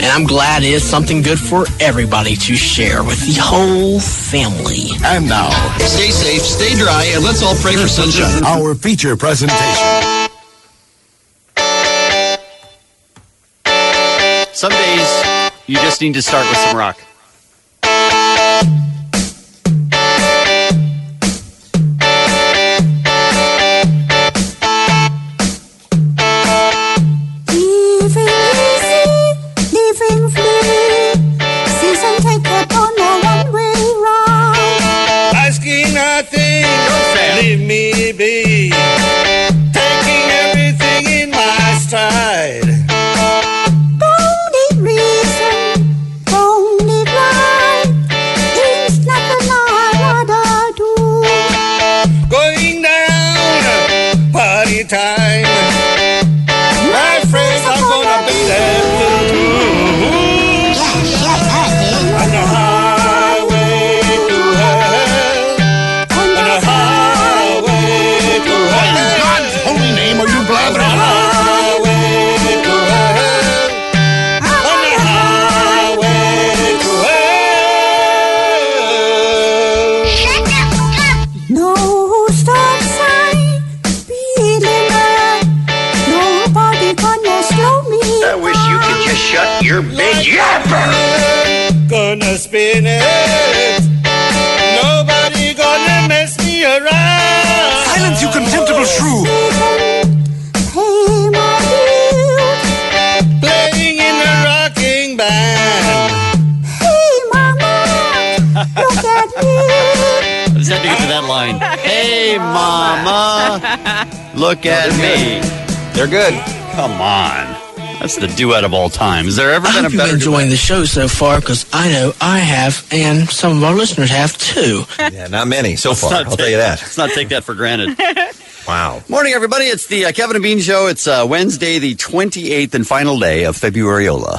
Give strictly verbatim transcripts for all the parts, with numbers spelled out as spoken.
and I'm glad it is something good for everybody to share with the whole family. And now, stay safe, stay dry, and let's all pray for sunshine. Our feature presentation. Some days, you just need to start with some rock. Leave me be, taking everything in my stride. Don't need reason, don't need right. It's nothing I'd rather do. Going down, party time. My friends are gonna be there too. Yeah, shut up, dude. On the highway to hell. On the highway to hell. In God's holy name, are you On the blabbering? highway to hell. On the highway to hell. Shut up. No stop sign, speeding up. Nobody gonna slow me. I wish you could just shut your big yapper. Gonna spin it. Nobody gonna mess me around. Silence, you contemptible shrew! Pay my dues. Playing in a rocking band. Hey, mama, look at me. I just had to get to that line. Hey, mama, look at me. They're good. Come on. That's the duet of all time. Has there ever I been a hope you're better enjoying duet? the show so far, because I know I have, and some of our listeners have too. Yeah, not many so far, Let's not I'll take- tell you that. Let's not take that for granted. Wow. Morning, everybody. It's the uh, Kevin and Bean Show. It's uh, Wednesday, the twenty-eighth and final day of Februariola.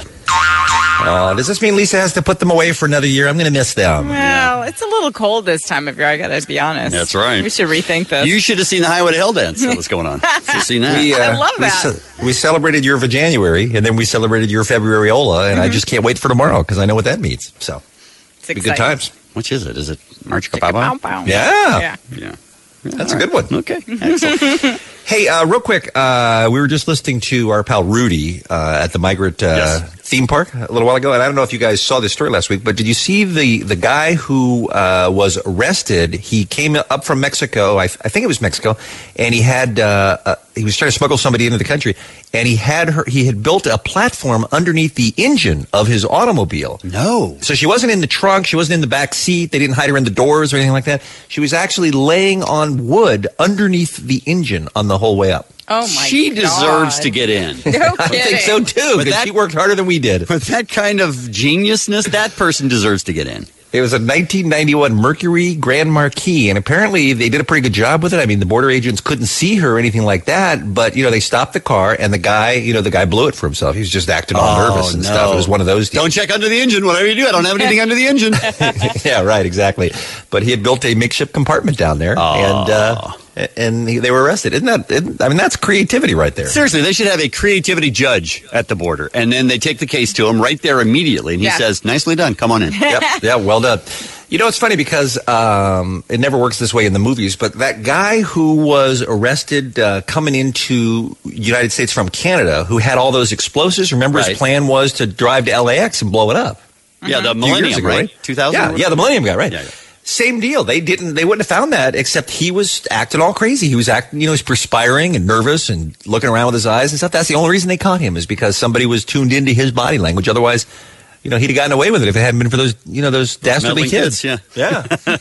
Uh, does this mean Lisa has to put them away for another year? I'm going to miss them. Well, it's a little cold this time of year, I gotta be honest. That's right. We should rethink this. You should have seen the Highway to Hell dance that was going on. Should have seen that. We, uh, I love we that. ce- We, celebrated your for January, and then we celebrated your Februariola, and I just can't wait for tomorrow because I know what that means. So, it's be good exciting. times. Which is it? Is it March Chicka Kababa? pow pow. Yeah. Yeah. Yeah. That's a good one. Okay. Excellent. Hey, uh, real quick, uh, we were just listening to our pal Rudy uh, at the Migrant uh, Yes. theme park a little while ago, and I don't know if you guys saw this story last week, but did you see the the guy who uh, was arrested? He came up from Mexico, I, I think it was Mexico, and he had uh, uh, he was trying to smuggle somebody into the country, and he had her he had built a platform underneath the engine of his automobile. No. So she wasn't in the trunk, she wasn't in the back seat, they didn't hide her in the doors or anything like that. She was actually laying on wood underneath the engine on the whole way up. Oh my She God. deserves to get in. No I kidding. think so too, With because that- she worked harder than we did. With that kind of geniusness, that person deserves to get in. It was a nineteen ninety-one Mercury Grand Marquis, and apparently they did a pretty good job with it. I mean, the border agents couldn't see her or anything like that, but, you know, they stopped the car, and the guy, you know, the guy blew it for himself. He was just acting all Oh, nervous and no. stuff. It was one of those deals. Don't check under the engine. Whatever you do, I don't have anything under the engine. Yeah, right, exactly. But he had built a makeshift compartment down there, and uh, and he, they were arrested. Isn't that? Isn't, I mean, that's creativity right there. Seriously, they should have a creativity judge at the border, and then they take the case to him right there immediately, and he Yeah. says, "Nicely done. Come on in." Yep, yeah, well done. You know, it's funny because um, it never works this way in the movies, but that guy who was arrested uh, coming into United States from Canada, who had all those explosives, remember Right. his plan was to drive to L A X and blow it up. Yeah, the A few years Millennium, ago, right? Two thousand. Yeah, yeah, the Millennium guy, right? Yeah, yeah. Same deal. They didn't. They wouldn't have found that, except he was acting all crazy. He was acting, you know, he's perspiring and nervous and looking around with his eyes and stuff. That's the only reason they caught him, is because somebody was tuned into his body language. Otherwise, you know, he'd have gotten away with it if it hadn't been for those, you know, those dastardly Meddling kids. kids, yeah.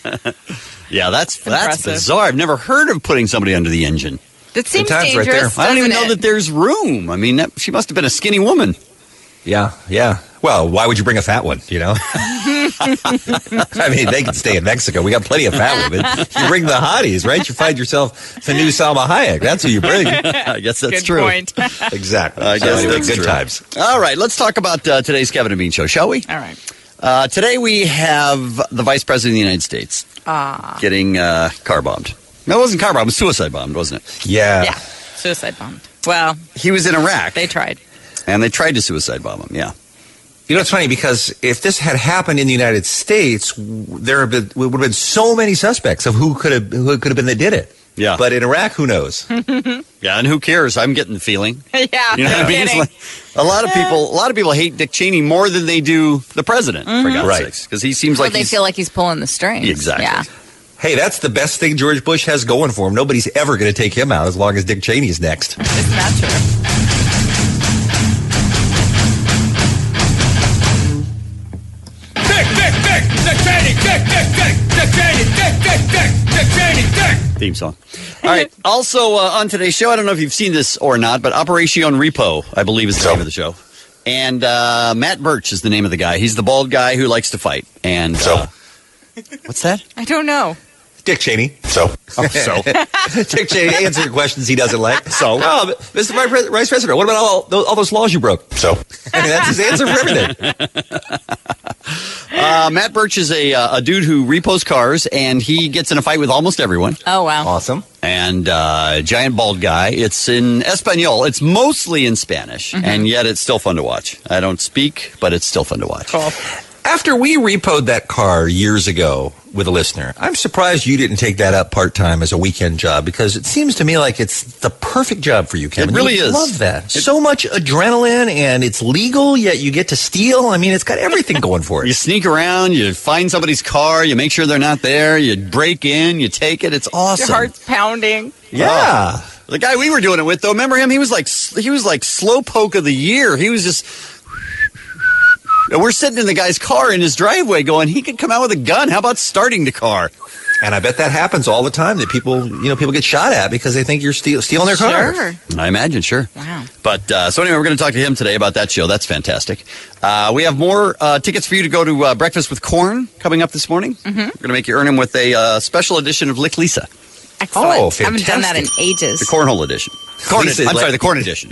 Yeah, that's that's Impressive. bizarre. I've never heard of putting somebody under the engine. That seems times right dangerous. there. I don't even doesn't know it? that there's room. I mean, that, she must have been a skinny woman. Yeah, yeah. Well, why would you bring a fat one, you know? I mean, they can stay in Mexico. We got plenty of fat women. You bring the hotties, right? You find yourself the new Salma Hayek. That's who you bring. I guess that's Good true. point. Exactly. I So guess anyway, that's good true. times. All right, let's talk about uh, today's Kevin and Bean show, shall we? All right. Uh, today we have the Vice President of the United States Ah. getting uh, car bombed. No, it wasn't car bombed. It was suicide bombed, wasn't it? Yeah. Yeah. Suicide bombed. Well, He was in Iraq, they tried. and they tried to suicide bomb him, yeah. You know, it's funny because if this had happened in the United States, there have been, would have been so many suspects of who could have who could have been that did it. Yeah. But in Iraq, who knows? Yeah, and who cares? I'm getting the feeling. Yeah, You know no what I mean? It's kidding. like, a lot of people, a lot of people hate Dick Cheney more than they do the president. For God's Right. sakes, because he seems Well, like they he's, feel like he's pulling the strings. Exactly. Yeah. Hey, that's the best thing George Bush has going for him. Nobody's ever going to take him out as long as Dick Cheney is next. Isn't that true? Dick, Dick, Dick, Dick Cheney, Dick, Dick, Dick, Dick Cheney, Dick, Dick, Dick, Dick Cheney, Dick. theme song. All right. Also uh, on today's show, I don't know if you've seen this or not, but Operation Repo, I believe, is the name of the show. And uh, Matt Birch is the name of the guy. He's the bald guy who likes to fight. And So. uh, what's that? I don't know. Dick Cheney. So. Oh, so. Dick Cheney answering questions he doesn't like. So. Oh, Mister Vice Vice President, what about all those, all those laws you broke? So. I mean, that's his answer for everything. Uh, Matt Birch is a, uh, a dude who repos cars, and he gets in a fight with almost everyone. Oh, wow. Awesome. And uh, giant bald guy. It's in Espanol. It's mostly in Spanish, Mm-hmm. and yet it's still fun to watch. I don't speak, but it's still fun to watch. Cool. After we repoed that car years ago with a listener, I'm surprised you didn't take that up part-time as a weekend job, because it seems to me like it's the perfect job for you, Kevin. It really You is. love that. So much adrenaline, and it's legal, yet you get to steal. I mean, it's got everything going for You it. sneak around, you find somebody's car, you make sure they're not there, you break in, you take it. It's awesome. Your heart's pounding. Yeah. The guy we were doing it with, though, remember him? He was like he was like slowpoke of the year. He was just. And we're sitting in the guy's car in his driveway, going, he could come out with a gun. How about starting the car? And I bet that happens all the time, that people, you know, people get shot at because they think you're steal, stealing their car. Sure. I imagine, sure. Wow. But uh, so anyway, we're going to talk to him today about that show. That's fantastic. Uh, we have more uh, tickets for you to go to uh, Breakfast with Corn coming up this morning. Mm-hmm. We're going to make you earn them with a uh, special edition of Lick Lisa, Excellent. Oh, Haven't done that in fantastic. ages. the Cornhole edition. Corn, Lisa, I'm like- sorry, the Corn edition.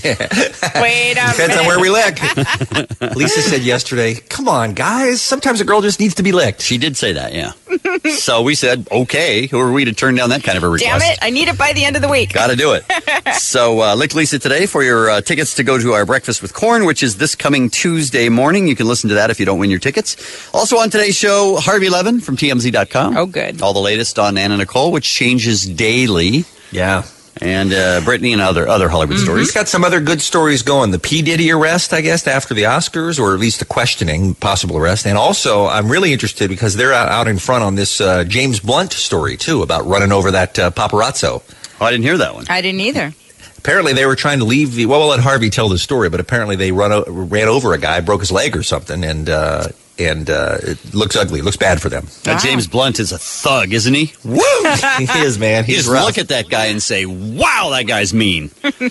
Wait a Depends on minute. where we lick. Lisa said yesterday, come on, guys. Sometimes a girl just needs to be licked. She did say that, yeah. So we said, okay, who are we to turn down that kind of a request? Damn it. I need it by the end of the week. Got to do it. So uh, Lick Lisa today for your uh, tickets to go to our Breakfast with Corn, which is this coming Tuesday morning. You can listen to that if you don't win your tickets. Also on today's show, Harvey Levin from T M Z dot com. Oh, good. All the latest on Anna Nicole, which changes daily. Yeah. And uh, Brittany and other other Hollywood He's stories. got some other good stories going. The P. Diddy arrest, I guess, after the Oscars, or at least the questioning, possible arrest. And also, I'm really interested because they're out, out in front on this uh, James Blunt story, too, about running over that uh, paparazzo. Oh, I didn't hear that one. I didn't either. Apparently, they were trying to leave the... Well, we'll let Harvey tell the story, but apparently they run o- ran over a guy, broke his leg or something, and uh, and uh, it looks ugly. It looks bad for them. Now, James Blunt is a thug, isn't he? Woo! He is, man. You He's just rough. look at that guy and say, wow, that guy's mean.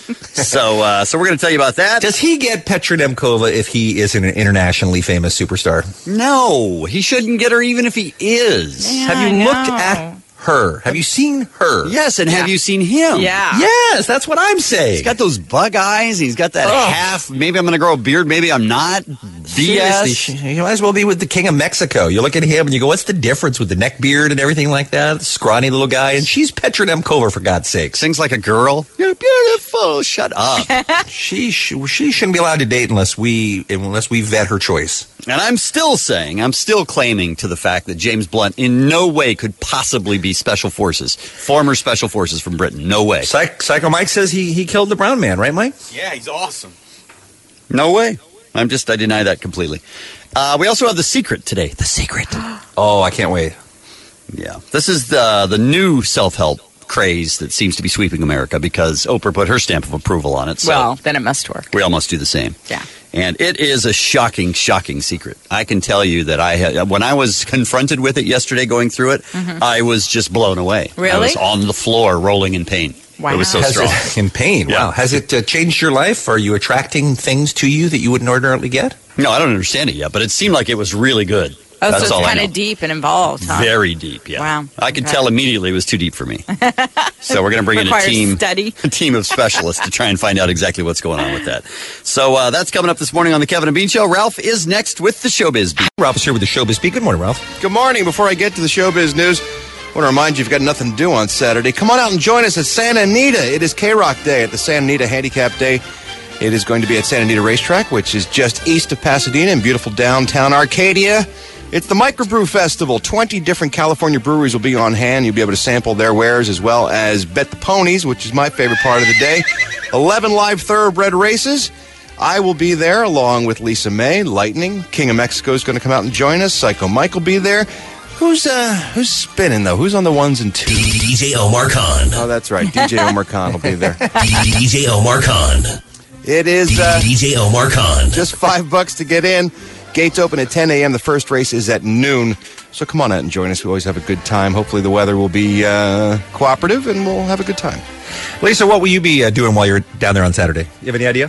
so uh, so we're going to tell you about that. Does he get Petra Nemkova if he is an internationally famous superstar? No, he shouldn't get her even if he is. Yeah, Have you I looked know. at her? Have you seen her? Yes, and have Yeah. you seen him? Yeah. Yes, that's what I'm saying. He's got those bug eyes. He's got that Ugh. half. Maybe I'm going to grow a beard. Maybe I'm not. B S. Seriously, you might as well be with the king of Mexico. You look at him and you go, what's the difference with the neck beard and everything like that? Scrawny little guy. And she's Petra Nemkova, for God's sakes. Sings like a girl. You're beautiful. Shut up. She sh- she shouldn't be allowed to date unless we unless we vet her choice. And I'm still saying, I'm still claiming to the fact that James Blunt in no way could possibly be Special Forces, former Special Forces from Britain. No way. Psych- Psycho Mike says he, he killed the brown man, right, Mike? Yeah, he's awesome. No way. I'm just, I deny that completely. Uh, we also have The Secret today. The Secret. Oh, I can't wait. Yeah. This is the the new self-help craze that seems to be sweeping America because Oprah put her stamp of approval on it. So Well, then it must work. we all must do the same. Yeah. And it is a shocking, shocking secret. I can tell you that I had, when I was confronted with it yesterday going through it, I was just blown away. I Really? was on the floor rolling in pain. Wow. It was so Has strong. it, in pain. Yeah. Wow. Has it uh, changed your life? Are you attracting things to you that you wouldn't ordinarily get? No, I don't understand it yet, but it seemed like it was really good. Oh, That's so all it's I kind know. of deep and involved, huh? Very deep, yeah. Wow. I could Okay. tell immediately it was too deep for me. So we're going to bring in a Requires team, study. a team of specialists to try and find out exactly what's going on with that. So uh, that's coming up this morning on the Kevin and Bean Show. Ralph is next with the Showbiz Beat. Ralph is here with the Showbiz Beat. Good morning, Ralph. Good morning. Before I get to the showbiz news, I want to remind you, if you've got nothing to do on Saturday, come on out and join us at Santa Anita. It is K-Rock Day at the Santa Anita Handicap Day. It is going to be at Santa Anita Racetrack, which is just east of Pasadena in beautiful downtown Arcadia. It's the Microbrew Festival. twenty different California breweries will be on hand. You'll be able to sample their wares as well as bet the ponies, which is my favorite part of the day. eleven live thoroughbred races. I will be there along with Lisa May, Lightning. King of Mexico is going to come out and join us. Psycho Mike will be there. Who's uh who's spinning though? Who's on the ones and twos? D J Omar Khan. Oh, that's right. D J Omar Khan will be there. D J Omar Khan. It is uh, D J Omar Khan. Just five bucks to get in. Gates open at ten a.m. The first race is at noon. So come on out and join us. We always have a good time. Hopefully the weather will be uh, cooperative and we'll have a good time. Lisa, what will you be uh, doing while you're down there on Saturday? You have any idea?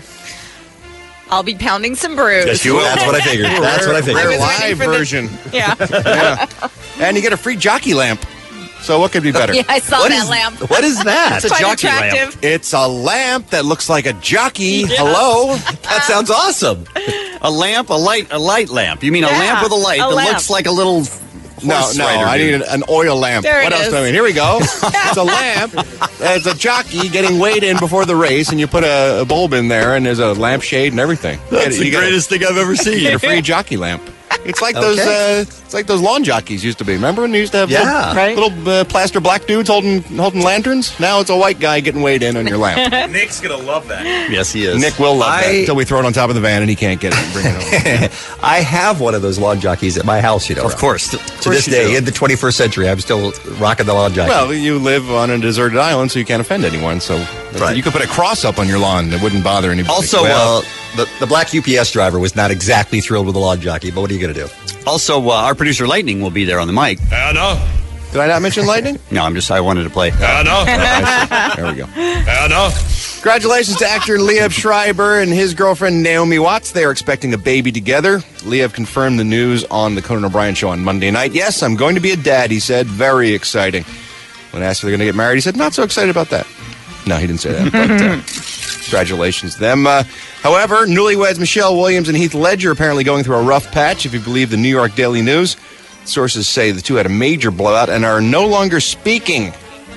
I'll be pounding some brews. Yes, you will. That's what I figured. That's what I figured. Rare I was waiting live for the- version. Yeah. Yeah. And you get a free jockey lamp. So what could be better? Yeah, I saw What that is- lamp. What is that? It's a Quite jockey lamp. attractive. It's a lamp that looks like a jockey. Yeah. Hello? That sounds awesome. A lamp, a light, a light lamp. You mean a Yeah, lamp with a light a that lamp. looks like a little No, horse no, rider I dude. need an, an oil lamp. There it what else is. do I mean? Here we go. It's a lamp. It's a jockey getting weighed in before the race, and you put a, a bulb in there, and there's a lampshade and everything. You That's get- the you get a- greatest thing I've ever You seen. get a free jockey lamp. It's like those. Okay. Uh, it's like those lawn jockeys used to be. Remember when they used to have Yeah. little, Right. little uh, plaster black dudes holding holding lanterns? Now it's a white guy getting weighed in on your lamp. Nick's gonna love that. Yes, he is. Nick will love that I- until we throw it on top of the van and he can't get it and bring it over. I have one of those lawn jockeys at my house, you know. Of course. To course this you day, do. in the twenty-first century, I'm still rocking the lawn jockey. Well, you live on a deserted island, so you can't offend anyone. So Right. you could put a cross up on your lawn that wouldn't bother anybody. Also, well, uh, the, the black U P S driver was not exactly thrilled with the lawn jockey, but what are you going to do? Also, uh, our producer Lightning will be there on the mic. Anna, did I not mention lightning? No, I'm just. I wanted to play. Anna, There we go. Anna. Congratulations to actor Liev Schreiber and his girlfriend Naomi Watts. They are expecting a baby together. Liev confirmed the news on the Conan O'Brien show on Monday night. Yes, I'm going to be a dad, he said. Very exciting. When asked if they're going to get married, he said, not so excited about that. No, he didn't say that. But uh, congratulations to them. Uh, however, newlyweds Michelle Williams and Heath Ledger apparently going through a rough patch, if you believe the New York Daily News. Sources say the two had a major blowout and are no longer speaking.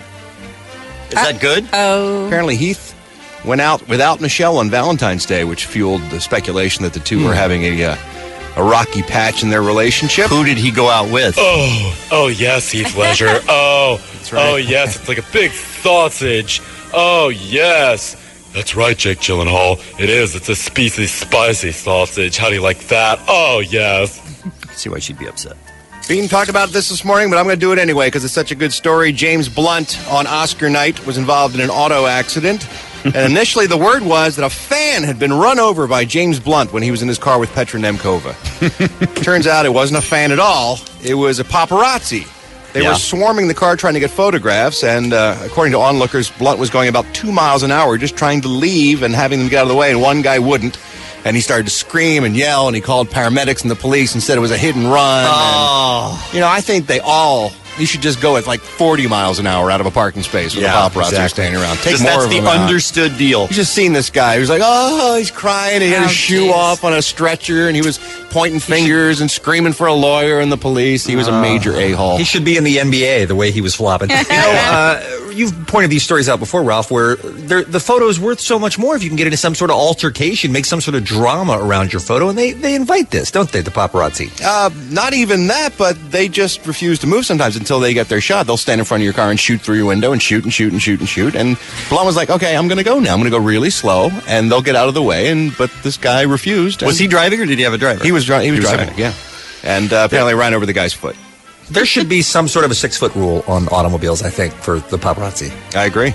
Is that good? Oh. Apparently, Heath went out without Michelle on Valentine's Day, which fueled the speculation that the two were having a uh, a rocky patch in their relationship. Who did he go out with? Oh, oh yes, Heath Ledger. Oh, right. oh yes, it's like a big sausage. Oh yes, that's right, Jake Gyllenhaal. It is. It's a spicy, spicy sausage. How do you like that? Oh yes. See why she'd be upset. Bean talked about this this morning, but I'm going to do it anyway because it's such a good story. James Blunt on Oscar night was involved in an auto accident. And initially the word was that a fan had been run over by James Blunt when he was in his car with Petra Nemkova. Turns out it wasn't a fan at all. It was a paparazzi. They Yeah. were swarming the car trying to get photographs, and uh, according to onlookers, Blunt was going about two miles an hour just trying to leave and having them get out of the way, and one guy wouldn't. And he started to scream and yell, and he called paramedics and the police and said it was a hit and run. Oh. And, you know, I think they all, you should just go at like forty miles an hour out of a parking space with Yeah, a paparazzi exactly. standing around. Take Just more that's of the them out. understood deal. You just seen this guy. He was like, oh, he's crying. He had his Oh, shoe geez. off on a stretcher, and he was pointing fingers and screaming for a lawyer and the police. He was a major a-hole. He should be in the N B A the way he was flopping. You know, uh, you've pointed these stories out before, Ralph, where they're- the photo is worth so much more if you can get into some sort of altercation, make some sort of drama around your photo, and they, they invite this, don't they, the paparazzi? Uh, not even that, but they just refuse to move sometimes until they get their shot. They'll stand in front of your car and shoot through your window and shoot and shoot and shoot and shoot. And Blunt was like, okay, I'm going to go now. I'm going to go really slow, and they'll get out of the way. And But this guy refused. Was and he driving or did he have a driver? He was, dri- he was He was driving, driving. yeah. And uh, apparently ran over the guy's foot. There should be some sort of a six-foot rule on automobiles, I think, for the paparazzi. I agree.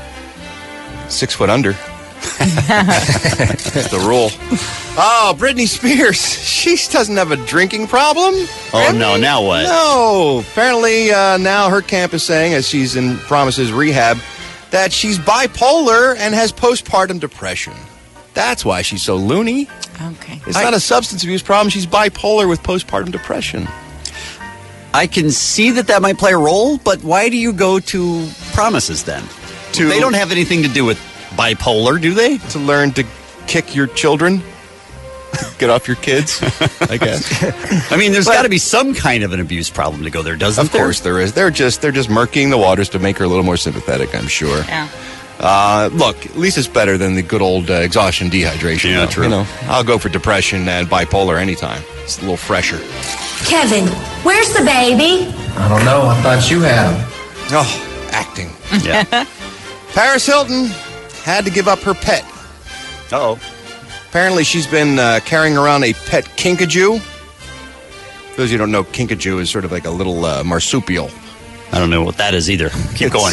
Six foot under. That's the rule. Oh, Britney Spears. She doesn't have a drinking problem. Oh, no. Now what? No. Apparently, uh, now her camp is saying, as she's in Promises rehab, that she's bipolar and has postpartum depression. That's why she's so loony. Okay. It's not a substance abuse problem. She's bipolar with postpartum depression. I can see that that might play a role, but why do you go to Promises then? To- They don't have anything to do with bipolar, do they? To learn to kick your children. Get off your kids, I guess. I mean, there's got to be some kind of an abuse problem to go there, doesn't Of there? course there is. They're just they're just murkying the waters to make her a little more sympathetic, I'm sure. Yeah. Uh, look, at least it's better than the good old uh, exhaustion dehydration. Yeah, though. true. You know, I'll go for depression and bipolar anytime. It's a little fresher. Kevin, where's the baby? I don't know. I thought you have. Oh, acting. Yeah. Paris Hilton had to give up her pet. Uh-oh. Apparently, she's been uh, carrying around a pet kinkajou. For those of you who don't know, kinkajou is sort of like a little uh, marsupial. I don't know what that is either. Keep going.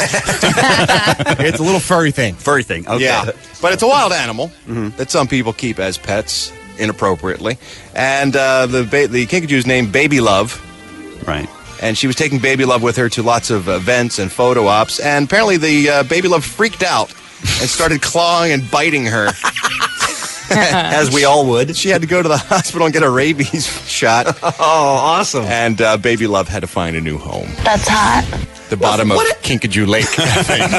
It's a little furry thing. Furry thing. Okay. Yeah, but it's a wild animal mm-hmm. that some people keep as pets inappropriately. And uh, the ba- the kinkajou's named Baby Love. Right. And she was taking Baby Love with her to lots of events and photo ops. And apparently the uh, Baby Love freaked out and started clawing and biting her. As we all would. She had to go to the hospital and get a rabies shot. Oh, awesome. And uh, Baby Love had to find a new home. That's hot. The bottom what, of what Kinkajou Lake. I, think.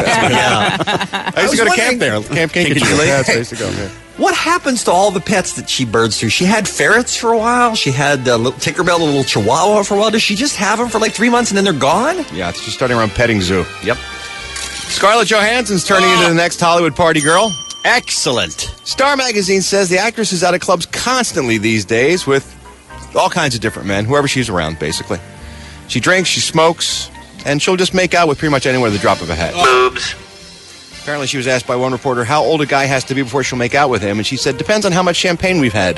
Yeah. I used to go to camp there. Camp Kinkajou. Kinkajou Lake. Yeah, that's where I used to go. Yeah. What happens to all the pets that she birds through? She had ferrets for a while. She had uh, little Tinkerbell, a little Chihuahua for a while. Does she just have them for like three months and then they're gone? Yeah, she's starting her own petting zoo. Yep. Scarlett Johansson's turning oh. into the next Hollywood party girl. Excellent. Star Magazine says the actress is out of clubs constantly these days with all kinds of different men, whoever she's around, basically. She drinks, she smokes, and she'll just make out with pretty much anyone at the drop of a hat. Boobs. Apparently she was asked by one reporter how old a guy has to be before she'll make out with him, and she said, depends on how much champagne we've had.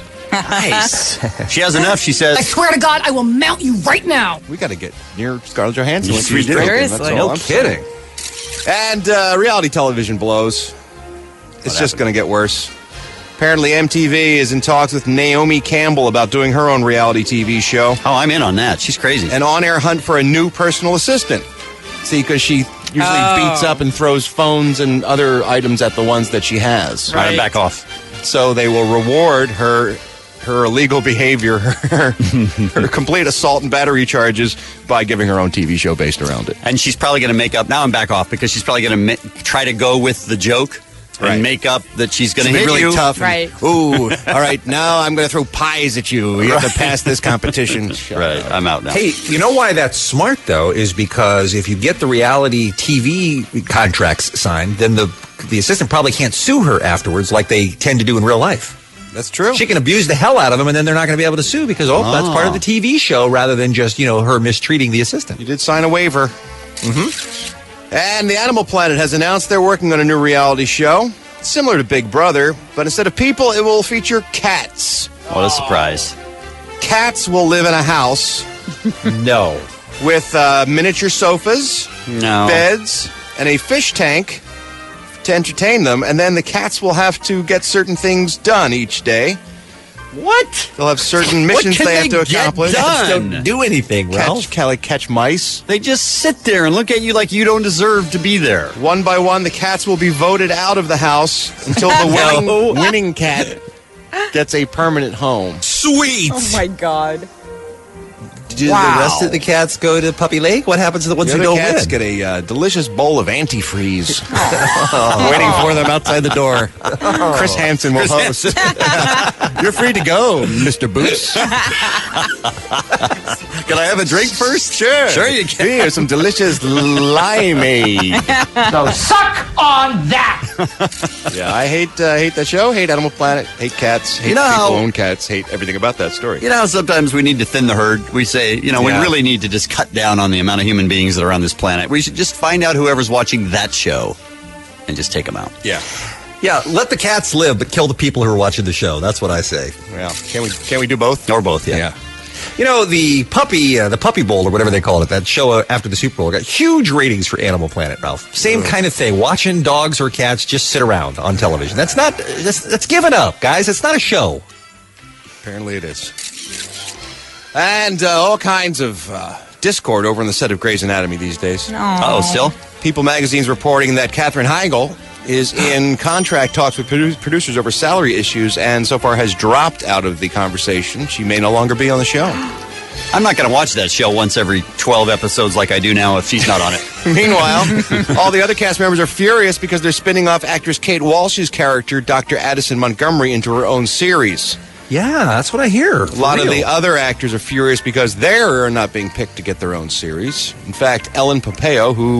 Nice. She has enough, she says. I swear to God, I will mount you right now. We got to get near Scarlett Johansson when Yes, she's we do. drinking. That's Seriously. all No I'm kidding. saying. And uh, reality television blows. It's just going to get worse. Apparently, M T V is in talks with Naomi Campbell about doing her own reality T V show. Oh, I'm in on that. She's crazy. An on-air hunt for a new personal assistant. See, because she usually Oh. beats up and throws phones and other items at the ones that she has. All right, Right. back off. So they will reward her her illegal behavior, her, her complete assault and battery charges by giving her own T V show based around it. And she's probably going to make up. Now I'm back off because she's probably going to ma- try to go with the joke Right. and make up that she's going to Be hit really you. tough. and, Right. Ooh, all right, now I'm going to throw pies at you. You have to pass this competition. Right, I'm out now. Hey, you know why that's smart, though, is because if you get the reality T V contracts signed, then the the assistant probably can't sue her afterwards like they tend to do in real life. That's true. She can abuse the hell out of them, and then they're not going to be able to sue because, oh, that's part of the T V show rather than just, you know, her mistreating the assistant. You did sign a waiver. Mm-hmm. And the Animal Planet has announced they're working on a new reality show. Similar to Big Brother, but instead of people, it will feature cats. What a surprise. Cats will live in a house No. with uh, miniature sofas, No. beds, and a fish tank to entertain them, and then the cats will have to get certain things done each day. What? They'll have certain missions can they have they to get accomplish. done? Don't do anything, Ralph. Catch, ca- like catch mice. They just sit there and look at you like you don't deserve to be there. One by one, the cats will be voted out of the house until the winning, No. winning cat gets a permanent home. Sweet. Oh my God. Do Wow. the rest of the cats go to Puppy Lake? What happens to the ones The who other don't cats win? get a uh, delicious bowl of antifreeze waiting for them outside the door. Chris Hansen will host. You're free to go, Mister Boots. Can I have a drink first? Sure. Sure you can. Here's some delicious limeade. So suck on that. Yeah, I hate uh, hate that show. Hate Animal Planet. Hate cats. Hate You know people how- who own cats. Hate everything about that story. You know how sometimes we need to thin the herd? We say, you know, Yeah. we really need to just cut down on the amount of human beings that are on this planet. We should just find out whoever's watching that show and just take them out. Yeah. Yeah, let the cats live, but kill the people who are watching the show. That's what I say. Well, can we can we do both? Or both, yeah. Yeah. You know, the puppy, uh, the Puppy Bowl or whatever they call it, that show uh, after the Super Bowl got huge ratings for Animal Planet, Ralph. Same kind of thing. Watching dogs or cats just sit around on television. That's not, that's, that's given up, guys. It's not a show. Apparently it is. And uh, all kinds of uh, discord over on the set of Grey's Anatomy these days. Oh, still? People magazine's reporting that Katherine Heigl is in contract talks with produ- producers over salary issues and so far has dropped out of the conversation. She may no longer be on the show. I'm not going to watch that show once every twelve episodes like I do now if she's not on it. Meanwhile, all the other cast members are furious because they're spinning off actress Kate Walsh's character, Doctor Addison Montgomery, into her own series. Yeah, that's what I hear. A lot of the other actors are furious because they're not being picked to get their own series. In fact, Ellen Pompeo, who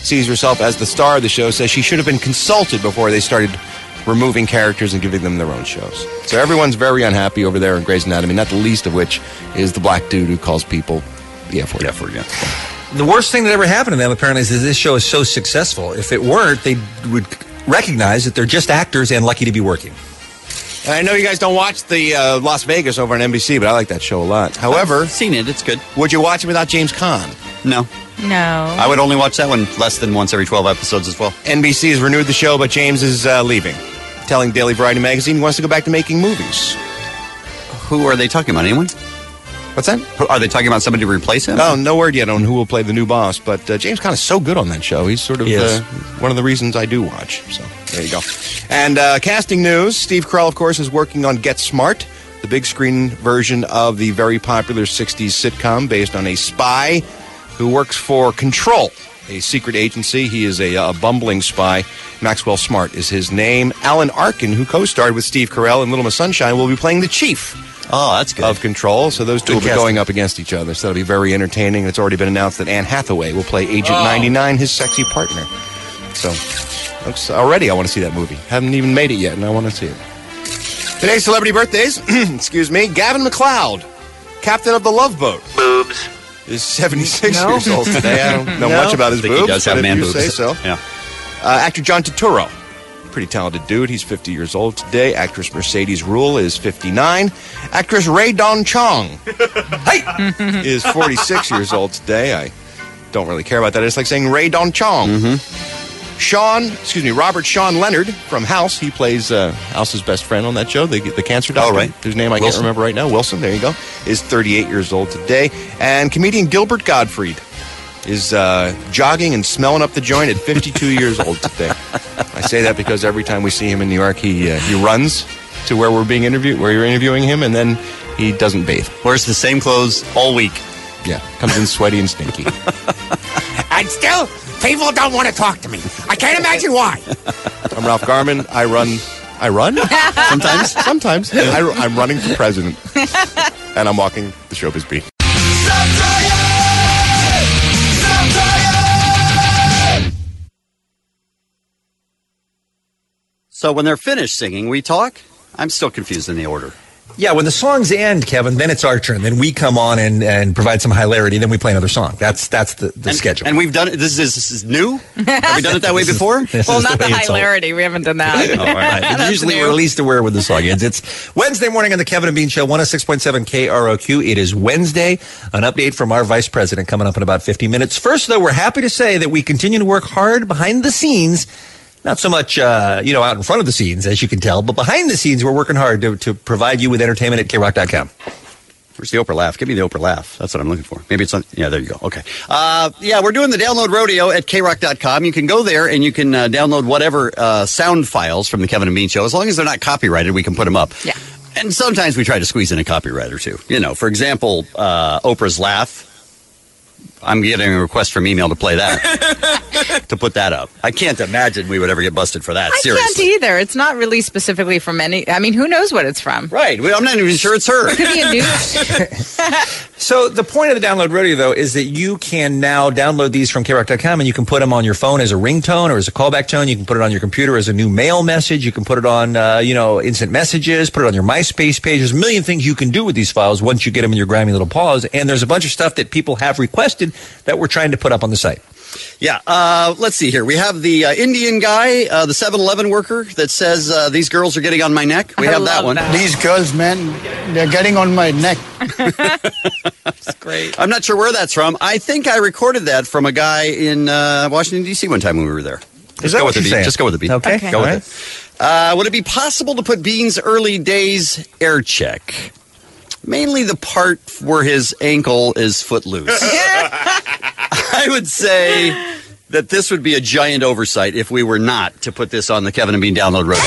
sees herself as the star of the show, says she should have been consulted before they started removing characters and giving them their own shows. So everyone's very unhappy over there in Grey's Anatomy, not the least of which is the black dude who calls people the F word. The F word, yeah. The worst thing that ever happened to them, apparently, is that this show is so successful. If it weren't, they would recognize that they're just actors and lucky to be working. And I know you guys don't watch the uh, Las Vegas over on N B C, but I like that show a lot. However, I've seen it. It's good. Would you watch it without James Caan? No. No. I would only watch that one less than once every twelve episodes as well. N B C has renewed the show, but James is uh, leaving. Telling Daily Variety Magazine he wants to go back to making movies. Who are they talking about? Anyone? What's that? Are they talking about somebody to replace him? Oh, no word yet on who will play the new boss, but uh, James Caan is so good on that show. He's sort of uh, one of the reasons I do watch. So there you go. And uh, casting news, Steve Carell, of course, is working on Get Smart, the big screen version of the very popular sixties sitcom based on a spy who works for Control, a secret agency. He is a, a bumbling spy. Maxwell Smart is his name. Alan Arkin, who co-starred with Steve Carell in Little Miss Sunshine, will be playing the chief. Oh, that's good. Of Control. So those two Good will be casting. going up against each other. So that'll be very entertaining. It's already been announced that Anne Hathaway will play Agent Oh. ninety-nine, his sexy partner. So looks, already I want to see that movie. Haven't even made it yet, and I want to see it. Today's celebrity birthdays, excuse me, Gavin McLeod, captain of the Love Boat. Boobs. Is seventy-six No. years old today. I don't know No. much about his I think boobs. he does have but if man you boobs. say so. Yeah. Uh, actor John Turturro, pretty talented dude. He's fifty years old today. Actress Mercedes Rule is fifty-nine. Actress Ray Dawn Chong hey, is forty-six years old today. I don't really care about that. It's like saying Ray Dawn Chong. Mm-hmm. Sean, excuse me, Robert Sean Leonard from House. He plays uh, House's best friend on that show, the, the cancer doctor, Oh, right. whose name I Wilson. can't remember right now. Wilson, there you go, is thirty-eight years old today. And comedian Gilbert Gottfried is uh, jogging and smelling up the joint at fifty-two years old today. I say that because every time we see him in New York, he uh, he runs to where we're being interviewed, where you're interviewing him, and then he doesn't bathe. Wears the same clothes all week. Yeah, comes in sweaty and stinky. And still, people don't want to talk to me. I can't imagine why. I'm Ralph Garman. I run. I run? Sometimes. Sometimes. I, I'm running for president. And I'm walking the showbiz beat. So when they're finished singing, we talk? I'm still confused in the order. Yeah, when the songs end, Kevin, then it's our turn. Then we come on and, and provide some hilarity. Then we play another song. That's that's the, the and, schedule. And we've done it. This is, this is new? Have we done it that way This is- before? this Well, is not the way it's all- hilarity. We haven't done that. Oh, all right. That's Usually new. we're at least aware when the song ends. It's Wednesday morning on the Kevin and Bean Show, one oh six point seven K R O Q. It is Wednesday. An update from our vice president coming up in about fifty minutes. First, though, we're happy to say that we continue to work hard behind the scenes. Not so much, uh, you know, out in front of the scenes, as you can tell, but behind the scenes, we're working hard to, to provide you with entertainment at K rock dot com. Where's the Oprah laugh? Give me the Oprah laugh. That's what I'm looking for. Maybe it's on. Yeah, there you go. Okay. Uh, yeah, we're doing the download rodeo at K rock dot com. You can go there and you can uh, download whatever uh, sound files from the Kevin and Bean Show. As long as they're not copyrighted, we can put them up. Yeah. And sometimes we try to squeeze in a copyright or two. You know, for example, uh, Oprah's laugh. I'm getting a request from email to play that, to put that up. I can't imagine we would ever get busted for that. I Seriously. can't either. It's not really specifically from any. I mean, who knows what it's from? Right. Well, I'm not even sure it's her. It could be a news. So the point of the download rodeo, though, is that you can now download these from K rock dot com and you can put them on your phone as a ringtone or as a callback tone. You can put it on your computer as a new mail message. You can put it on, uh, you know, instant messages, put it on your MySpace page. There's a million things you can do with these files once you get them in your grimy little paws. And there's a bunch of stuff that people have requested that we're trying to put up on the site. Yeah, uh, let's see here. We have the uh, Indian guy, uh, the seven eleven worker that says, uh, these girls are getting on my neck. We I have that love one. that. These girls, man, they're getting on my neck. That's great. I'm not sure where that's from. I think I recorded that from a guy in uh, Washington, D C one time when we were there. Just that go what with the you're beat. saying? Just go with the beat. Okay. Okay. Go All with right. it. Uh, would it be possible to put Bean's early days air check? Mainly the part where his ankle is footloose. I would say that this would be a giant oversight if we were not to put this on the Kevin and Bean Download Rodeo.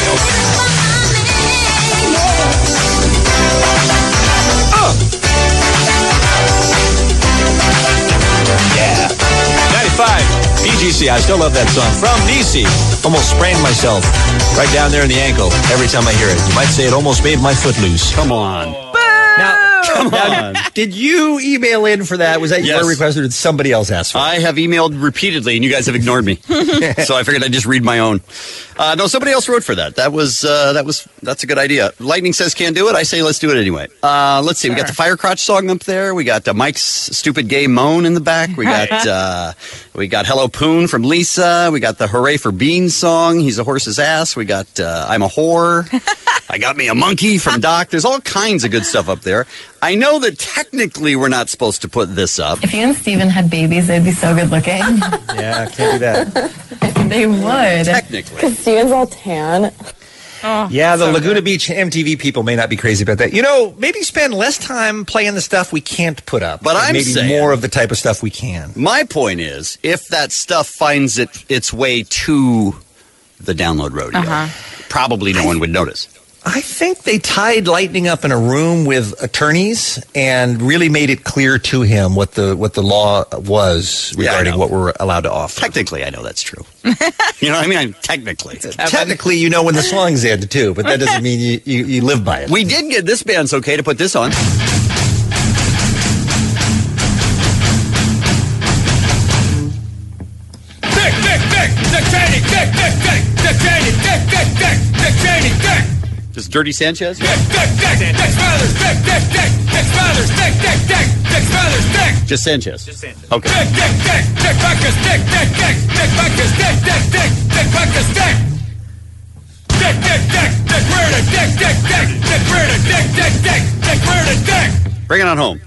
Yeah. ninety-five, P G C. I still love that song. From Niecy. Almost sprained myself right down there in the ankle every time I hear it. You might say it almost made my foot loose. Come on. Now, Come on. Did you email in for that? Was that Yes. your request or did somebody else ask for it? I have emailed repeatedly, and you guys have ignored me. So I figured I'd just read my own. Uh, no, somebody else wrote for that. That was uh, that was that's a good idea. Lightning says can't do it. I say let's do it anyway. Uh, let's see. Sure. We got the Fire Crotch song up there. We got uh, Mike's stupid gay moan in the back. We got uh, we got Hello Poon from Lisa. We got the Hooray for Beans song. He's a horse's ass. We got uh, I'm a whore. I got me a monkey from Doc. There's all kinds of good stuff up there. I know that technically we're not supposed to put this up. If you and Steven had babies, they'd be so good looking. Yeah, can't do that. They would. Technically. Because Steven's all tan. Oh, yeah, the so Laguna good. Beach M T V people may not be crazy about that. You know, maybe spend less time playing the stuff we can't put up. But and I'm maybe saying, more of the type of stuff we can. My point is, if that stuff finds it its way to the download rodeo, Uh-huh. probably no one would notice. I think they tied Lightning up in a room with attorneys and really made it clear to him what the what the law was regarding Yeah, what we're allowed to offer. Technically, I know that's true. You know what I mean? I'm, technically. Technically, you know when the song's end, too, but that doesn't mean you, you, you live by it. We did get this band's okay to put this on. Dick, dick, dick, Dick Cheney, dick, dick, dick, Dick Cheney, dick, dick, dick, Dick Cheney, dick. Just Dirty Sanchez? Dick, dick, dick, Dick Smothers, dick, dick, dick, Dick Smothers, dick, dick, dick, Dick Smothers, dick. Just Sanchez. Just Sanchez. Okay. Dick, dick, dick, Dick Buckus, dick, dick, dick, Dick Buckus, dick, dick, dick, Dick Buckus, dick. Dick, dick, dick, Dick Reardon, dick, dick, dick, Dick Reardon, dick, dick, dick, Dick Reardon, dick. Bring it on home.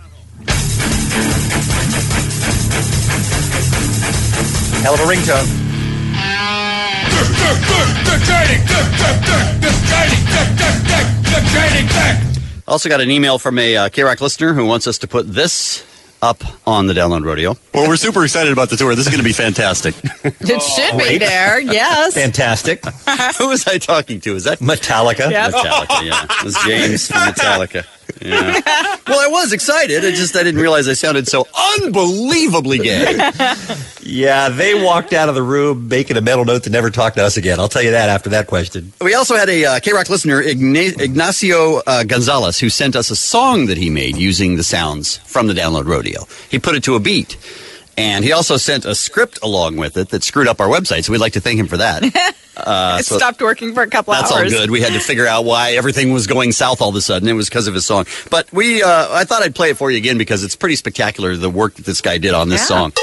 Hell of a ringtone. Dick, dick, dick, Dick Cheney, dick, dick, dick, Dick Cheney, dick, dick, dick, Dick Cheney, dick. Also got an email from a uh, K-Rock listener who wants us to put this up on the Download Rodeo. Well, we're super excited about the tour. This is going to be fantastic. It should be there, yes. Fantastic. Who was I talking to? Is that Metallica? Yep. Metallica, yeah. It was James from Metallica. Yeah. Well, I was excited. I just I didn't realize I sounded so unbelievably gay. Yeah, they walked out of the room making a mental note to never talk to us again. I'll tell you that after that question. We also had a uh, K-Rock listener, Igna- Ignacio uh, Gonzalez, who sent us a song that he made using the sounds from the Download Rodeo. He put it to a beat. And he also sent a script along with it that screwed up our website, so we'd like to thank him for that. Uh, it so stopped working for a couple that's hours. all good. We had to figure out why everything was going south all of a sudden. It was because of his song. But we, uh, I thought I'd play it for you again because it's pretty spectacular, the work that this guy did on this Yeah. song.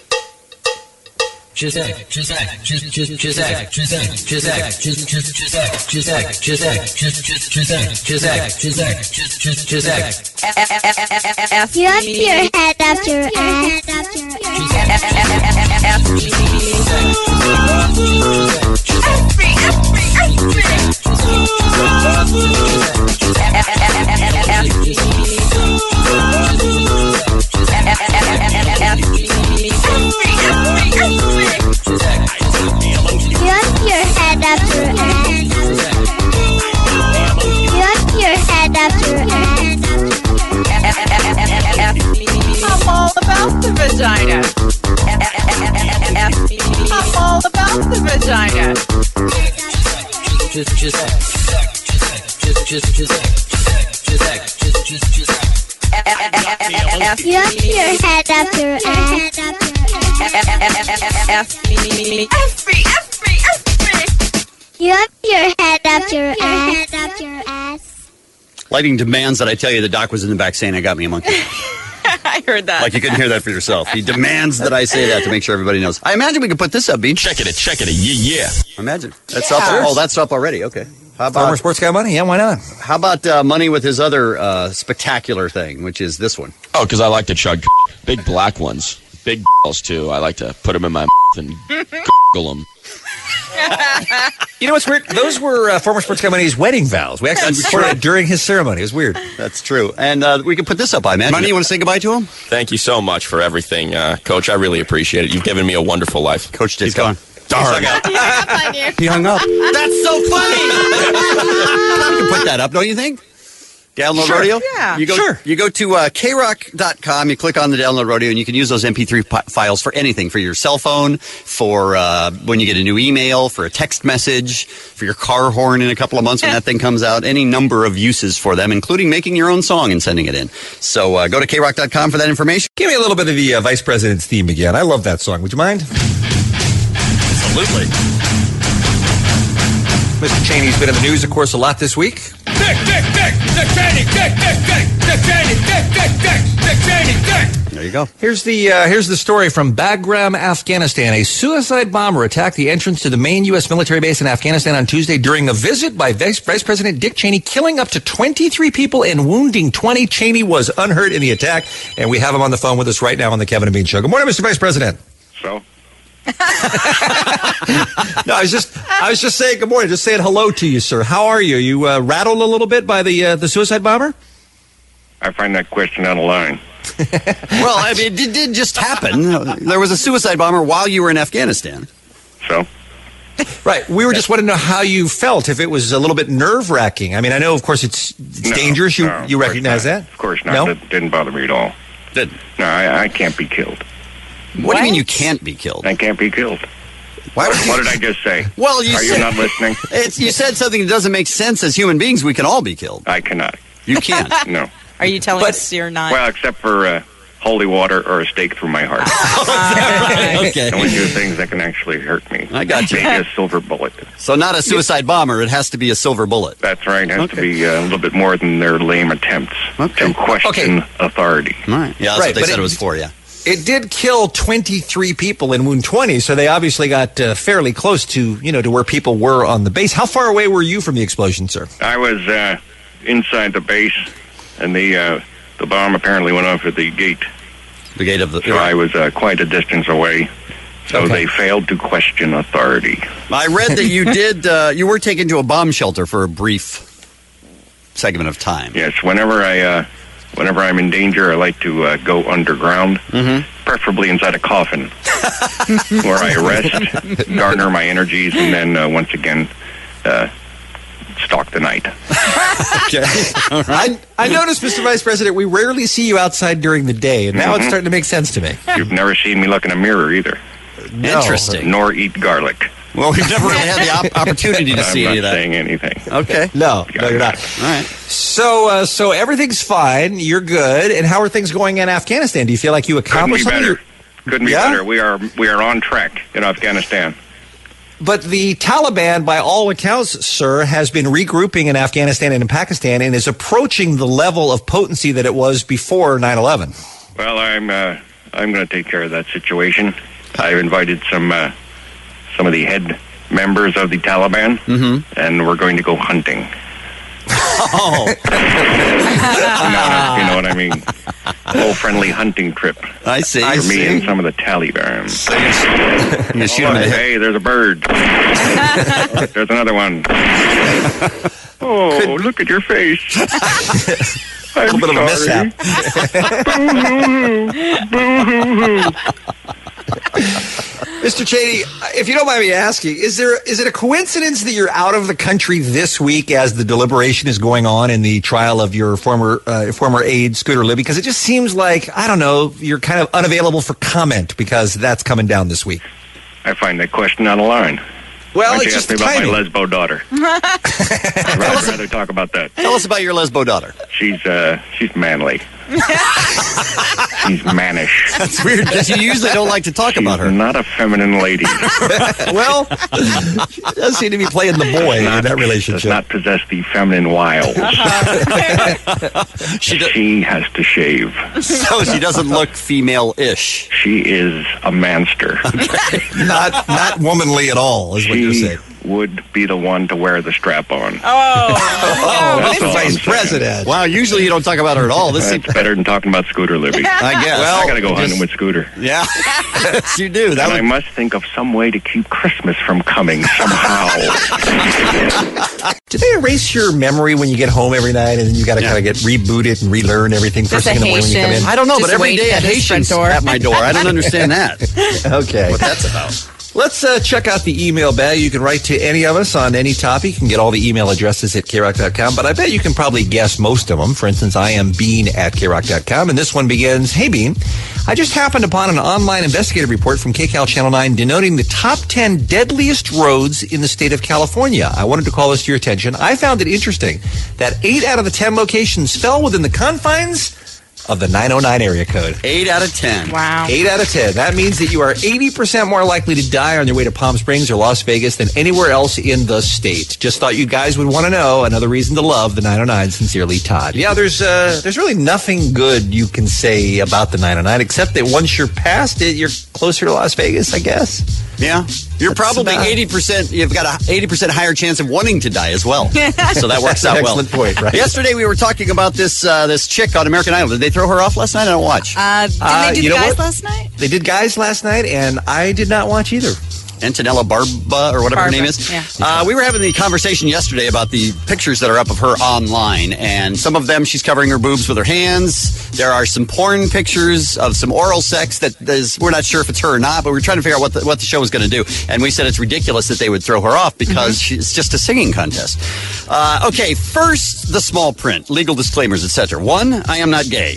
Gisette, Gisette, Gisette, Gisette, Gisette, Gisette, Gisette, Gisette, Gisette, Gisette, Gisette, Gisette, Gisette. You have your head up your You have your head up your ass. You have your head up your ass. I'm all about the vagina. I'm all about the vagina. Gisette, Gisette, Gisette, Gisette, Gisette, Gisette. You have your head up your ass. You have your head up your ass. Lighting demands that I tell you the doc was in the back saying I got me a monkey. I heard that. Like you couldn't hear that for yourself. He demands that I say that to make sure everybody knows. I imagine we could put this up, Bean. Check it, check it, yeah, yeah. Imagine. That's Yeah. up. Oh, that's up already. Okay. How Former about sports guy money? Yeah, why not? how about uh, money with his other uh, spectacular thing, which is this one? Oh, because I like to chug big black ones. Big balls, too. I like to put them in my and gurgle them. You know what's weird? Those were uh, former sports guy money's wedding vows. We actually That's recorded true. it during his ceremony. It was weird. That's true. And uh, we can put this up, I imagine. Money, you want to say goodbye to him? Thank you so much for everything, uh, Coach. I really appreciate it. You've given me a wonderful life. Coach did. He's gone. Darn. Yeah, He hung up. That's so funny. You can put that up, don't you think? Download Sure. Rodeo? Yeah. You go, Sure. You go to uh, K rock dot com, you click on the Download Rodeo, and you can use those M P three pi- files for anything, for your cell phone, for uh, when you get a new email, for a text message, for your car horn in a couple of months when that thing comes out, any number of uses for them, including making your own song and sending it in. So uh, go to K rock dot com for that information. Give me a little bit of the uh, Vice President's theme again. I love that song. Would you mind? Absolutely. Mister Cheney's been in the news, of course, a lot this week. Dick, Dick, Dick, Dick Cheney, Dick, Dick, Dick, Dick Cheney, Dick, Dick, Dick, Dick Cheney, Dick. There you go. Here's the uh, here's the story from Bagram, Afghanistan. A suicide bomber attacked the entrance to the main U S military base in Afghanistan on Tuesday during a visit by Vice, Vice President Dick Cheney, killing up to twenty-three people and wounding twenty. Cheney was unhurt in the attack, and we have him on the phone with us right now on the Kevin and Bean Show. Good morning, Mister Vice President. So? No, I was just I was just saying good morning, just saying hello to you, sir. How are you? You uh, rattled a little bit by the uh, the suicide bomber? I find that question out of line. Well, I mean, it did, did just happen. There was a suicide bomber while you were in Afghanistan. So? Right. We were just wanting to know how you felt, if it was a little bit nerve-wracking. I mean, I know, of course, it's, it's No, dangerous. You no, you of course recognize not. that? Of course not. No? That didn't bother me at all. Did. No, I, I can't be killed. What, do you mean you can't be killed? I can't be killed. Why would What did I just say? Well, you Are said, you not listening? It's, you said something that doesn't make sense. As human beings, we can all be killed. I cannot. You can't. No. Are you telling us you're not? Well, except for uh, holy water or a stake through my heart. Okay. The only two things that can actually hurt me. I got you. Maybe a silver bullet. So not a suicide bomber. It has to be a silver bullet. That's right. It has Okay. to be uh, a little bit more than their lame attempts to question authority. All right. Yeah, that's Right, what they but said it- it was for, yeah. It did kill twenty-three people and wound twenty, so they obviously got uh, fairly close to, you know, to where people were on the base. How far away were you from the explosion, sir? I was uh, inside the base, and the uh, the bomb apparently went off at the gate. The gate of the... So I was uh, quite a distance away. So Okay. they failed to question authority. I read that you did, uh, you were taken to a bomb shelter for a brief segment of time. Yes, whenever I, uh, whenever I'm in danger, I like to uh, go underground, Mm-hmm. preferably inside a coffin, where I rest, garner my energies, and then uh, once again uh, stalk the night. Okay. All right. I, I noticed, Mister Vice President, we rarely see you outside during the day, and now it's Mhm. starting to make sense to me. You've never seen me look in a mirror either. No. Interesting. Nor eat garlic. Well, we've never really had the op- opportunity to I'm see not any of that. saying anything. Okay. No, no, you're not. All right. So, uh, so everything's fine. You're good. And how are things going in Afghanistan? Do you feel like you Couldn't accomplished be something? better. Couldn't be Yeah? better. We are we are on track in Afghanistan. But the Taliban, by all accounts, sir, has been regrouping in Afghanistan and in Pakistan and is approaching the level of potency that it was before nine eleven. Well, I'm uh, I'm going to take care of that situation. I've invited some uh, some of the head members of the Taliban, Mm-hmm. and we're going to go hunting. Oh. No, you know what I mean. A whole friendly hunting trip. I see. For I me see. and some of the Taliban. You shoot Oh, him in the head. hey, there's a bird. There's another one. Oh, look at your face. A little bit of a mishap. Mister Cheney, if you don't mind me asking, is there is it a coincidence that you're out of the country this week as the deliberation is going on in the trial of your former uh, former aide Scooter Libby? Because it just seems like, I don't know, you're kind of unavailable for comment because that's coming down this week. I find that question out of line. Well, Why don't it's you just ask me the about timing. my lesbo daughter? I'd rather, rather talk about that. Tell us about your lesbo daughter. She's uh, she's manly. She's mannish. That's weird because you usually don't like to talk She's about her. not a feminine lady. Well, she does seem to be playing the boy in that Does relationship. not possess the feminine wiles. She, do- She has to shave. so she doesn't look female-ish. She is a manster. not not womanly at all, is what you're She saying. would be the one to wear the strap on. Oh, Oh, That's Mister all I'm Vice saying. President. Wow, usually you don't talk about her at all. This That's seems, better than talking about Scooter Libby. I guess. I gotta go just- hunting with Scooter. Yeah, yes, you do. That And I would, must think of some way to keep Christmas from coming somehow. Do they erase your memory when you get home every night and then you got to Yeah. kind of get rebooted and relearn everything first Just a thing in the morning when you come in? Haitian. I don't know, Just but every wait day a at his Haitian's front door. at my door. I don't understand that. Okay. What that's about. Let's uh, check out the email bag. You can write to any of us on any topic. You can get all the email addresses at K rock dot com, but I bet you can probably guess most of them. For instance, I am Bean at K rock dot com, and this one begins, Hey Bean, I just happened upon an online investigative report from K Cal Channel nine denoting the top ten deadliest roads in the state of California. I wanted to call this to your attention. I found it interesting that eight out of the ten locations fell within the confines of the nine oh nine area code. Eight out of ten. Wow. Eight out of ten. That means that you are eighty percent more likely to die on your way to Palm Springs or Las Vegas than anywhere else in the state. Just thought you guys would want to know. Another reason to love the nine oh nine. Sincerely, Todd. Yeah, there's uh, there's really nothing good you can say about the nine oh nine, except that once you're past it, you're closer to Las Vegas, I guess. Yeah. You're That's probably about- eighty percent, you've got a eighty percent higher chance of wanting to die as well. So that works That's an out well. excellent point, right? Yesterday we were talking about this uh, this chick on American Idol. Did they throw her off last night? I don't watch. Uh, did Uh, they do you the know guys what? last night? They did guys last night, and I did not watch either. Antonella Barba, or whatever her Barbara, name is. yeah. Uh, we were having the conversation yesterday about the pictures that are up of her online, and some of them she's covering her boobs with her hands. There are some porn pictures of some oral sex that is, we're not sure if it's her or not, but we're trying to figure out what the, what the show was going to do. And we said it's ridiculous that they would throw her off because she, it's just a singing contest. Uh, okay, first, the small print, legal disclaimers, et cetera. One, I am not gay.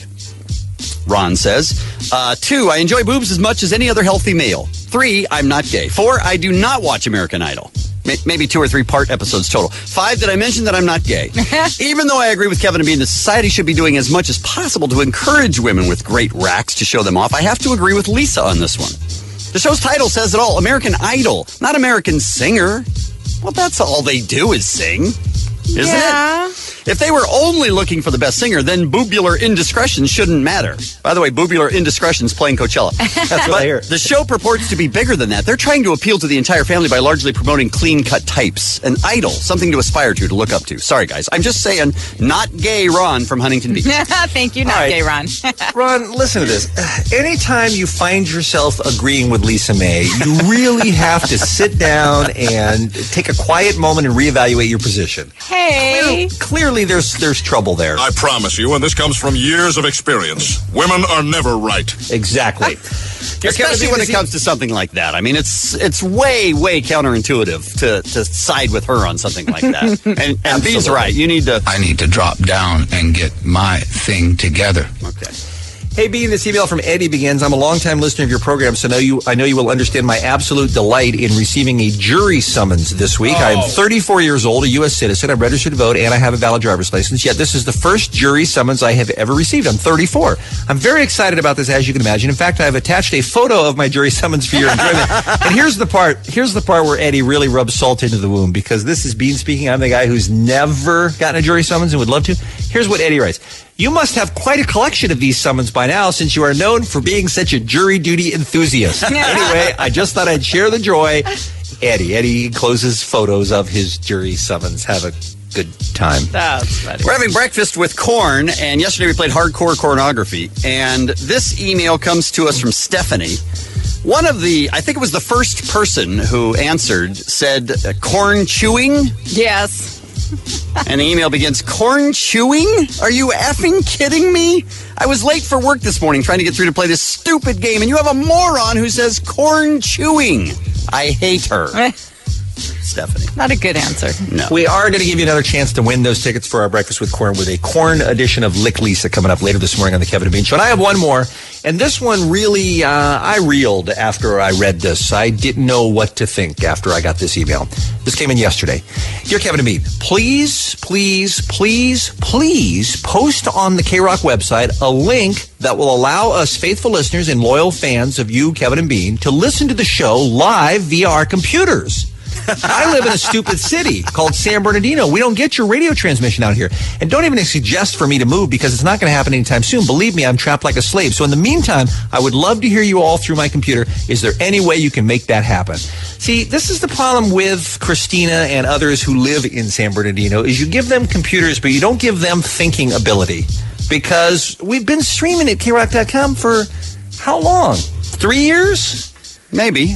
Ron says. Uh, two, I enjoy boobs as much as any other healthy male. Three, I'm not gay. Four, I do not watch American Idol. May- Maybe two or three part episodes total. Five, did I mention that I'm not gay? Even though I agree with Kevin and Bean that society should be doing as much as possible to encourage women with great racks to show them off, I have to agree with Lisa on this one. The show's title says it all. American Idol, not American Singer. Well, that's all they do is sing, isn't Yeah. it? If they were only looking for the best singer, then boobular indiscretion shouldn't matter. By the way, boobular indiscretion's playing Coachella. That's what I hear. The show purports to be bigger than that. They're trying to appeal to the entire family by largely promoting clean-cut types. An idol, something to aspire to, to look up to. Sorry, guys. I'm just saying, not gay Ron from Huntington Beach. Thank you, not All right. gay Ron. Ron, listen to this. Anytime you find yourself agreeing with Lisa May, you really have to sit down and take a quiet moment and reevaluate your position. Hey. Clearly, there's there's trouble there. I promise you, and this comes from years of experience, women are never right. Exactly. Especially when it comes to something like that. I mean, it's it's way, way counterintuitive to, to side with her on something like that. And, and Bean's right. You need to... I need to drop down and get my thing together. Okay. Hey, Bean, this email from Eddie begins. I'm a longtime listener of your program, so know you, I know you will understand my absolute delight in receiving a jury summons this week. Oh. I am thirty-four years old, a U S citizen. I'm registered to vote, and I have a valid driver's license. Yet this is the first jury summons I have ever received. I'm thirty-four. I'm very excited about this, as you can imagine. In fact, I have attached a photo of my jury summons for your enjoyment. And here's the part. Here's the part where Eddie really rubs salt into the wound, because this is Bean speaking. I'm the guy who's never gotten a jury summons and would love to. Here's what Eddie writes. You must have quite a collection of these summons by now, since you are known for being such a jury duty enthusiast. Anyway, I just thought I'd share the joy. Eddie. Eddie closes photos of his jury summons. Have a good time. That's funny. We're having breakfast with Korn, and yesterday we played Hardcore Cornography. And this email comes to us from Stephanie. One of the, I think it was the first person who answered, said uh, corn chewing. Yes. And the email begins, corn chewing? Are you effing kidding me? I was late for work this morning trying to get through to play this stupid game, and you have a moron who says corn chewing. I hate her. Stephanie. Not a good answer. No. We are going to give you another chance to win those tickets for our Breakfast with Corn with a Corn edition of Lick Lisa coming up later this morning on the Kevin and Bean Show. And I have one more. And this one really, uh, I reeled after I read this. I didn't know what to think after I got this email. This came in yesterday. Dear Kevin and Bean, please, please, please, please post on the K-Rock website a link that will allow us faithful listeners and loyal fans of you, Kevin and Bean, to listen to the show live via our computers. I live in a stupid city called San Bernardino. We don't get your radio transmission out here. And don't even suggest for me to move, because it's not going to happen anytime soon. Believe me, I'm trapped like a slave. So in the meantime, I would love to hear you all through my computer. Is there any way you can make that happen? See, this is the problem with Christina and others who live in San Bernardino, is you give them computers, but you don't give them thinking ability. Because we've been streaming at K rock dot com for how long? Three years? Maybe.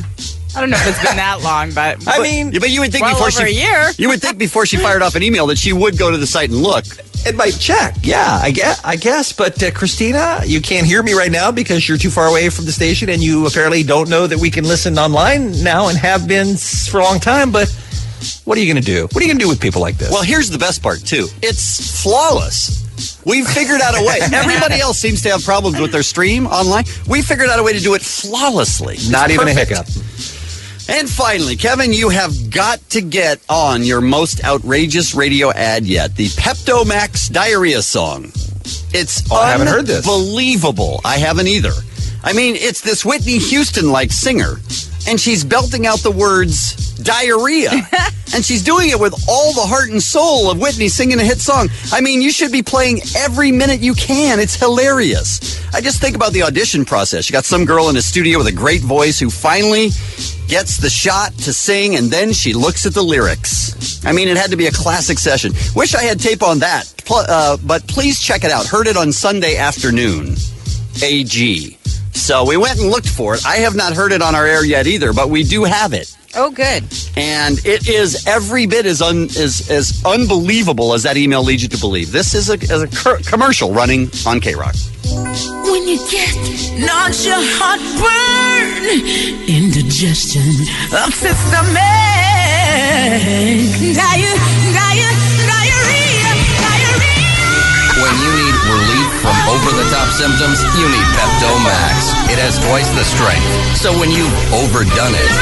I don't know if it's been that long, but I mean, Yeah, but you would think well before over she a year. you would think before she fired off an email that she would go to the site and look. It might check. Yeah, I guess. I guess. But uh, Christina, you can't hear me right now because you're too far away from the station, and you apparently don't know that we can listen online now and have been s- for a long time. But what are you going to do? What are you going to do with people like this? Well, here's the best part too. It's flawless. We've figured out a way. Everybody else seems to have problems with their stream online. We figured out a way to do it flawlessly. Not It's even perfect. a hiccup. And finally, Kevin, you have got to get on your most outrageous radio ad yet, the Pepto Max Diarrhea song. It's Oh, I haven't heard this. unbelievable. I haven't either. I mean, it's this Whitney Houston-like singer, and she's belting out the words diarrhea. And she's doing it with all the heart and soul of Whitney singing a hit song. I mean, you should be playing every minute you can. It's hilarious. I just think about the audition process. You got some girl in a studio with a great voice who finally gets the shot to sing, and then she looks at the lyrics. I mean, it had to be a classic session. Wish I had tape on that. Pl- uh, but please check it out. Heard it on Sunday afternoon. A G. So we went and looked for it. I have not heard it on our air yet either, but we do have it. Oh, good. And it is every bit as un, as, as unbelievable as that email leads you to believe. This is a, is a cur- commercial running on K-Rock. When you get nausea, heartburn, indigestion, upset stomach, diarrhea, diarrhea, diarrhea, diarrhea. When you need relief from over-the-top symptoms, you need Pepto Max. It has twice the strength. So when you've overdone it,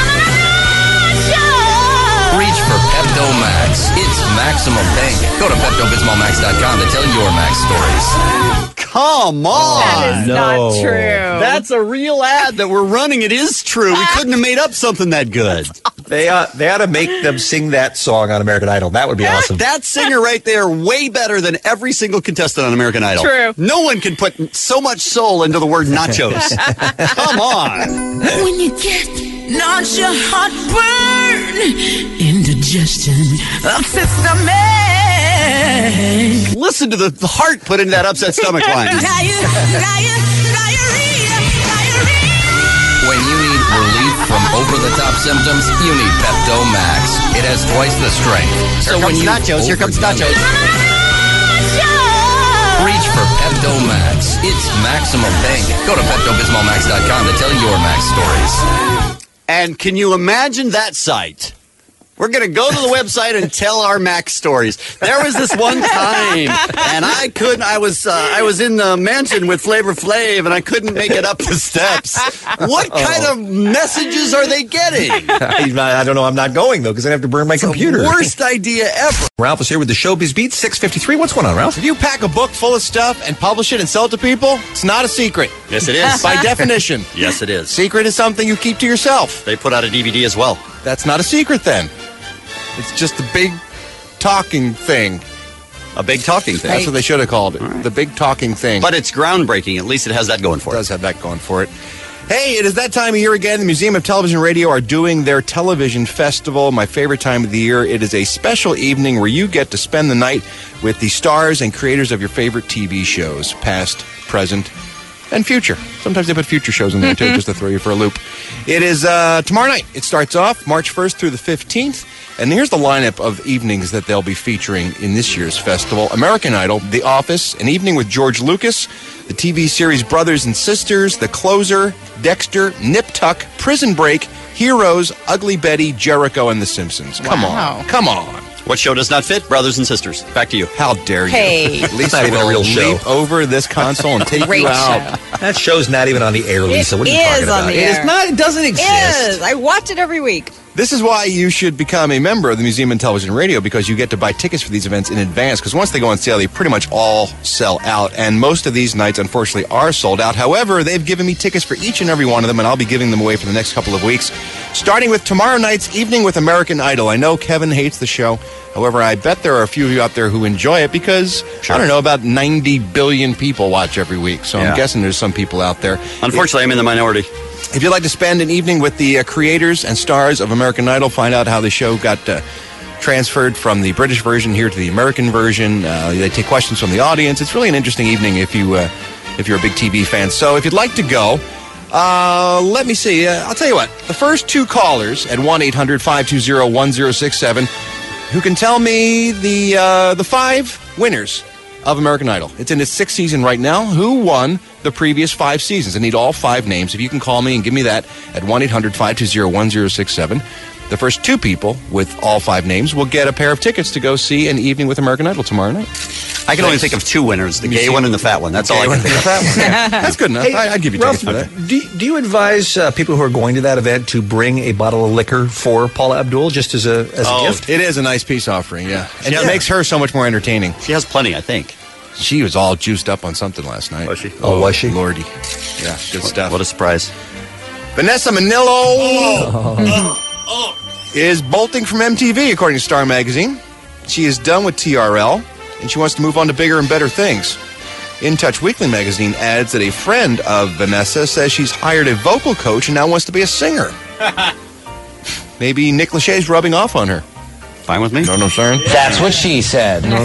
reach for Pepto Max. It's maximum pain. Go to Pepto Bismol Max dot com to tell your Max stories. Come on. That is not true. That's a real ad that we're running. It is true. We couldn't have made up something that good. They uh, they ought to make them sing that song on American Idol. That would be awesome. That singer right there, way better than every single contestant on American Idol. True. No one can put so much soul into the word nachos. Come on. When you get nausea, heartburn, indigestion, upset stomach, Listen to the, the heart put into that upset stomach line. diarrhea, diarrhea, diarrhea, diarrhea. When you need relief from over-the-top symptoms, you need Pepto Max. It has twice the strength. Here comes nachos. Here comes nachos. Reach for Pepto Max. It's maximum pain. Go to Pepto Bismol Max dot com to tell your Max stories. And can you imagine that sight? We're going to go to the website and tell our Max stories. There was this one time, and I couldn't. I was uh, I was in the mansion with Flavor Flav, and I couldn't make it up the steps. What kind of messages are they getting? I don't know. I'm not going, though, because I have to burn my computer. Worst idea ever. Ralph is here with the Showbiz Beat, six fifty-three. What's going on, Ralph? If you pack a book full of stuff and publish it and sell it to people, it's not a secret. Yes, it is. By definition. Yes, it is. Secret is something you keep to yourself. They put out a D V D as well. That's not a secret then. It's just a big talking thing. A big talking thing. That's what they should have called it. Right. The big talking thing. But it's groundbreaking. At least it has that going for it. It does have that going for it. Hey, it is that time of year again. The Museum of Television and Radio are doing their television festival, my favorite time of the year. It is a special evening where you get to spend the night with the stars and creators of your favorite T V shows, past, present, and future. Sometimes they put future shows in there, too, just to throw you for a loop. It is uh, tomorrow night. It starts off March first through the fifteenth. And here's the lineup of evenings that they'll be featuring in this year's festival. American Idol, The Office, An Evening with George Lucas, the T V series Brothers and Sisters, The Closer, Dexter, Nip Tuck, Prison Break, Heroes, Ugly Betty, Jericho, and The Simpsons. Come Wow. on. Come on. What show does not fit? Brothers and Sisters. Back to you. How dare you? Hey. At least Not I even a will real show. leap over this console and take Great you out. show. That show's not even on the air, Lisa. What are you It talking is on about? the It air. is not. It doesn't exist. Is. I watch it every week. This is why you should become a member of the Museum of Television and Radio, because you get to buy tickets for these events in advance, because once they go on sale, they pretty much all sell out, and most of these nights, unfortunately, are sold out. However, they've given me tickets for each and every one of them, and I'll be giving them away for the next couple of weeks, starting with tomorrow night's Evening with American Idol. I know Kevin hates the show. However, I bet there are a few of you out there who enjoy it because, Sure. I don't know, about ninety billion people watch every week, so Yeah. I'm guessing there's some people out there. Unfortunately, I'm in the minority. If you'd like to spend an evening with the uh, creators and stars of American Idol, find out how the show got uh, transferred from the British version here to the American version. Uh, they take questions from the audience. It's really an interesting evening if you uh, if you're a big T V fan. So if you'd like to go, Uh, let me see. Uh, I'll tell you what. The first two callers at one eight hundred five two zero one zero six seven who can tell me the uh, the five winners of American Idol. It's in its sixth season right now. Who won the previous five seasons? I need all five names. If you can call me and give me that at one eight hundred five two zero one zero six seven. The first two people with all five names will get a pair of tickets to go see An Evening with American Idol tomorrow night. I can only think of two winners, the gay one and the fat one. That's all I can think of. Yeah, that's good enough. Hey, I, I'd give you Ralph, tickets for that. Do, do you advise uh, people who are going to that event to bring a bottle of liquor for Paula Abdul just as a as Oh, a gift? it is a nice peace offering, yeah. And Yeah. it makes her so much more entertaining. She has plenty, I think. She was all juiced up on something last night. Was she? Oh, was she? Lordy. Yeah, good stuff. What a surprise. Vanessa Manillo is bolting from M T V, according to Star Magazine. She is done with T R L, and she wants to move on to bigger and better things. In Touch Weekly magazine adds that a friend of Vanessa says she's hired a vocal coach and now wants to be a singer. Maybe Nick Lachey's rubbing off on her. Fine with me. No, no, sir. That's what she said. No,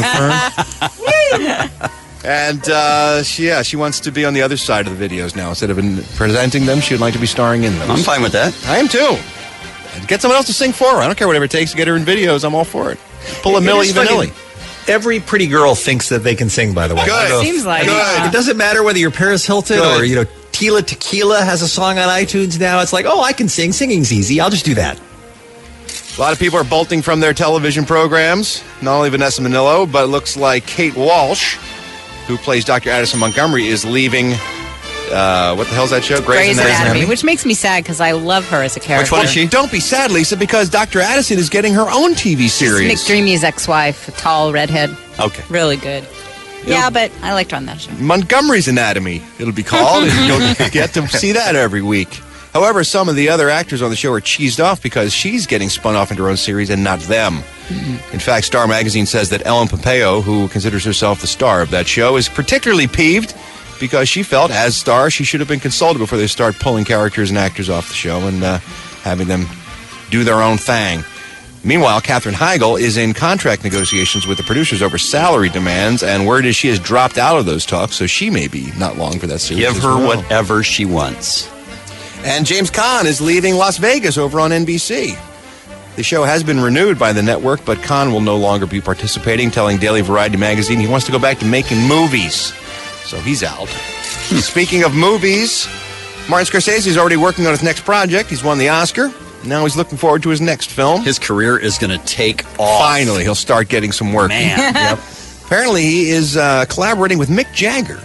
sir. And, uh, she, yeah, she wants to be on the other side of the videos now. Instead of in presenting them, she would like to be starring in them. I'm fine with that. I am too. Get someone else to sing for her. I don't care whatever it takes to get her in videos. I'm all for it. Pull a It Milli is funny. Vanilli. Every pretty girl thinks that they can sing, by the way. Good. I don't know if- Seems like Good. It doesn't matter whether you're Paris Hilton Good. or, you know, Tila Tequila has a song on iTunes now. It's like, oh, I can sing. Singing's easy. I'll just do that. A lot of people are bolting from their television programs. Not only Vanessa Manillo, but it looks like Kate Walsh, who plays Doctor Addison Montgomery, is leaving. Uh, what the hell's that show? Grey's Anatomy, which makes me sad because I love her as a character. Which one is she? Don't be sad, Lisa, because Doctor Addison is getting her own T V series. Nick Dreamy's ex-wife, a tall redhead. Okay. Really good. Yeah, but I liked her on that show. Montgomery's Anatomy, it'll be called, and you'll get to see that every week. However, some of the other actors on the show are cheesed off because she's getting spun off into her own series and not them. Mm-hmm. In fact, Star Magazine says that Ellen Pompeo, who considers herself the star of that show, is particularly peeved because she felt, as star, she should have been consulted before they start pulling characters and actors off the show and uh, having them do their own thing. Meanwhile, Katherine Heigl is in contract negotiations with the producers over salary demands, and word is she has dropped out of those talks, so she may be not long for that series. Give as her well. whatever she wants. And James Caan is leaving Las Vegas over on N B C. The show has been renewed by the network, but Caan will no longer be participating, telling Daily Variety magazine he wants to go back to making movies. So he's out. Speaking of movies, Martin Scorsese is already working on his next project. He's won the Oscar. Now he's looking forward to his next film. His career is going to take off. Finally, he'll start getting some work. Man. Yep. Apparently, he is uh, collaborating with Mick Jagger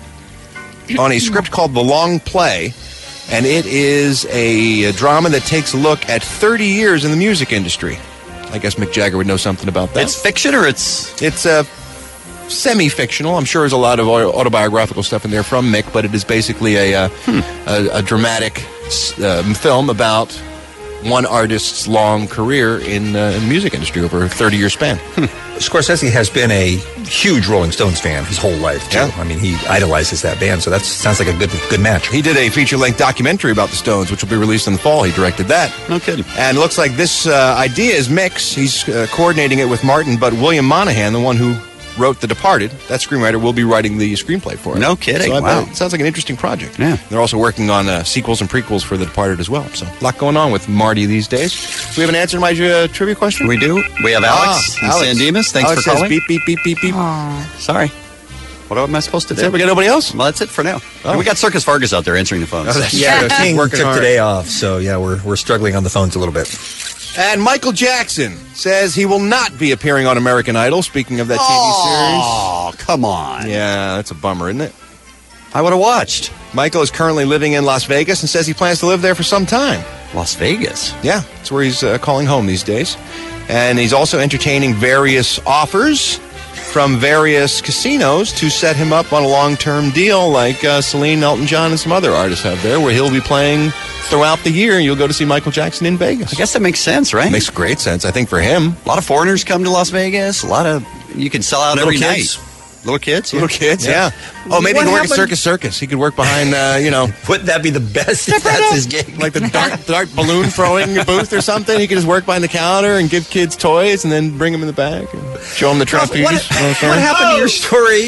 on a script called The Long Play, and it is a, a drama that takes a look at thirty years in the music industry. I guess Mick Jagger would know something about that. It's fiction or it's... It's uh, semi-fictional. I'm sure there's a lot of au- autobiographical stuff in there from Mick, but it is basically a, uh, Hmm. a, a dramatic uh, film about one artist's long career in uh, the music industry over a thirty-year span. Scorsese has been a huge Rolling Stones fan his whole life, too. Yeah. I mean, he idolizes that band, so that sounds like a good good match. He did a feature-length documentary about the Stones, which will be released in the fall. He directed that. No kidding. And it looks like this uh, idea is Mick's. He's uh, coordinating it with Martin, but William Monahan, the one who wrote The Departed, that screenwriter, will be writing the screenplay for it. No kidding. So I Wow. bet it sounds like an interesting project. Yeah. They're also working on uh, sequels and prequels for The Departed as well. So a lot going on with Marty these days. Do we have an answer to my uh, trivia question? We do. We have Alex Ah, in Alex. San Dimas. Thanks Alex for says calling. beep, beep, beep, beep, beep. Sorry. What am I supposed to do? That's it? We got nobody else? Well, that's it for now. Oh. And we got Circus Vargas out there answering the phones. Oh, that's Yeah, true. King Working took hard. today off, so yeah, we're we're struggling on the phones a little bit. And Michael Jackson says he will not be appearing on American Idol. Speaking of that T V Oh, come on. series. Yeah, that's a bummer, isn't it? I would have watched. Michael is currently living in Las Vegas and says he plans to live there for some time. Las Vegas. Yeah, that's where he's uh, calling home these days. And he's also entertaining various offers from various casinos to set him up on a long-term deal like uh, Celine, Elton John, and some other artists have there, where he'll be playing throughout the year, and you'll go to see Michael Jackson in Vegas. I guess that makes sense, right? Makes great sense, I think, for him. A lot of foreigners come to Las Vegas. A lot of... You can sell out Little every kids. night. Little kids? Yeah. Little kids, yeah. Oh, maybe he What can work happened- at Circus Circus. He could work behind, uh, you know, Wouldn't that be the best if that's his gig? like the dart, dart balloon throwing booth or something. He could just work behind the counter and give kids toys and then bring them in the back and show them the trapeze. What, You know what I'm saying? what happened to your story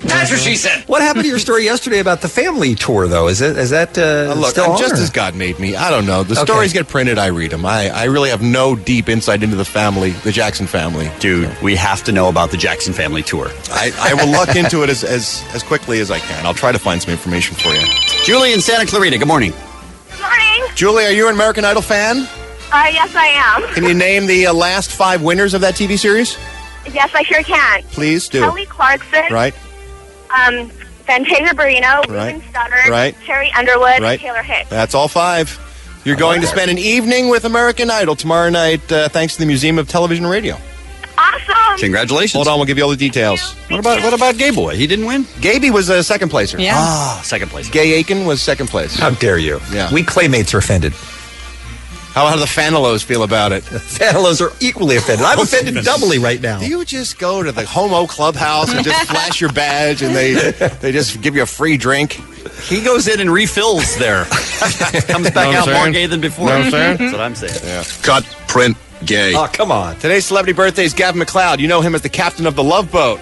That's what she said. What happened to your story yesterday about the family tour, though? Is it is that uh, Uh, look, still I'm on, just or? as God made me. I don't know. The Okay. stories get printed, I read them. I, I really have no deep insight into the family, the Jackson family. Dude, we have to know about the Jackson family tour. I, I will look into it as, as, as quickly as I can. I'll try to find some information for you. Julie in Santa Clarita, good morning. Morning. Julie, are you an American Idol fan? Uh, yes, I am. Can you name the uh, last five winners of that T V series? Yes, I sure can. Please do. Kelly Clarkson. Right, Um, Fantasia Barrino. Right. Ruben Studdard. Right. Terry Underwood. Right. And Taylor Hicks. that's all five. You're going to spend an evening with American Idol tomorrow night, uh, thanks to the Museum of Television and Radio. Awesome. Congratulations. Hold on, we'll give you all the details. What about what about Gay Boy? He didn't win? Gaby was a second placer. Yeah. Ah, second place. Gay Aiken was second place. How dare you? Yeah. We Claymates are offended. How, how do the Fanilos feel about it? Fanilos are equally offended. I'm offended doubly right now. Do you just go to the homo clubhouse and just flash your badge and they they just give you a free drink? He goes in and refills there. Comes back Know what out I'm more saying? gay than before. Know what I'm saying? That's what I'm saying. Yeah. Cut, print, gay. Oh, come on. Today's celebrity birthday is Gavin McLeod. You know him as the captain of the Love Boat.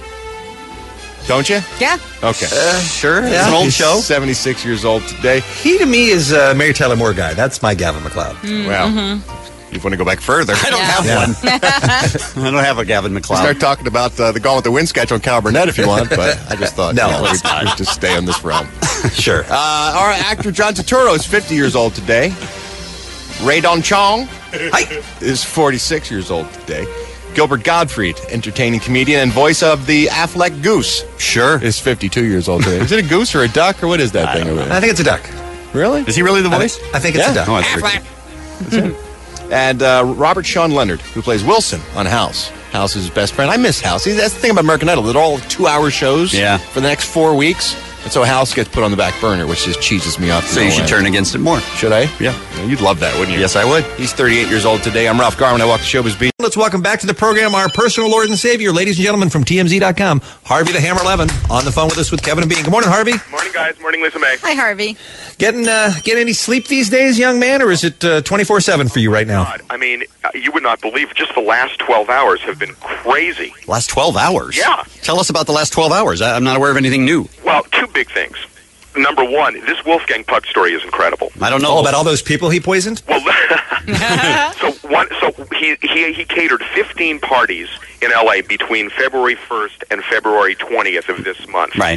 Don't you? Yeah. Okay. Uh, sure. It's Yeah. an old He's show. seventy-six years old today. He, to me, is a Mary Tyler Moore guy. That's my Gavin McLeod. Well, Mm-hmm. you want to go back further. I don't have one. I don't have a Gavin McLeod. Start talking about uh, the Gone with the Wind sketch on Cal Burnett if you want, but I just thought, No, you know, let's we'd, we'd just stay on this realm. Sure. Uh, our actor John Turturro is fifty years old today. Ray Don Chong is forty-six years old today. Gilbert Gottfried, entertaining comedian and voice of the Affleck Goose, Sure. is fifty-two years old today. Is it a goose or a duck or what is that I thing? don't over I there? think it's a duck. Really? Is he really the I voice? think, I think it's Yeah. a duck. Oh, that's pretty cool. And uh, Robert Sean Leonard, who plays Wilson on House. House is his best friend. I miss House. See, that's the thing about American Idol. They're all two-hour shows Yeah. for the next four weeks. And so House gets put on the back burner, which just cheeses me off. So you should turn against it more. Should I? Yeah. You'd love that, wouldn't you? Yes, I would. He's thirty-eight years old today. I'm Ralph Garman. I walk the showbiz beat. Let's welcome back to the program our personal Lord and Savior, ladies and gentlemen, from T M Z dot com, Harvey the Hammer Levin, on the phone with us with Kevin and Bean. Good morning, Harvey. Morning, guys. Morning, Lisa May. Hi, Harvey. Getting uh, getting any sleep these days, young man, or is it uh, twenty-four seven for you right now? God, I mean, uh, you would not believe just the last twelve hours have been crazy. Last twelve hours? Yeah. Tell us about the last twelve hours. I, I'm not aware of anything new. Well, two big things. Number one, this Wolfgang Puck story is incredible. I don't know. Oh, about all those people he poisoned? Well, so one, so he, he he catered fifteen parties in L A between February first and February twentieth of this month. Right.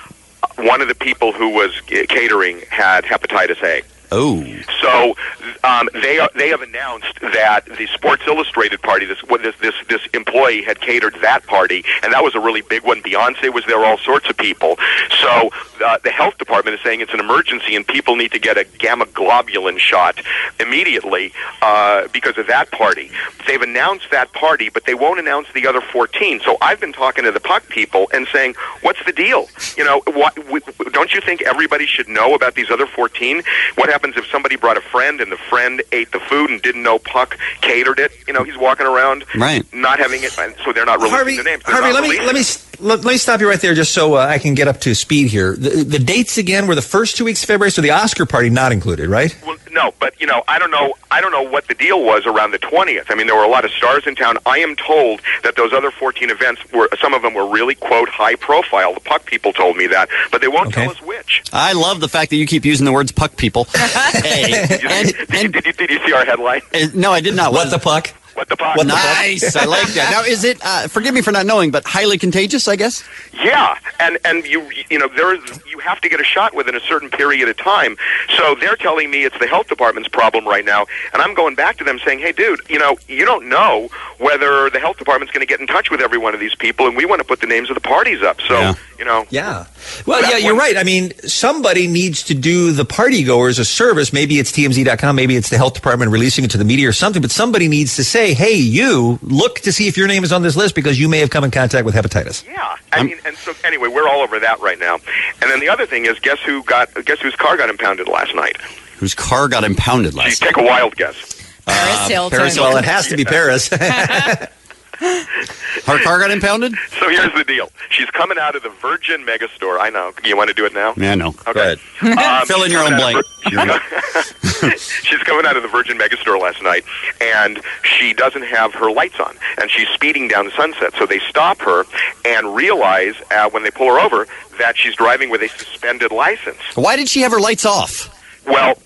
One of the people who was uh, catering had hepatitis A. Oh. So um, they are, they have announced that the Sports Illustrated party, this what this, this this employee had catered that party, and that was a really big one. Beyonce was there, all sorts of people. So uh, the health department is saying it's an emergency and people need to get a gamma globulin shot immediately uh, because of that party. They've announced that party, but they won't announce the other fourteen. So I've been talking to the Puck people and saying, what's the deal? You know, what, w- don't you think everybody should know about these other fourteen? What happens if somebody brought a friend and the friend ate the food and didn't know Puck catered it? You know, he's walking around right. not having it, and so they're not releasing Harvey, the names. They're Harvey, not let me releasing let me it. s- let, let me stop you right there, just so uh, I can get up to speed here. The, the dates again were the first two weeks of February, so the Oscar party not included, right? Well, no, but you know, I don't know. I don't know what the deal was around the twentieth. I mean, there were a lot of stars in town. I am told that those other fourteen events were, some of them were really quote high profile. The Puck people told me that, but they won't Okay. tell us which. I love the fact that you keep using the words puck people. Hey, Did you, and, did, you, did, you, did you see our headline? uh, no, I did not. What the puck? What the Puck? What the Puck? Nice. I like that. Now, is it, uh, forgive me for not knowing, but highly contagious, I guess? Yeah, and and you you know there is you have to get a shot within a certain period of time. So they're telling me it's the health department's problem right now, and I'm going back to them saying, hey, dude, you know you don't know whether the health department's going to get in touch with every one of these people, and we want to put the names of the parties up. So Yeah. you know, Yeah. Well, That yeah, you're one- right. I mean, somebody needs to do the party goers a service. Maybe it's T M Z dot com, maybe it's the health department releasing it to the media or something, but somebody needs to say, hey, you, look to see if your name is on this list because you may have come in contact with hepatitis. yeah. I mean, and so anyway, we're all over that right now. And then the other thing is, guess who got guess whose car got impounded last night? Whose car got impounded last Take a wild guess. Paris Hilton. Paris, well, it has to be Paris. Her car got impounded? So here's the deal. She's coming out of the Virgin Megastore. I know. You want to do it now? Yeah, no. Okay. Go ahead. Um, Fill in she's your own coming out blank. of Vir- she's coming out of the Virgin Megastore last night, and she doesn't have her lights on, and she's speeding down Sunset. So they stop her and realize uh, when they pull her over that she's driving with a suspended license. Why did she have her lights off? Well,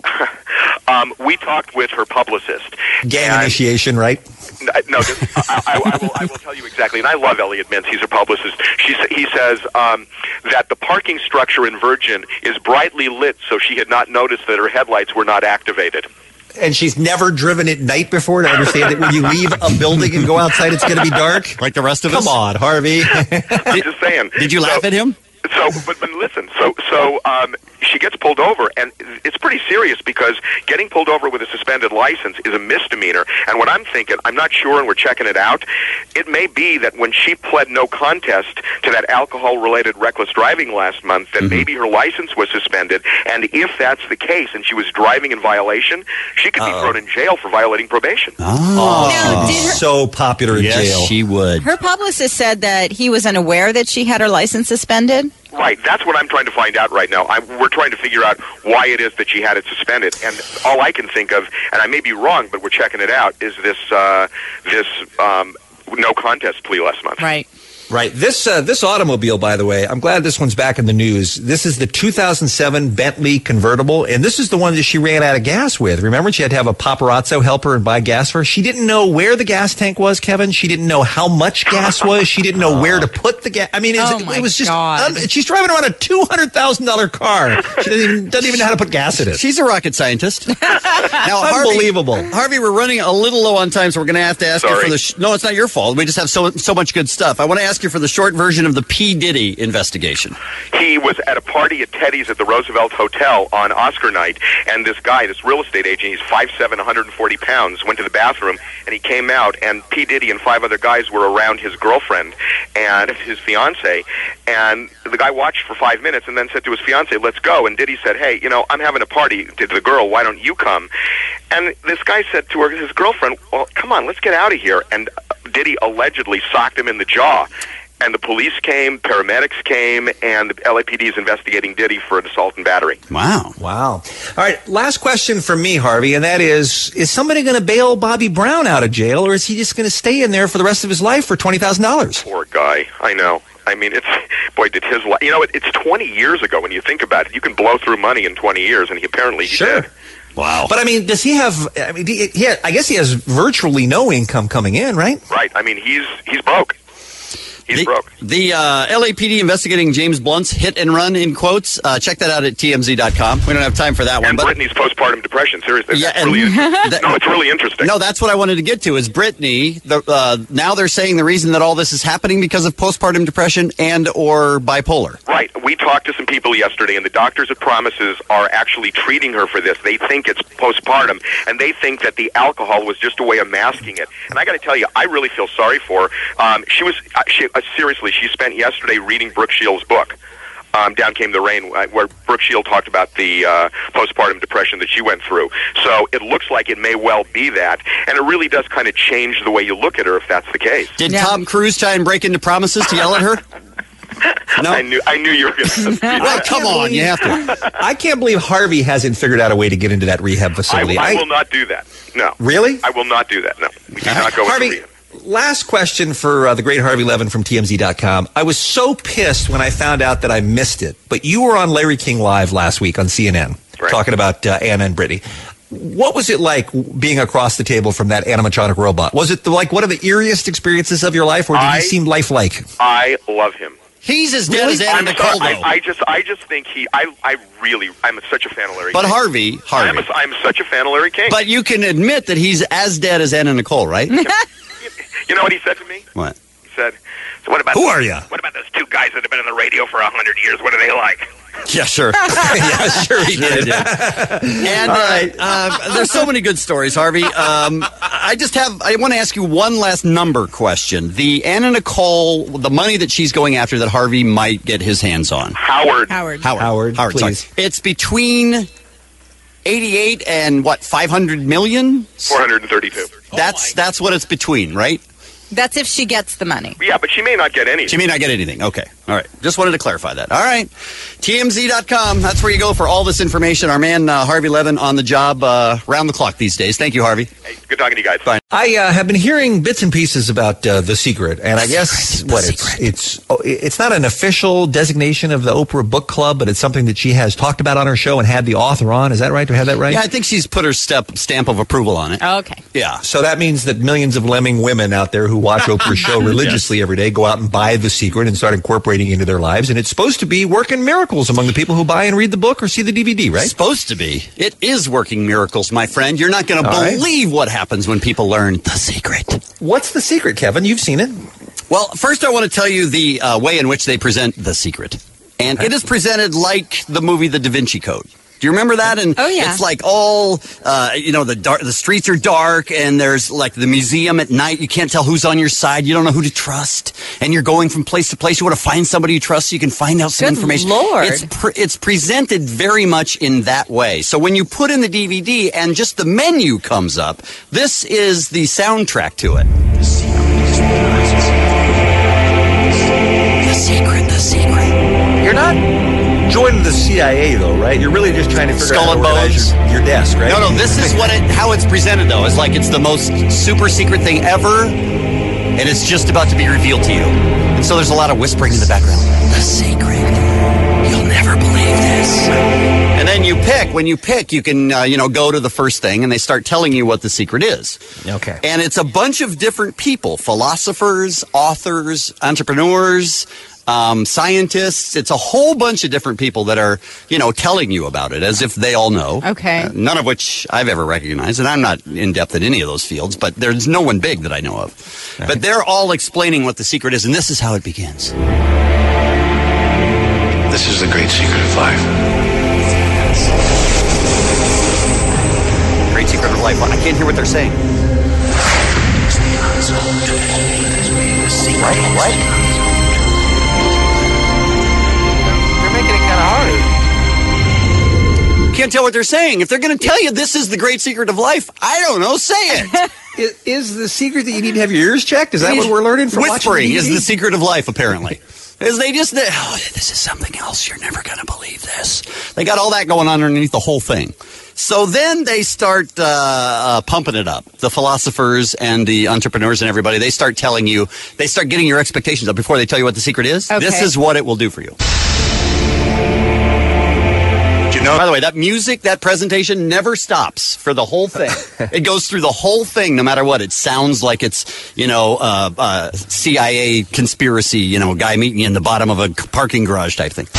um, we talked with her publicist. Gang and- initiation, right? No, this, I, I, I, will, I will tell you exactly, and I love Elliot Mintz. He's a publicist. She, he says um, that the parking structure in Virgin is brightly lit, so she had not noticed that her headlights were not activated. And she's never driven at night before to understand that when you leave a building and go outside, it's going to be dark? Like the rest of Come us? Come on, Harvey. I'm just saying. Did you so, laugh at him? So, but, but listen, so so um, she gets pulled over, and it's pretty serious because getting pulled over with a suspended license is a misdemeanor. And what I'm thinking, I'm not sure, and we're checking it out, it may be that when she pled no contest to that alcohol-related reckless driving last month, that mm-hmm. maybe her license was suspended, and if that's the case, and she was driving in violation, she could Uh-oh. be thrown in jail for violating probation. Oh, Now, did her- so popular in yes, jail. she would. Her publicist said that he was unaware that she had her license suspended. Right, that's what I'm trying to find out right now. I'm, we're trying to figure out why it is that she had it suspended, and all I can think of, and I may be wrong, but we're checking it out, is this uh, this um, no contest plea last month. Right. Right. This uh, this automobile, by the way, I'm glad this one's back in the news. This is the two thousand seven Bentley convertible, and this is the one that she ran out of gas with. Remember, she had to have a paparazzo help her and buy gas for her. She didn't know where the gas tank was, Kevin. She didn't know how much gas was. She didn't know where to put the gas. I mean, it was, Oh, my it was just. God. Um, she's driving around a two hundred thousand dollars car. She doesn't even, doesn't even know how to put gas in it. She's a rocket scientist. Now, Unbelievable. Harvey, Harvey, we're running a little low on time, so we're going to have to ask Sorry. you for the. Sh- no, it's not your fault. We just have so so much good stuff. I want to ask you for the short version of the P. Diddy investigation. He was at a party at Teddy's at the Roosevelt Hotel on Oscar night, and this guy, this real estate agent, he's five seven, one hundred forty pounds, went to the bathroom, and he came out, and P. Diddy and five other guys were around his girlfriend and his fiancée, and the guy watched for five minutes and then said to his fiancée, let's go, and Diddy said, hey, you know, I'm having a party to the girl, why don't you come? And this guy said to her, his girlfriend, well, come on, let's get out of here, and Diddy allegedly socked him in the jaw. And the police came, paramedics came, and the L A P D is investigating Diddy for an assault and battery. Wow. Wow. All right, last question from me, Harvey, and that is, is somebody going to bail Bobby Brown out of jail, or is he just going to stay in there for the rest of his life for twenty thousand dollars? Poor guy. I know. I mean, it's, boy, did his life, you know, it, it's twenty years ago when you think about it. You can blow through money in twenty years, and he apparently he Sure. did. Wow. But, I mean, does he have, I mean, he, he, I guess he has virtually no income coming in, right? Right. I mean, he's he's broke. He's the, broke. The uh, L A P D investigating James Blunt's hit and run, in quotes. Uh, check that out at T M Z dot com. We don't have time for that one. And but Britney's postpartum depression. Seriously, Yeah, that's and- really interesting. that- no, it's really interesting. No, that's what I wanted to get to. Is Britney? The, uh, now they're saying the reason that all this is happening because of postpartum depression and or bipolar. Right. We talked to some people yesterday, and the doctors at Promises are actually treating her for this. They think it's postpartum, and they think that the alcohol was just a way of masking it. And I got to tell you, I really feel sorry for her. Um, she was uh, she, uh, seriously. She spent yesterday reading Brooke Shields' book. Um, Down Came the Rain, uh, where Brooke Shield talked about the uh, postpartum depression that she went through. So it looks like it may well be that, and it really does kind of change the way you look at her if that's the case. Did Tom Cruise try and break into Promises to yell at her? No. I knew I knew you were going to. Well, come on, you have to. I can't believe Harvey hasn't figured out a way to get into that rehab I, facility. I will not do that. No. Really? I will not do that. No. We do not go Harvey, into rehab. last question for uh, the great Harvey Levin from T M Z dot com. I was so pissed when I found out that I missed it, but you were on Larry King Live last week on C N N Right. talking about uh, Anna and Brittany. What was it like being across the table from that animatronic robot? Was it the, like one of the eeriest experiences of your life, or did I- he seem lifelike? I love him. He's as dead Really? as Anna I'm Nicole, sorry, though. I, I just, I just think he. I, I really, I'm such a fan of Larry. But King. Harvey, Harvey. I'm, a, I'm such a fan of Larry King. But you can admit that he's as dead as Anna Nicole, right? You know what he said to me? What? He said, "So what about Who those- are ya? What about those two guys that have been on the radio for a hundred years? What are they like?" Yeah, sure. Yeah, sure he did. And uh, uh, there's so many good stories, Harvey. Um, I just have, I want to ask you one last number question. The Anna Nicole, the money that she's going after that Harvey might get his hands on. Howard. Howard. Howard. Howard, Howard, please. sorry. It's between eighty-eight and what, five hundred million? Four hundred and thirty-two. That's that's what it's between, right? That's if she gets the money. Yeah, but she may not get any. She may not get anything. Okay. All right. Just wanted to clarify that. All right. T M Z dot com. That's where you go for all this information. Our man, uh, Harvey Levin, on the job uh, round the clock these days. Thank you, Harvey. Hey, good talking to you guys. Fine. I uh, have been hearing bits and pieces about uh, The Secret, and I guess Secret, what The it's Secret. it's oh, it's not an official designation of the Oprah Book Club, but it's something that she has talked about on her show and had the author on. Is that right? Do I have that right? Yeah, I think she's put her step stamp of approval on it. Okay. Yeah. So that means that millions of lemming women out there who watch Oprah's show religiously every day go out and buy The Secret and start incorporating it into their lives, and it's supposed to be working miracles among the people who buy and read the book or see the D V D, right? Supposed to be. It is working miracles, my friend. You're not going to All right. believe what happens when people learn The Secret. What's The Secret, Kevin? You've seen it. Well, first I want to tell you the uh, way in which they present The Secret. And it is presented like the movie The Da Vinci Code. Do you remember that? And oh, yeah. It's like all, uh, you know, the dark, the streets are dark, and there's like the museum at night. You can't tell who's on your side. You don't know who to trust. And you're going from place to place. You want to find somebody you trust so you can find out some Good information. Lord. It's, pre- it's presented very much in that way. So when you put in the D V D and just the menu comes up, this is the soundtrack to it. The Secret, The Secret. You're not joining the C I A, though, right? You're really just trying to figure Skull out and how to organize Bones. your, your desk, right? No, no, this is what it, how it's presented, though. It's like it's the most super secret thing ever, and it's just about to be revealed to you. And so there's a lot of whispering in the background. The Secret. You'll never believe this. And then you pick. When you pick, you can, uh, you know, go to the first thing, and they start telling you what the secret is. Okay. And it's a bunch of different people, philosophers, authors, entrepreneurs, Um, scientists. It's a whole bunch of different people that are, you know, telling you about it as if they all know. Okay. Uh, none of which I've ever recognized, and I'm not in depth in any of those fields, but there's no one big that I know of. Right. But they're all explaining what the secret is, and this is how it begins. This is the great secret of life. Great secret of life. I can't hear what they're saying. What? What? Making it kind of hard. Can't tell what they're saying. If they're going to tell you this is the great secret of life, I don't know. Say it. is, is the secret that you need to have your ears checked? Is that what we're learning from watching Whispering the is D V D? the secret of life, apparently. Is they just, they, oh, this is something else. You're never going to believe this. They got all that going on underneath the whole thing. So then they start uh, uh, pumping it up. The philosophers and the entrepreneurs and everybody, they start telling you, they start getting your expectations up before they tell you what the secret is. Okay. This is what it will do for you. You know, By the way, that music, that presentation never stops for the whole thing. It goes through the whole thing, no matter what. It sounds like it's, you know, uh, uh, C I A conspiracy, you know, guy meeting you in the bottom of a parking garage type thing.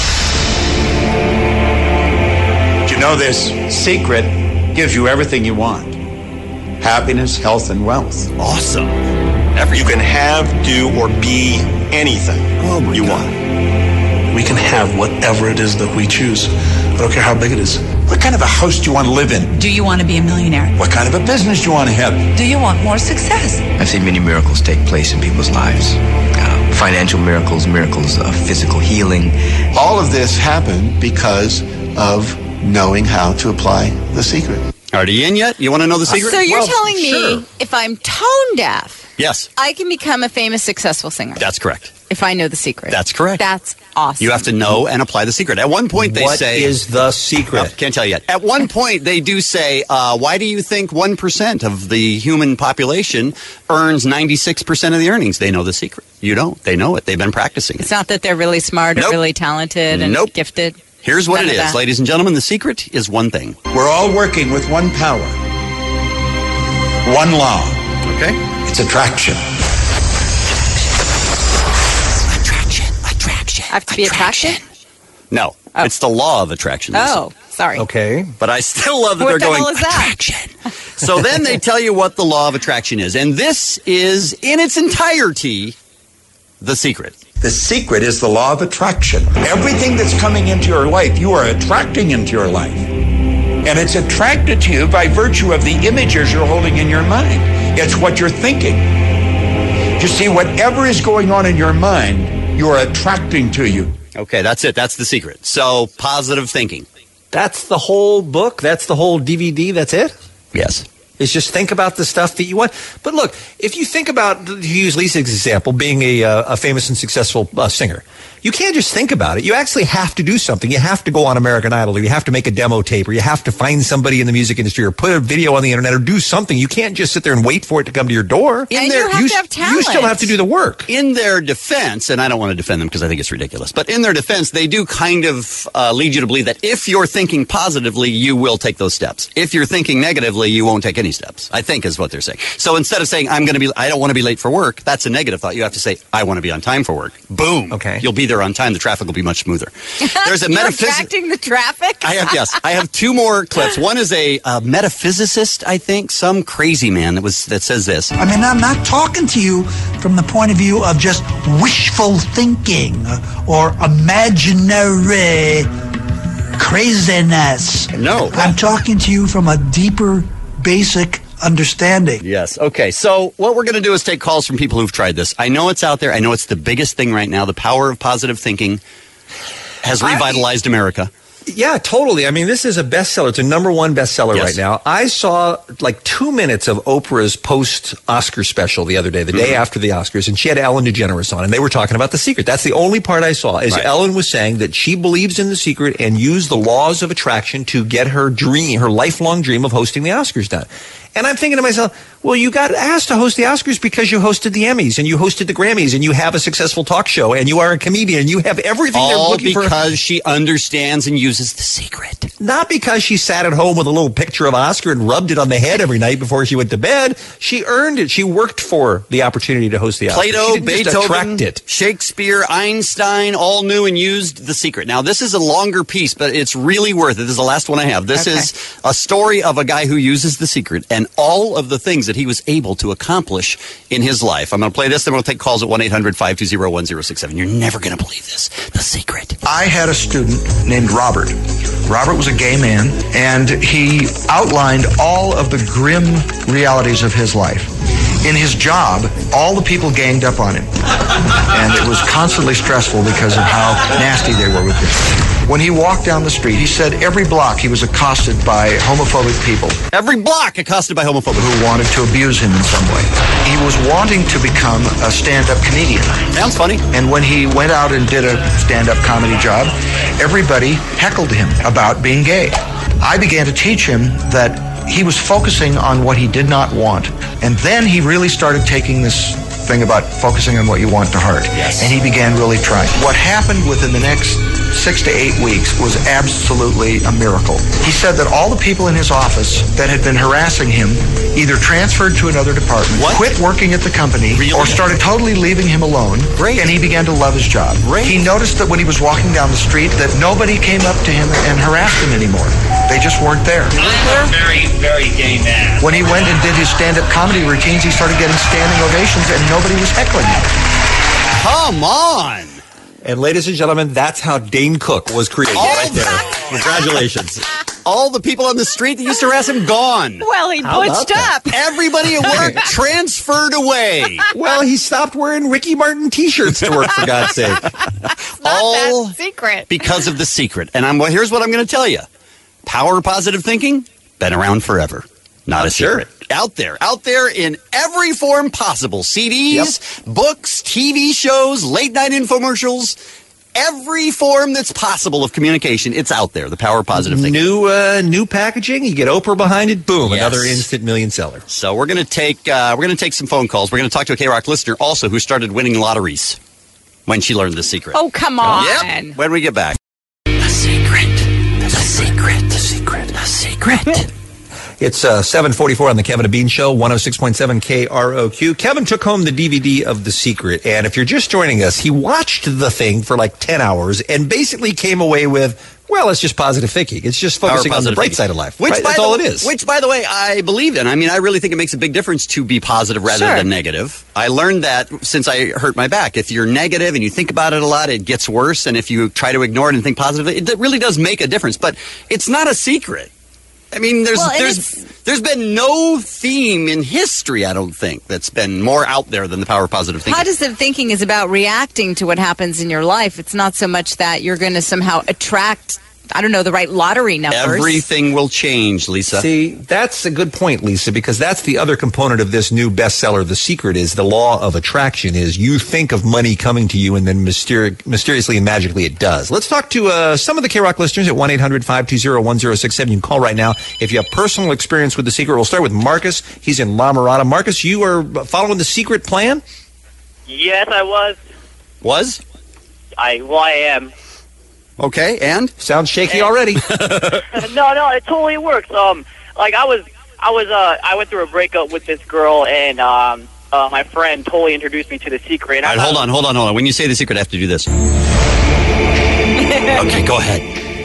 you know this secret gives you everything you want. Happiness, health, and wealth. Awesome. You can have, do, or be anything Oh you God. want. We can have whatever it is that we choose. I don't care how big it is. What kind of a house do you want to live in? Do you want to be a millionaire? What kind of a business do you want to have? Do you want more success? I've seen many miracles take place in people's lives. Uh, financial miracles, miracles of physical healing. All of this happened because of knowing how to apply the secret. Are you in yet? You want to know the secret? So you're Well, telling me sure. if I'm tone deaf, Yes, I can become a famous, successful singer that's correct. if I know the secret. That's correct. That's awesome. You have to know and apply the secret. At one point, they What say... is the secret? Oh, can't tell you yet. At one point, they do say, uh, why do you think one percent of the human population earns ninety-six percent of the earnings? They know the secret. You don't. They know it. They've been practicing it. It's not that they're really smart or Nope. really talented and Nope. gifted. Here's what None it of is, that. ladies and gentlemen. The secret is one thing. We're all working with one power, one law. Okay? It's attraction. Attraction. Attraction. I have to be attracted? No. Oh. It's the law of attraction. Lisa. Oh, sorry. Okay. But I still love that What they're the going, hell is that? attraction. So then they tell you what the law of attraction is. And this is, in its entirety, the secret. The secret is the law of attraction. Everything that's coming into your life, you are attracting into your life. And it's attracted to you by virtue of the images you're holding in your mind. It's what you're thinking. You see, whatever is going on in your mind, you are attracting to you. Okay, that's it. That's the secret. So, positive thinking. That's the whole book? That's the whole D V D? That's it? Yes. is just think about the stuff that you want. But look, if you think about, to use Lisa's example, being a, uh, a famous and successful uh, singer, you can't just think about it. You actually have to do something. You have to go on American Idol, or you have to make a demo tape, or you have to find somebody in the music industry, or put a video on the internet, or do something. You can't just sit there and wait for it to come to your door. And you have to have talent. You still have to do the work. In their defense, and I don't want to defend them because I think it's ridiculous, but in their defense, they do kind of uh, lead you to believe that if you're thinking positively, you will take those steps. If you're thinking negatively, you won't take any steps, I think is what they're saying. So instead of saying, I'm going to be, I don't want to be late for work, that's a negative thought. You have to say, I want to be on time for work. Boom. Okay. You'll be there on time. The traffic will be much smoother. There's a You're metaphysics. attracting the traffic? I have, yes. I have two more clips. One is a uh, metaphysicist, I think, some crazy man that was that says this. I mean, I'm not talking to you from the point of view of just wishful thinking or imaginary craziness. No. I'm talking to you from a deeper, basic understanding. Yes. Okay. So what we're going to do is take calls from people who've tried this. I know it's out there. I know it's the biggest thing right now. The power of positive thinking has revitalized I, America. Yeah, totally. I mean, this is a bestseller. It's a number one bestseller Yes. right now. I saw like two minutes of Oprah's post-Oscar special the other day, the mm-hmm. day after the Oscars, and she had Ellen DeGeneres on, and they were talking about The Secret. That's the only part I saw, is Right. Ellen was saying that she believes in The Secret and used the laws of attraction to get her dream, her lifelong dream of hosting the Oscars done. And I'm thinking to myself, well, you got asked to host the Oscars because you hosted the Emmys and you hosted the Grammys and you have a successful talk show and you are a comedian and you have everything they're All looking for. because she understands and uses The Secret. Not because she sat at home with a little picture of Oscar and rubbed it on the head every night before she went to bed. She earned it. She worked for the opportunity to host the Oscars. Plato, She didn't just Beethoven, attract it. Shakespeare, Einstein, all knew and used The Secret. Now, this is a longer piece, but it's really worth it. This is the last one I have. This Okay. is a story of a guy who uses The Secret and all of the things that he was able to accomplish in his life. I'm going to play this, then we'll take calls at one eight hundred five two zero one zero six seven. You're never going to believe this. The Secret. I had a student named Robert. Robert was a gay man, and he outlined all of the grim realities of his life. In his job, all the people ganged up on him, and it was constantly stressful because of how nasty they were with him. When he walked down the street, he said every block he was accosted by homophobic people. Every block accosted by homophobic who wanted to abuse him in some way. He was wanting to become a stand-up comedian. Sounds funny. And when he went out and did a stand-up comedy job, everybody heckled him about being gay. I began to teach him that he was focusing on what he did not want. And then he really started taking this thing about focusing on what you want to heart. Yes. And he began really trying. What happened within the next six to eight weeks was absolutely a miracle. He said that all the people in his office that had been harassing him either transferred to another department, What? quit working at the company, Really? or started totally leaving him alone. Great. And he began to love his job. Great. He noticed that when he was walking down the street that nobody came up to him and harassed him anymore. They just weren't there. I'm a very, very gay man. When he went and did his stand-up comedy routines, he started getting standing ovations and nobody was heckling him. Come on. And ladies and gentlemen, that's how Dane Cook was created All right there. Congratulations. All the people on the street that used to harass him, gone. Well, he How about butched that? up. Everybody at work transferred away. Well, he stopped wearing Ricky Martin T-shirts to work, for God's sake. All That secret. because of The Secret. And I'm well, here's what I'm going to tell you. Power of positive thinking, been around forever. Not a Sure. secret. Out there. Out there in every form possible. C Ds, books, T V shows, late night infomercials. Every form that's possible of communication, it's out there. The power of positive thinking. New uh, new packaging. You get Oprah behind it. Boom, Yes. another instant million seller. So we're going to take uh, we're going to take some phone calls. We're going to talk to a K-Rock listener also who started winning lotteries when she learned The Secret. Oh, come on. Yep. When we get back. The Secret. The Secret. The Secret. The Secret. It's uh, seven forty-four on the Kevin and Bean Show, one oh six point seven K R O Q. Kevin took home the D V D of The Secret, and if you're just joining us, he watched the thing for like ten hours and basically came away with, well, it's just positive thinking. It's just Power focusing on the positive bright thinking. side of life. Which, right? by That's the, all it is. Which, by the way, I believe in. I mean, I really think it makes a big difference to be positive rather Sure. than negative. I learned that since I hurt my back. If you're negative and you think about it a lot, it gets worse. And if you try to ignore it and think positively, it really does make a difference. But it's not a secret. I mean, there's Well, and there's there's been no theme in history, I don't think, that's been more out there than the power of positive thinking. Positive thinking is about reacting to what happens in your life. It's not so much that you're going to somehow attract I don't know, the right lottery numbers. Everything will change, Lisa. See, that's a good point, Lisa, because that's the other component of this new bestseller, The Secret, is the law of attraction, is you think of money coming to you and then mysteri- mysteriously and magically it does. Let's talk to uh, some of the K-Rock listeners at one eight hundred five two zero one zero six seven. You can call right now if you have personal experience with The Secret. We'll start with Marcus. He's in La Mirada. Marcus, you are following The Secret plan? Yes, I was. Was? I, well, I am. Okay, and? Sounds shaky And- already. no, no, it totally works. Um, like I was, I was, uh, I went through a breakup with this girl, and um, uh, my friend totally introduced me to The Secret. And All I right, hold on, hold on, hold on. When you say The Secret, I have to do this. Okay, go ahead.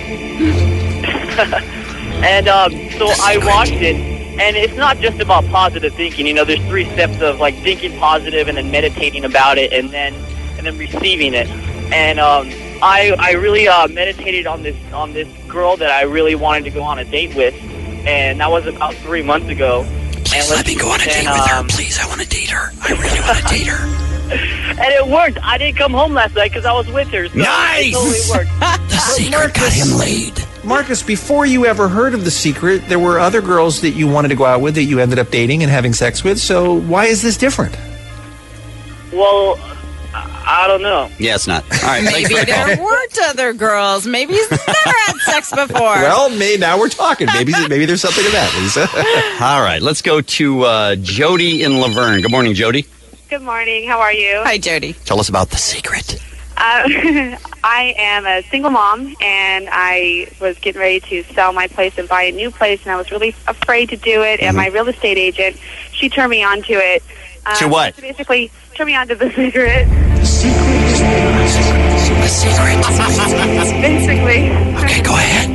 And um, so I watched it, and it's not just about positive thinking. You know, there's three steps of like thinking positive, and then meditating about it, and then and then receiving it. And um, I I really uh, meditated on this on this girl that I really wanted to go on a date with, and that was about three months ago. Please and let me go on a date and, with her. um, Please, I want to date her. I really want to date her. And it worked. I didn't come home last night because I was with her. So Nice! It totally worked. The Secret got him laid. Marcus, before you ever heard of The Secret, there were other girls that you wanted to go out with that you ended up dating and having sex with. So why is this different? Well, I I don't know. Yeah, it's not. All right, thanks Maybe for the call. there weren't other girls. Maybe he's never had sex before. Well, may, now we're talking. Maybe maybe there's something to that, Lisa. All right, let's go to uh, Jody in Laverne. Good morning, Jody. Good morning. How are you? Hi, Jody. Tell us about The Secret. Uh, I am a single mom, and I was getting ready to sell my place and buy a new place, and I was really afraid to do it. And my real estate agent, she turned me on to it. Um, To what? Basically, turned me on to The Secret. The Secret. Basically. Okay, go ahead.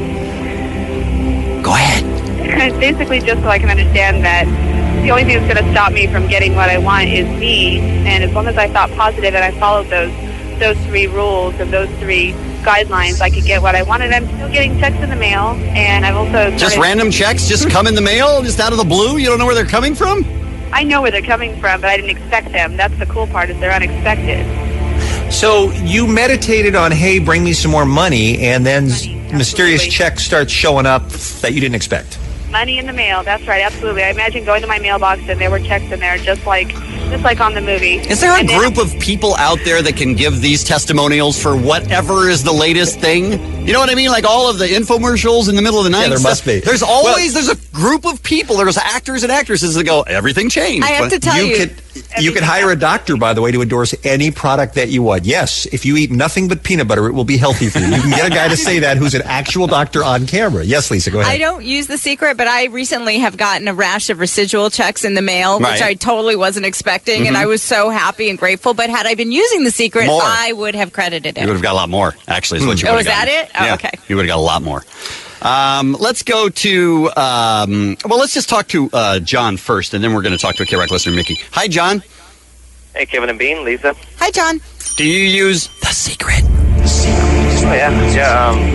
Go ahead. Basically, just so I can understand that the only thing that's going to stop me from getting what I want is me. And as long as I thought positive and I followed those those three rules and those three guidelines, I could get what I wanted. I'm still getting checks in the mail, and I've also Just started- random checks just come in the mail, just out of the blue? You don't know where they're coming from? I know where they're coming from, but I didn't expect them. That's the cool part, is they're unexpected. So you meditated on, hey, bring me some more money, and then mysterious check starts showing up that you didn't expect. Money in the mail. That's right. Absolutely. I imagine going to my mailbox and there were checks in there, just like just like on the movie. Is there a And then- group of people out there that can give these testimonials for whatever is the latest thing? You know what I mean? Like all of the infomercials in the middle of the night. Yeah, there stuff. must be. There's always there's a group of people. There's actors and actresses that go, everything changed. I have to tell you, could you could hire a doctor, by the way, to endorse any product that you want. Yes, if you eat nothing but peanut butter, it will be healthy for you. You can get a guy to say that who's an actual doctor on camera. Yes, Lisa, go ahead. I don't use The Secret, but I recently have gotten a rash of residual checks in the mail, which Right. I totally wasn't expecting, and Mhm. I was so happy and grateful. But had I been using The Secret, More. I would have credited You it. would have got a lot more, actually, is what you Oh, would is have that it? Oh, yeah, okay. You would have got a lot more. Um, let's go to, um, well, let's just talk to uh, John first, and then we're going to talk to a K-Rock listener, Mickey. Hi, John. Hey, Kevin and Bean, Lisa. Hi, John. Do you use The Secret? Oh yeah, yeah. Um,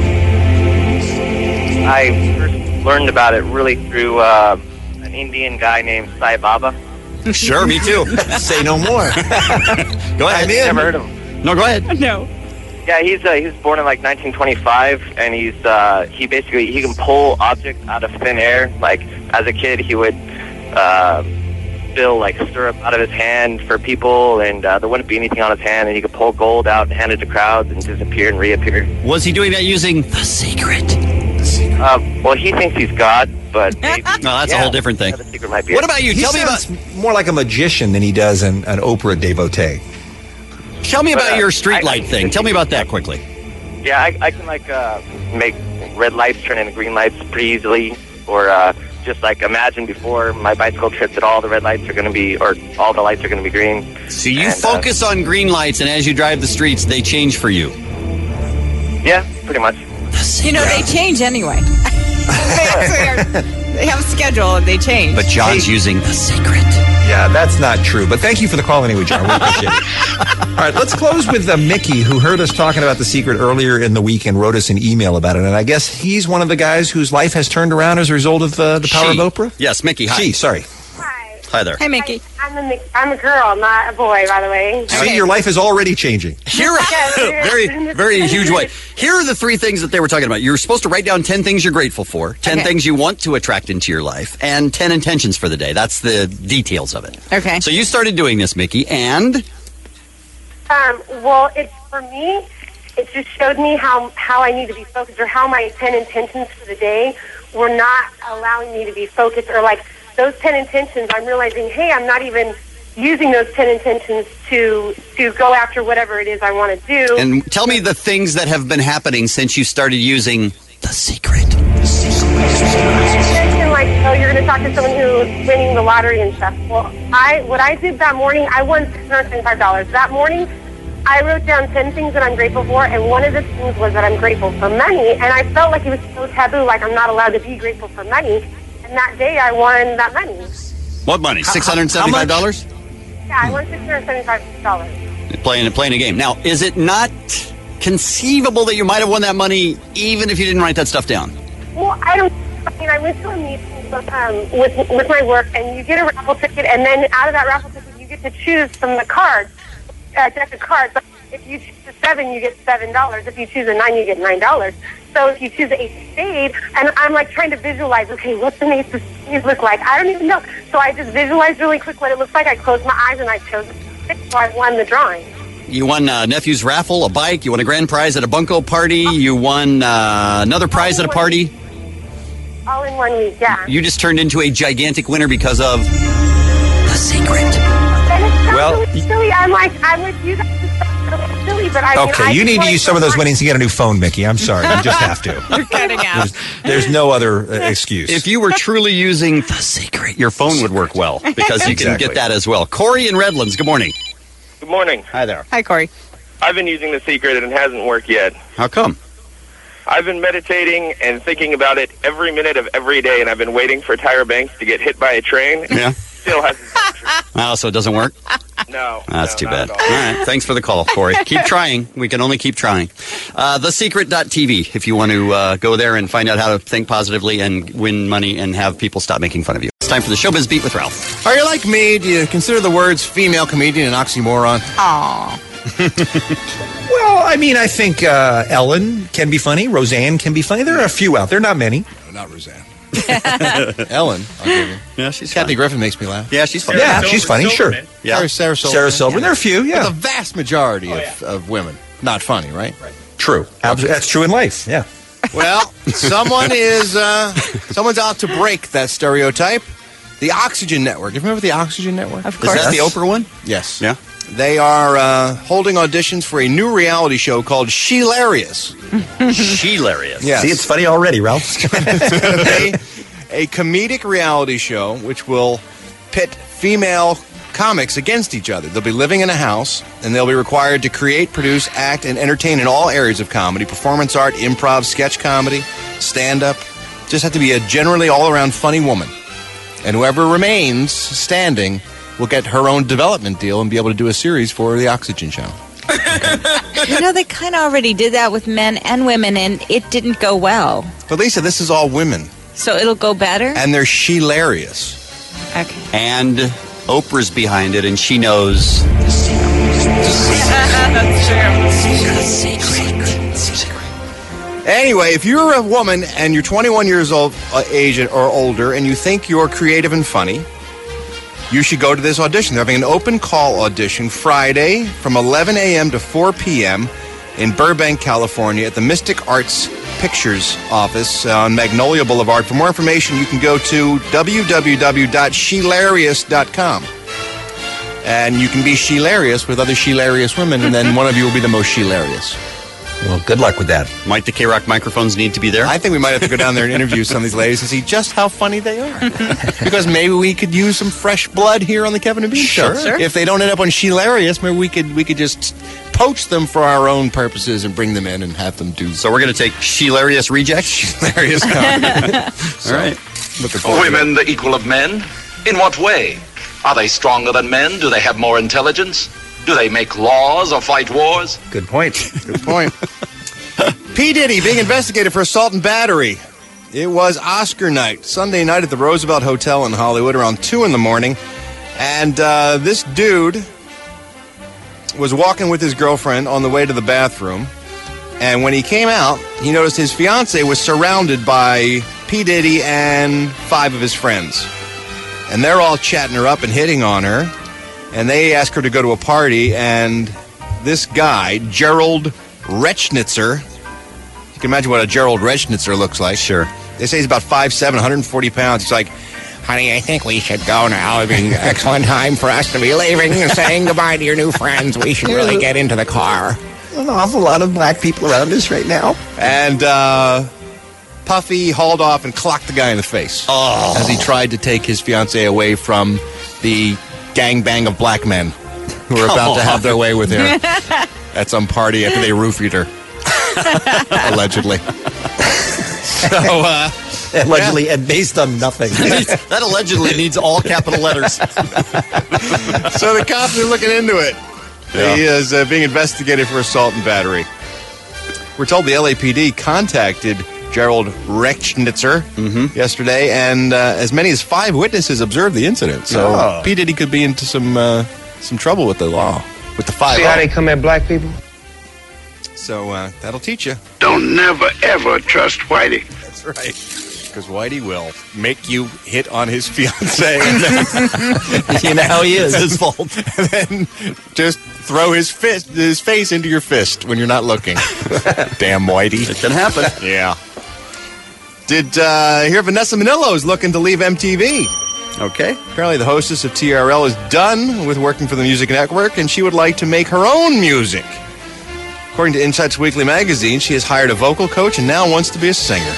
I first learned about it really through uh, an Indian guy named Sai Baba. Sure, me too. Say no more. Go ahead. I've never heard of him. No, go ahead. No. Yeah, he's uh, he was born in like nineteen twenty-five, and he's uh, he basically he can pull objects out of thin air. Like as a kid, he would uh, fill like syrup out of his hand for people, and uh, there wouldn't be anything on his hand, and he could pull gold out and hand it to crowds and disappear and reappear. Was he doing that using The Secret? Uh, well, he thinks he's God, but maybe, No, that's a yeah, whole different thing. The Secret might be What it. about you? He Tell me about sounds more like a magician than he does an, an Oprah devotee. tell me about Uh, your street I- light thing. Tell me about that quickly. Yeah, I, I can like uh, make red lights turn into green lights pretty easily, or uh, just like imagine before my bicycle trip that all the red lights are going to be, or all the lights are going to be green. So you And, uh, focus on green lights, and as you drive the streets, they change for you. Yeah, pretty much. You know, they change anyway. They have a schedule and they change. But John's using The Secret. Yeah, that's not true. But thank you for the call anyway, John. We appreciate it. All right, let's close with uh, Mickey, who heard us talking about The Secret earlier in the week and wrote us an email about it. And I guess he's one of the guys whose life has turned around as a result of uh, the power She. of Oprah? Yes, Mickey, hi. She, sorry. Hi. Hi there. Hi, Mickey. I'm a, Mick- I'm a girl, not a boy, by the way. See, your life is already changing. Here, very, very huge way. Here are the three things that they were talking about. You're supposed to write down ten things you're grateful for, ten Okay. things you want to attract into your life, and ten intentions for the day. That's the details of it. Okay. So you started doing this, Mickey, and Um, well, it's for me. It just showed me how how I need to be focused, or how my ten intentions for the day were not allowing me to be focused, or like those ten intentions. I'm realizing, hey, I'm not even using those ten intentions to to go after whatever it is I want to do. and tell me the things that have been happening since you started using The Secret. And like, oh, you're going to talk to someone who's winning the lottery and stuff. Well, I what I did that morning, I won six hundred seventy-five dollars. That morning, I wrote down ten things that I'm grateful for, and one of the things was that I'm grateful for money. And I felt like it was so taboo, like I'm not allowed to be grateful for money. And that day, I won that money. What money? six hundred seventy-five dollars? Yeah, I won six hundred seventy-five dollars. Playing, playing a game. Now, is it not conceivable that you might have won that money even if you didn't write that stuff down? Well, I don't. I mean, I went to a meeting um, with with my work, and you get a raffle ticket, and then out of that raffle ticket, you get to choose from the cards, uh, deck of cards. If you choose a seven, you get seven dollars. If you choose a nine, you get nine dollars. So if you choose the ace of spades, and I'm like trying to visualize, okay, what's an ace of spades look like? I don't even know. So I just visualized really quick what it looks like. I closed my eyes and I chose six, so I won the drawing. You won uh, nephew's raffle, a bike. You won a grand prize at a bunco party. You won uh, another prize at a party. All in one week, yeah. You just turned into a gigantic winner because of The Secret. And it's so Well, really silly. I'm like, I'm with you guys. It's so silly, but I mean, Okay, I you just need to wanted use some of those find- winnings to get a new phone, Mickey. I'm sorry. You just have to. You're cutting out. There's, there's no other uh, excuse. If you were truly using The Secret, your phone would work well because you can Exactly. get that as well. Corey in Redlands, good morning. Good morning. Hi there. Hi, Corey. I've been using The Secret and it hasn't worked yet. How come? I've been meditating and thinking about it every minute of every day, and I've been waiting for Tyra Banks to get hit by a train. Yeah. Still hasn't. Oh, so it doesn't work? No. That's no, too not bad. at All right. Thanks for the call, Corey. Keep trying. We can only keep trying. Uh, the secret dot t v if you want to uh, go there and find out how to think positively and win money and have people stop making fun of you. It's time for the Showbiz Beat with Ralph. Are you like me? Do you consider the words female comedian an oxymoron? Aw. Well, I mean, I think uh, Ellen can be funny. Roseanne can be funny. There are a few out there, not many. No, not Roseanne. Ellen, I'll give you. Yeah, she's Kathy funny. Griffin makes me laugh. Yeah, she's funny. Yeah, she's funny, sure. Yeah. Sarah, Sarah Silverman. Sarah Silverman. There are a few, yeah. But the vast majority of, of women, not funny, right? Right. True. Abs- That's true in life, yeah. Well, someone is, uh, someone's out to break that stereotype. The Oxygen Network. You remember the Oxygen Network? Of Is course. that the Oprah one? Yes. Yeah. They are uh, holding auditions for a new reality show called She-Larious. She-larious. Yes. See, it's funny already, Ralph. It's going to be a comedic reality show which will pit female comics against each other. They'll be living in a house, and they'll be required to create, produce, act, and entertain in all areas of comedy: performance art, improv, sketch comedy, stand-up. Just have to be a generally all-around funny woman. And whoever remains standing will get her own development deal and be able to do a series for the Oxygen Channel. You know, they kind of already did that with men and women, and it didn't go well. But Lisa, this is all women, So it'll go better? and they're She-Larious. Okay. And Oprah's behind it, and she knows. Anyway, if you're a woman and you're twenty-one years old, uh, age or older, and you think you're creative and funny, you should go to this audition. They're having an open call audition Friday from eleven a.m. to four p.m. in Burbank, California at the Mystic Arts Pictures office on Magnolia Boulevard. For more information, you can go to w w w dot she-larious dot com. And you can be She-Larious with other She-Larious women, and then one of you will be the most She-Larious. Well, good luck with that. Might the K-Rock microphones need to be there? I think we might have to go down there and interview some of these ladies and see just how funny they are. Because maybe we could use some fresh blood here on the Kevin and Bean Show. Sure. If they don't end up on She-Larious, maybe we could we could just poach them for our own purposes and bring them in and have them do. So we're going to take She-larious rejects? She-Larious comedy. All right. Are women the equal of men? In what way? Are they stronger than men? Do they have more intelligence? Do they make laws or fight wars? Good point. Good point. P. Diddy being investigated for assault and battery. It was Oscar night, Sunday night at the Roosevelt Hotel in Hollywood around two in the morning. And uh, this dude was walking with his girlfriend on the way to the bathroom. And when he came out, he noticed his fiancée was surrounded by P. Diddy and five of his friends. And they're all chatting her up and hitting on her. And they asked her to go to a party. And this guy, Gerald Rechnitzer, you can imagine what a Gerald Rechnitzer looks like. Sure. They say he's about five seven, one hundred forty pounds. He's like, honey, I think we should go now. It'd be an excellent time for us to be leaving and saying goodbye to your new friends. We should really get into the car. An awful lot of black people around us right now. And uh, Puffy hauled off and clocked the guy in the face oh. as he tried to take his fiancée away from the gangbang of black men who were about to have their way with her at some party after they roofied her. Allegedly. So, uh... Allegedly, yeah. And based on nothing. That allegedly needs all capital letters. So the cops are looking into it. Yeah. He is uh, being investigated for assault and battery. We're told the L A P D contacted Gerald Rechnitzer mm-hmm. yesterday, and uh, as many as five witnesses observed the incident. So oh. P. Diddy could be into some uh, some trouble with the law, with the five. See how they come at black people? So uh, that'll teach you. Don't never, ever trust Whitey. That's right. Because Whitey will make you hit on his fiancée. And then, you know how he is. It's his fault. And then just throw his fist, his face into your fist when you're not looking. Damn Whitey. It can happen. Yeah. Did uh, hear Vanessa Minnillo is looking to leave M T V. Okay. Apparently the hostess of T R L is done with working for the Music Network, and she would like to make her own music. According to Insights Weekly magazine, she has hired a vocal coach and now wants to be a singer.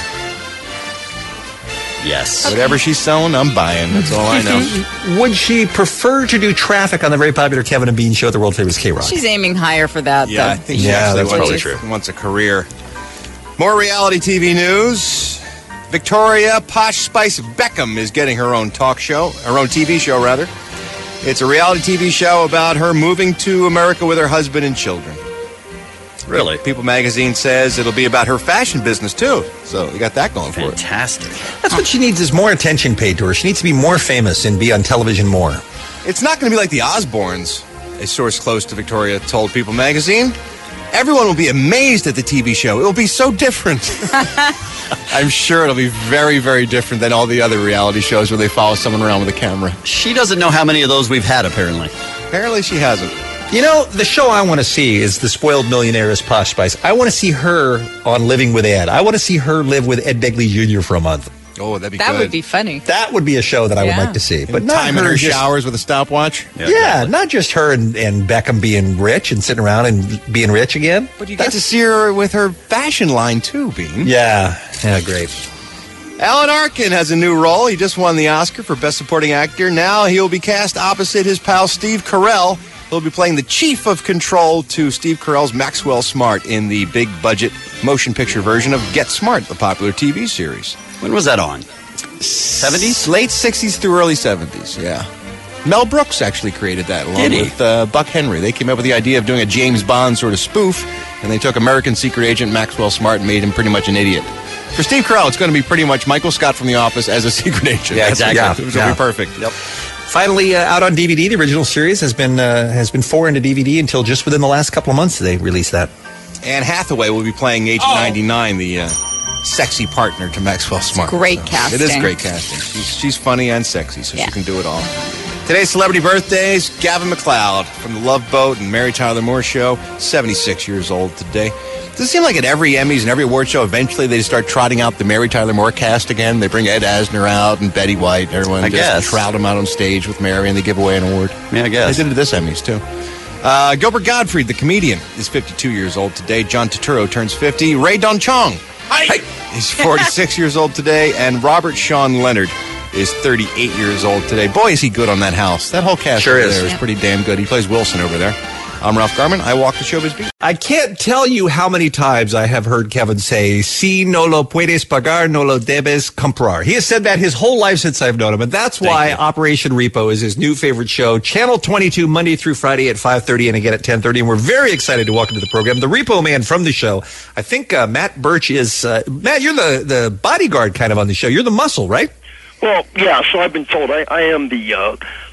Yes. Whatever she's selling, I'm buying. That's all I know. Would she prefer to do traffic on the very popular Kevin and Bean show at the world famous K-Rock? She's aiming higher for that, yeah, though. I think she yeah, actually that's wants, probably true. wants a career. More reality T V news. Victoria Posh Spice Beckham is getting her own talk show, her own T V show, rather. It's a reality T V show about her moving to America with her husband and children. Really? People magazine says it'll be about her fashion business, too. So you got that going Fantastic. for her. That's what she needs, is more attention paid to her. She needs to be more famous and be on television more. It's not going to be like the Osbournes, a source close to Victoria told People magazine. Everyone will be amazed at the T V show. It will be so different. I'm sure it'll be very, very different than all the other reality shows where they follow someone around with a camera. She doesn't know how many of those we've had, apparently. Apparently she hasn't. You know, the show I want to see is The Spoiled Millionaires Posh Spice. I want to see her on Living with Ed. I want to see her live with Ed Begley Junior for a month. Oh, that'd be that good. would be funny. That would be a show that I yeah. would like to see. But and not time in her her just, showers with a stopwatch. Yeah, yeah exactly. Not just her and, and Beckham being rich and sitting around and being rich again. But you That's, get to see her with her fashion line, too, Bean. Yeah, yeah, great. Alan Arkin has a new role. He just won the Oscar for Best Supporting Actor. Now he'll be cast opposite his pal Steve Carell. He'll be playing the chief of control to Steve Carell's Maxwell Smart in the big-budget motion picture version of Get Smart, the popular T V series. When was that on? seventies? Late sixties through early seventies, yeah. Mel Brooks actually created that along Did he? with uh, Buck Henry. They came up with the idea of doing a James Bond sort of spoof, and they took American secret agent Maxwell Smart and made him pretty much an idiot. For Steve Carell, it's going to be pretty much Michael Scott from The Office as a secret agent. Yeah, exactly. Yeah, it was yeah. going to be perfect. Yep. Finally, uh, out on D V D, the original series has been uh, has been forwarded to D V D until just within the last couple of months they released that. Anne Hathaway will be playing Agent oh. ninety-nine, the uh, sexy partner to Maxwell Smart. Great so casting. It is great casting. She's, she's funny and sexy, so yeah. she can do it all. Today's celebrity birthdays, Gavin MacLeod from The Love Boat and Mary Tyler Moore Show, seventy-six years old today. Does it seem like at every Emmys and every award show, eventually they start trotting out the Mary Tyler Moore cast again? They bring Ed Asner out and Betty White and everyone I just guess. trot them out on stage with Mary and they give away an award. Yeah, I guess. They did it at this Emmys, too. Uh, Gilbert Gottfried, the comedian, is fifty-two years old today. John Turturro turns fifty. Ray Don Chong, hi. He's forty-six years old today. And Robert Sean Leonard is thirty-eight years old today. Boy, is he good on that house. That whole cast sure over is. there is yeah. pretty damn good. He plays Wilson over there. I'm Ralph Garman. I walk the showbiz beat. I can't tell you how many times I have heard Kevin say, si no lo puedes pagar, no lo debes comprar. He has said that his whole life since I've known him, and that's Thank why you. Operation Repo is his new favorite show. Channel twenty-two, Monday through Friday at five thirty and again at ten thirty, and we're very excited to welcome to the program the Repo Man from the show. I think uh, Matt Birch is, uh, Matt, you're the, the bodyguard kind of on the show. You're the muscle, right? Well, yeah, so I've been told I, I am the uh,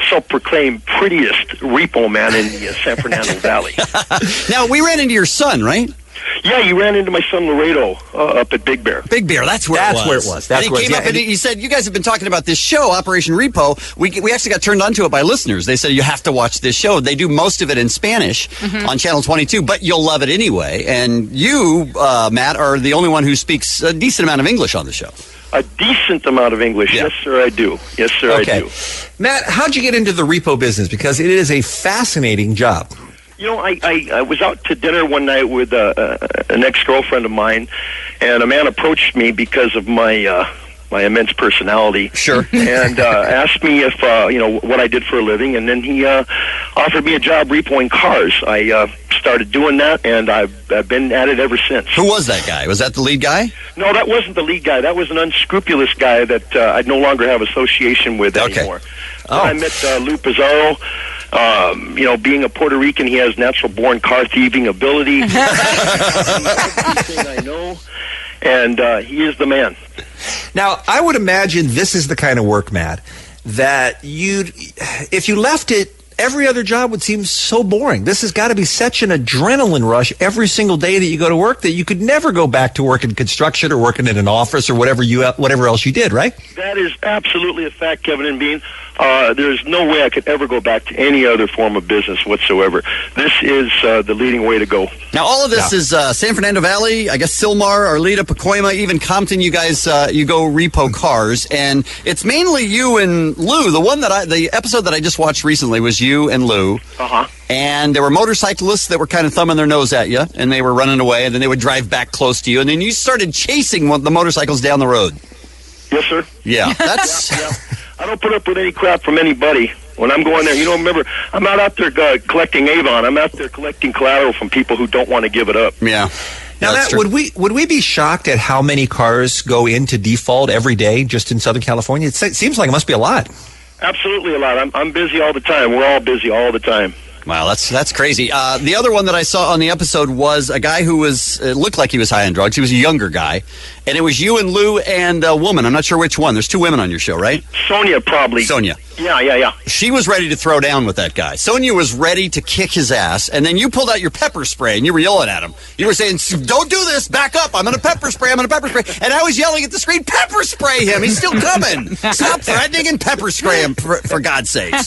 self-proclaimed prettiest repo man in the uh, San Fernando Valley. Now, we ran into your son, right? Yeah, you ran into my son Laredo uh, up at Big Bear. Big Bear, that's where That's it was. where it was. That's and he where it came was. up Yeah, and and he said, you guys have been talking about this show, Operation Repo. We we actually got turned on to it by listeners. They said, you have to watch this show. They do most of it in Spanish Mhm. on Channel twenty-two, but you'll love it anyway. And you, uh, Matt, are the only one who speaks a decent amount of English on the show. A decent amount of English. Yeah. Yes, sir, I do. Yes, sir, Okay. I do. Matt, how'd you get into the repo business? Because it is a fascinating job. You know, I, I, I was out to dinner one night with uh, uh, an ex-girlfriend of mine, and a man approached me because of my uh, my immense personality. Sure. And uh, asked me if, uh, you know, what I did for a living, and then he uh, offered me a job repoing cars. I uh, started doing that, and I've, I've been at it ever since. Who was that guy? Was that the lead guy? No, that wasn't the lead guy. That was an unscrupulous guy that uh, I no longer have association with anymore. Oh. I met uh, Lou Pizarro. Um, you know, being a Puerto Rican, he has natural-born car thieving ability. Everything I know, and uh, he is the man. Now, I would imagine this is the kind of work, Matt, that you'd, if you left it, every other job would seem so boring. This has got to be such an adrenaline rush every single day that you go to work that you could never go back to work in construction or working in an office or whatever you whatever else you did, right? That is absolutely a fact, Kevin and Bean. Uh, there's no way I could ever go back to any other form of business whatsoever. This is uh, the leading way to go. Now, all of this Yeah. is uh, San Fernando Valley, I guess Silmar, Arleta, Pacoima, even Compton. You guys, uh, you go repo cars, and it's mainly you and Lou. The one that I, the episode that I just watched recently was you and Lou. Uh-huh. And there were motorcyclists that were kind of thumbing their nose at you, and they were running away, and then they would drive back close to you, and then you started chasing one, the motorcycles down the road. Yes, sir. Yeah, that's. Yeah, yeah. I don't put up with any crap from anybody when I'm going there. You know, remember, I'm not out there uh, collecting Avon. I'm out there collecting collateral from people who don't want to give it up. Yeah. Now, Matt, would we would we be shocked at how many cars go into default every day just in Southern California? It se- seems like it must be a lot. Absolutely a lot. I'm, I'm busy all the time. We're all busy all the time. Wow, that's that's crazy. Uh, the other one that I saw on the episode was a guy who was, it looked like he was high on drugs. He was a younger guy. And it was you and Lou and a woman. I'm not sure which one. There's two women on your show, right? Sonia, probably. Sonia. Yeah, yeah, yeah. She was ready to throw down with that guy. Sonia was ready to kick his ass. And then you pulled out your pepper spray and you were yelling at him. You were saying, don't do this. Back up. I'm going to pepper spray. I'm going to pepper spray. And I was yelling at the screen, pepper spray him. He's still coming. Stop threatening and pepper spray him, for, for God's sakes.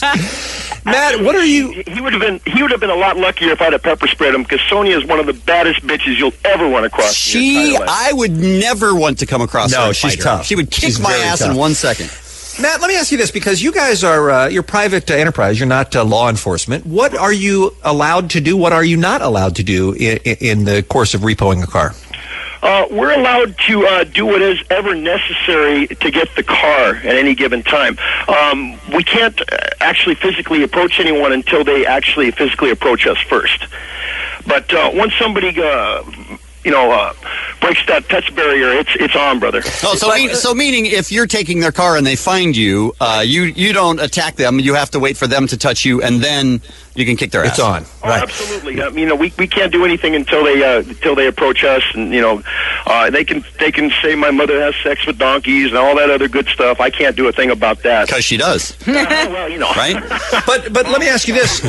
Matt, what are you? He would have been. He would have been a lot luckier if I'd have pepper sprayed him, because Sonia is one of the baddest bitches you'll ever run across. She, I would never want to come across her. No, and she's fight her. tough. She would kick She's my very ass tough. in one second. Matt, let me ask you this, because you guys are uh, you're private uh, enterprise. You're not uh, law enforcement. What are you allowed to do? What are you not allowed to do in, in the course of repoing a car? Uh, we're allowed to uh, do what is ever necessary to get the car at any given time. Um, we can't uh, actually physically approach anyone until they actually physically approach us first. But uh, once somebody, uh, you know, uh, breaks that touch barrier, it's it's on, brother. Oh, so mean, so meaning if you're taking their car and they find you, uh, you you don't attack them. You have to wait for them to touch you, and then you can kick their ass. It's on. Oh, absolutely. I mean, you know, we we can't do anything until they uh, until they approach us, and you know, uh, they can they can say my mother has sex with donkeys and all that other good stuff. I can't do a thing about that because she does. Uh, well, you know, right? But but let me ask you this: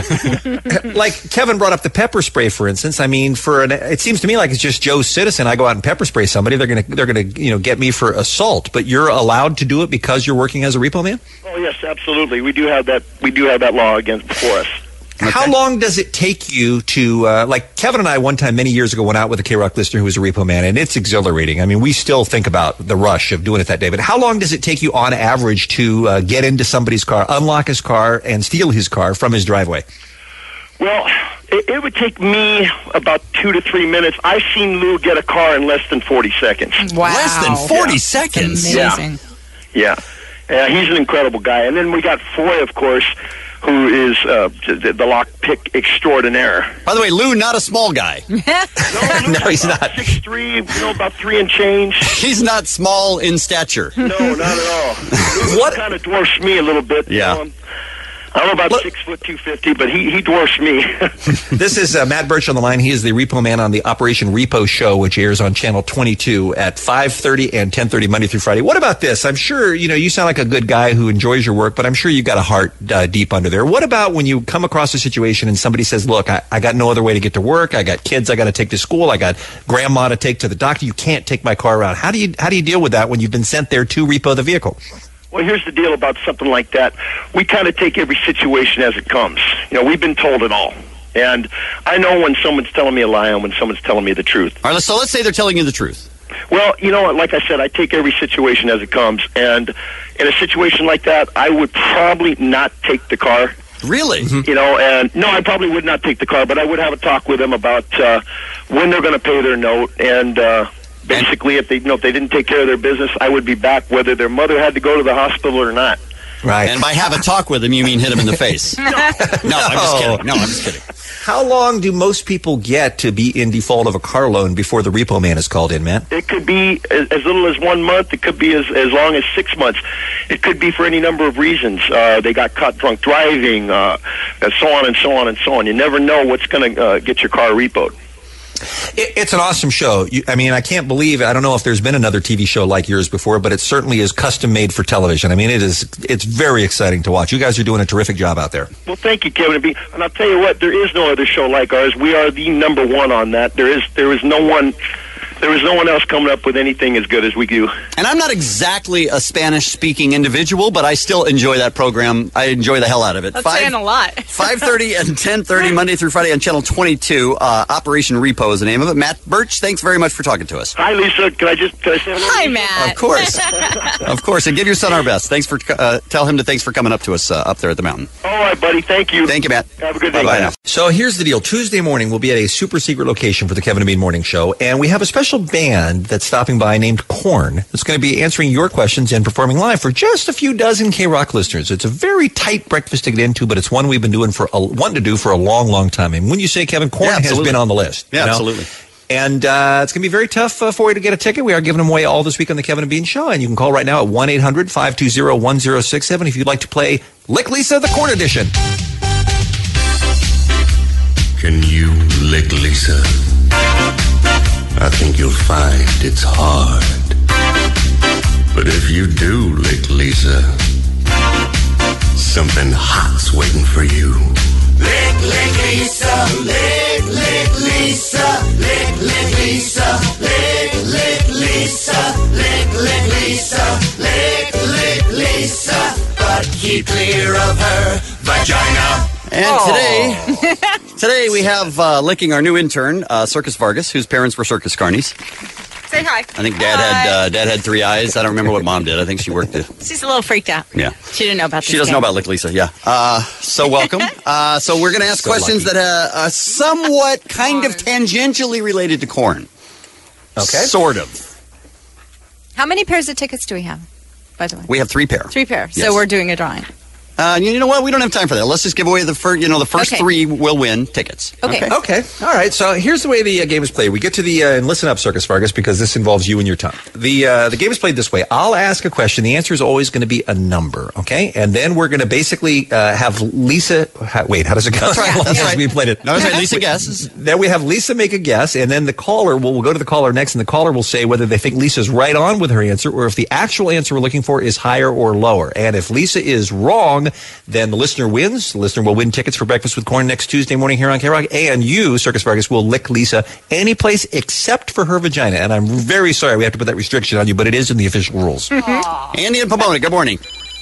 like Kevin brought up the pepper spray, for instance. I mean, for an, it seems to me like it's just Joe's citizen. I go out and pepper spray somebody, they're gonna they're gonna you know get me for assault. But you're allowed to do it because you're working as a repo man. Oh yes, absolutely. We do have that. We do have that law against before us. Okay. How long does it take you to, uh, like Kevin and I one time many years ago went out with a K-Rock listener who was a repo man, and it's exhilarating. I mean, we still think about the rush of doing it that day, but how long does it take you on average to uh, get into somebody's car, unlock his car, and steal his car from his driveway? Well, it, it would take me about two to three minutes. I've seen Lou get a car in less than forty seconds. Wow. Less than forty Yeah. seconds? Amazing. Yeah. Yeah, he's an incredible guy. And then we got Foy, of course, who is uh, the, the lockpick extraordinaire. By the way, Lou, not a small guy. No, no, he's not. six three, you know, about three and change. He's not small in stature. No, not at all. What kind of dwarfs me a little bit. Yeah. You know, I'm, I'm about Look. six foot two fifty, but he, he dwarfs me. This is uh, Matt Birch on the line. He is the Repo Man on the Operation Repo Show, which airs on Channel twenty-two at five thirty and ten thirty Monday through Friday. What about this? I'm sure, you know, you sound like a good guy who enjoys your work, but I'm sure you've got a heart uh, deep under there. What about when you come across a situation and somebody says, look, I, I got no other way to get to work. I got kids I got to take to school. I got grandma to take to the doctor. You can't take my car around. How do you, how do you deal with that when you've been sent there to repo the vehicle? Well, here's the deal about something like that. We kind of take every situation as it comes. You know, we've been told it all. And I know when someone's telling me a lie and when someone's telling me the truth. All right, so let's say they're telling you the truth. Well, you know what? Like I said, I take every situation as it comes. And in a situation like that, I would probably not take the car. Really? Mm-hmm. You know, and no, I probably would not take the car, but I would have a talk with them about uh, when they're going to pay their note and... Uh, Basically, if they, you know, if they didn't take care of their business, I would be back whether their mother had to go to the hospital or not. Right. And by have a talk with him, you mean hit him in the face? no. no, I'm just kidding. No, I'm just kidding. How long do most people get to be in default of a car loan before the repo man is called in, man? It could be as, as little as one month. It could be as, as long as six months. It could be for any number of reasons. Uh, they got caught drunk driving, uh, and so on and so on and so on. You never know what's going to uh, get your car repoed. It, it's an awesome show. You, I mean, I can't believe, I don't know if there's been another T V show like yours before, but it certainly is custom made for television. I mean, it is, it's very exciting to watch. You guys are doing a terrific job out there. Well, thank you, Kevin. And I'll tell you what, there is no other show like ours. We are the number one on that. There is, there is no one... There is no one else coming up with anything as good as we do. And I'm not exactly a Spanish-speaking individual, but I still enjoy that program. I enjoy the hell out of it. That's Five, saying a lot. five thirty and ten thirty Monday through Friday on Channel twenty-two. Uh, Operation Repo is the name of it. Matt Birch, thanks very much for talking to us. Hi, Lisa. Can I just can I say hello? Hi, Matt. Of course. Of course. And give your son our best. Thanks for uh, tell him to thanks for coming up to us uh, up there at the mountain. All right, buddy. Thank you. Thank you, Matt. Have a good day. Bye-bye now. So here's the deal. Tuesday morning, we'll be at a super secret location for the Kevin and Bean Morning Show, and we have a special band that's stopping by named Korn. It's going to be answering your questions and performing live for just a few dozen K-Rock listeners. It's a very tight breakfast to get into, but it's one we've been doing for a, wanting to do for a long, long time. And when you say Kevin, Korn yeah, has been on the list. Yeah, you know? absolutely. And uh, it's going to be very tough uh, for you to get a ticket. We are giving them away all this week on the Kevin and Bean Show. And you can call right now at one eight hundred five two zero one zero six seven if you'd like to play Lick Lisa, the Korn edition. Can you lick Lisa? I think you'll find it's hard. But if you do lick Lisa, something hot's waiting for you. Lick, lick Lisa, lick, lick Lisa, lick, lick Lisa, lick, lick Lisa, lick, lick Lisa, lick, lick Lisa, but keep clear of her vagina. And today, today we have uh, licking our new intern, uh, Circus Vargas, whose parents were circus carnies. Say hi. I think Dad hi. had uh, Dad had three eyes. I don't remember what Mom did. I think she worked it. She's a little freaked out. Yeah, she didn't know about. This She doesn't game. know about Lick Lisa. Yeah. Uh, so welcome. uh, so we're going to ask so questions lucky. that uh, are somewhat, kind of tangentially related to Korn. Okay. Sort of. How many pairs of tickets do we have? By the way, we have three pairs. Three pairs. Yes. So we're doing a drawing. Uh, you know what? We don't have time for that. Let's just give away the first. You know, the first okay. three will win tickets. Okay. okay. Okay. All right. So here's the way the uh, game is played. We get to the uh, and listen up, Circus Vargas, because this involves you and your tongue. The uh, the game is played this way. I'll ask a question. The answer is always going to be a number. Okay. And then we're going to basically uh, have Lisa. Ha, wait. How does it go? That's right. That's right. We played it. No, that's right. Lisa guesses. Then we have Lisa make a guess, and then the caller will we'll go to the caller next, and the caller will say whether they think Lisa's right on with her answer, or if the actual answer we're looking for is higher or lower. And if Lisa is wrong, then the listener wins. The listener will win tickets for Breakfast with Korn next Tuesday morning here on K-Rock. And you, Circus Vargas, will lick Lisa any place except for her vagina. And I'm very sorry we have to put that restriction on you, but it is in the official rules. Andy in Pomona, good morning.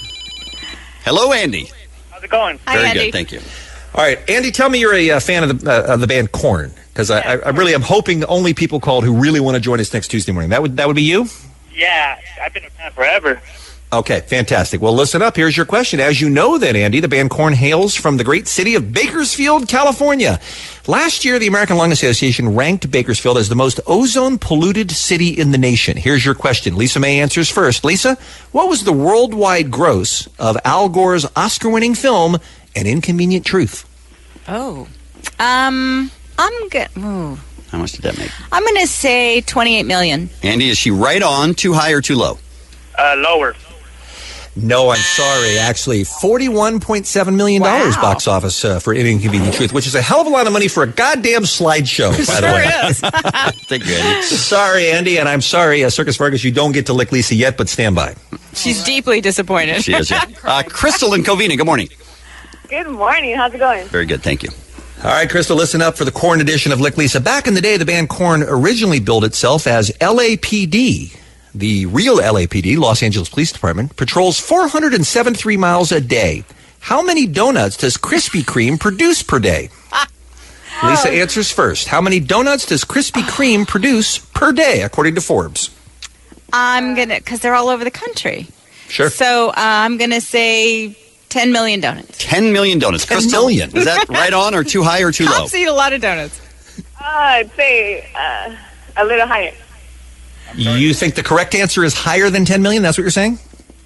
Hello, Andy. How's it going? Hi, Very Andy. good, thank you. All right, Andy, tell me you're a uh, fan of the uh, of the band Korn, because I, I, I really am hoping only people called who really want to join us next Tuesday morning. That would that would be you? Yeah, I've been a fan forever. Okay, fantastic. Well, listen up. Here's your question. As you know then, Andy, the band Korn hails from the great city of Bakersfield, California. Last year, the American Lung Association ranked Bakersfield as the most ozone-polluted city in the nation. Here's your question. Lisa May answers first. Lisa, what was the worldwide gross of Al Gore's Oscar-winning film, An Inconvenient Truth? Oh. Um, I'm good. Ooh. How much did that make? I'm going to say twenty-eight million. Andy, is she right on, too high, or too low? Uh, lower. No, I'm sorry. Actually, forty-one point seven million dollars Wow. box office uh, for An Inconvenient Truth, which is a hell of a lot of money for a goddamn slideshow, by the way. Thank you, Andy. Sorry, Andy, and I'm sorry, uh, Circus Vargas, you don't get to lick Lisa yet, but stand by. She's deeply disappointed. She is, yeah. Uh, Crystal and Covina, good morning. Good morning. How's it going? Very good, thank you. All right, Crystal, listen up for the Korn edition of Lick Lisa. Back in the day, the band Korn originally billed itself as L A P D. The real L A P D, Los Angeles Police Department, patrols four hundred seventy-three miles a day. How many donuts does Krispy Kreme produce per day? Lisa answers first. How many donuts does Krispy Kreme produce per day, according to Forbes? I'm going to, because they're all over the country. Sure. So uh, I'm going to say ten million donuts. ten million donuts. ten Crystal, million. Is that right on or too high or too low? Cops eat a lot of donuts. Uh, I'd say uh, a little higher. You think the correct answer is higher than ten million? That's what you're saying?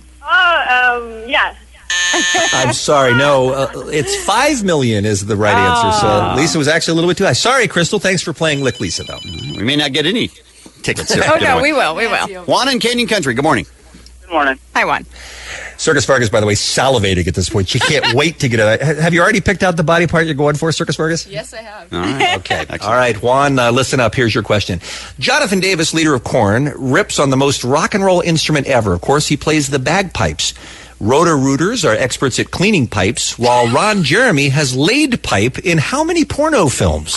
Oh, um, yeah. I'm sorry. No, uh, it's five million is the right answer. So Lisa was actually a little bit too high. Sorry, Crystal. Thanks for playing Lick Lisa, though. We may not get any tickets here. Oh, no, we will. We will. Juan in Canyon Country, good morning. Good morning. Hi, Juan. Circus Vargas, by the way, salivating at this point. She can't wait to get it. Have you already picked out the body part you're going for, Circus Vargas? Yes, I have. All right. Okay. All right, Juan, uh, listen up. Here's your question. Jonathan Davis, leader of Korn, rips on the most rock and roll instrument ever. Of course, he plays the bagpipes. Roto-Rooters are experts at cleaning pipes, while Ron Jeremy has laid pipe in how many porno films?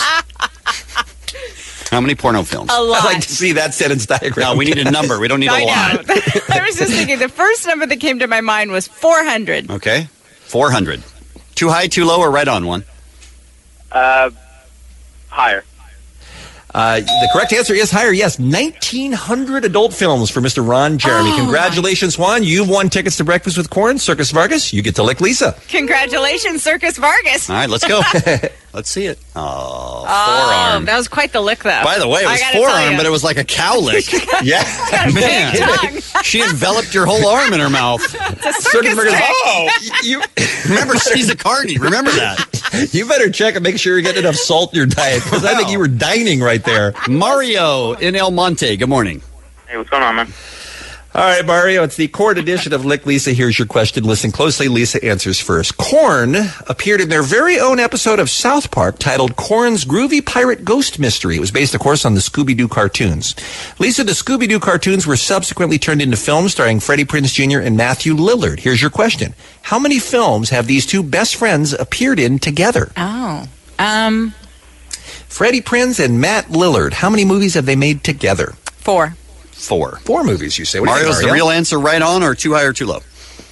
How many porno films? A lot. I'd like to see that sentence diagram. No, we need a number. We don't need I a lot. know. I was just thinking, the first number that came to my mind was four hundred. Okay. four hundred. Too high, too low, or right on one? Uh, higher. Uh, the correct answer is higher. Yes, nineteen hundred adult films for Mister Ron Jeremy. Oh, Congratulations, Juan. You've won tickets to Breakfast with Korn. Circus Vargas, you get to lick Lisa. Congratulations, Circus Vargas. All right, let's go. Let's see it. Oh, Oh, forearm. that was quite the lick, though. By the way, it I was gotta tell forearm, you. but it was like a cow lick. Yeah. Man. Big tongue. She enveloped your whole arm in her mouth. It's a circus Vargas, trick. oh, you, Remember, she's a carny. Remember that. you better check and make sure you're getting enough salt in your diet, because I think you were dining right there. Mario in El Monte. Good morning. Hey, what's going on, man? All right, Mario, it's the Korn edition of Lick Lisa. Here's your question. Listen closely. Lisa answers first. Korn appeared in their very own episode of South Park titled Korn's Groovy Pirate Ghost Mystery. It was based, of course, on the Scooby-Doo cartoons. Lisa, the Scooby-Doo cartoons were subsequently turned into films starring Freddie Prinze Junior and Matthew Lillard. Here's your question. How many films have these two best friends appeared in together? Oh. Um, Freddie Prinze and Matt Lillard. How many movies have they made together? four. Four. Four movies, you say. What do you Mario's think, the Mario? real answer right on or too high or too low?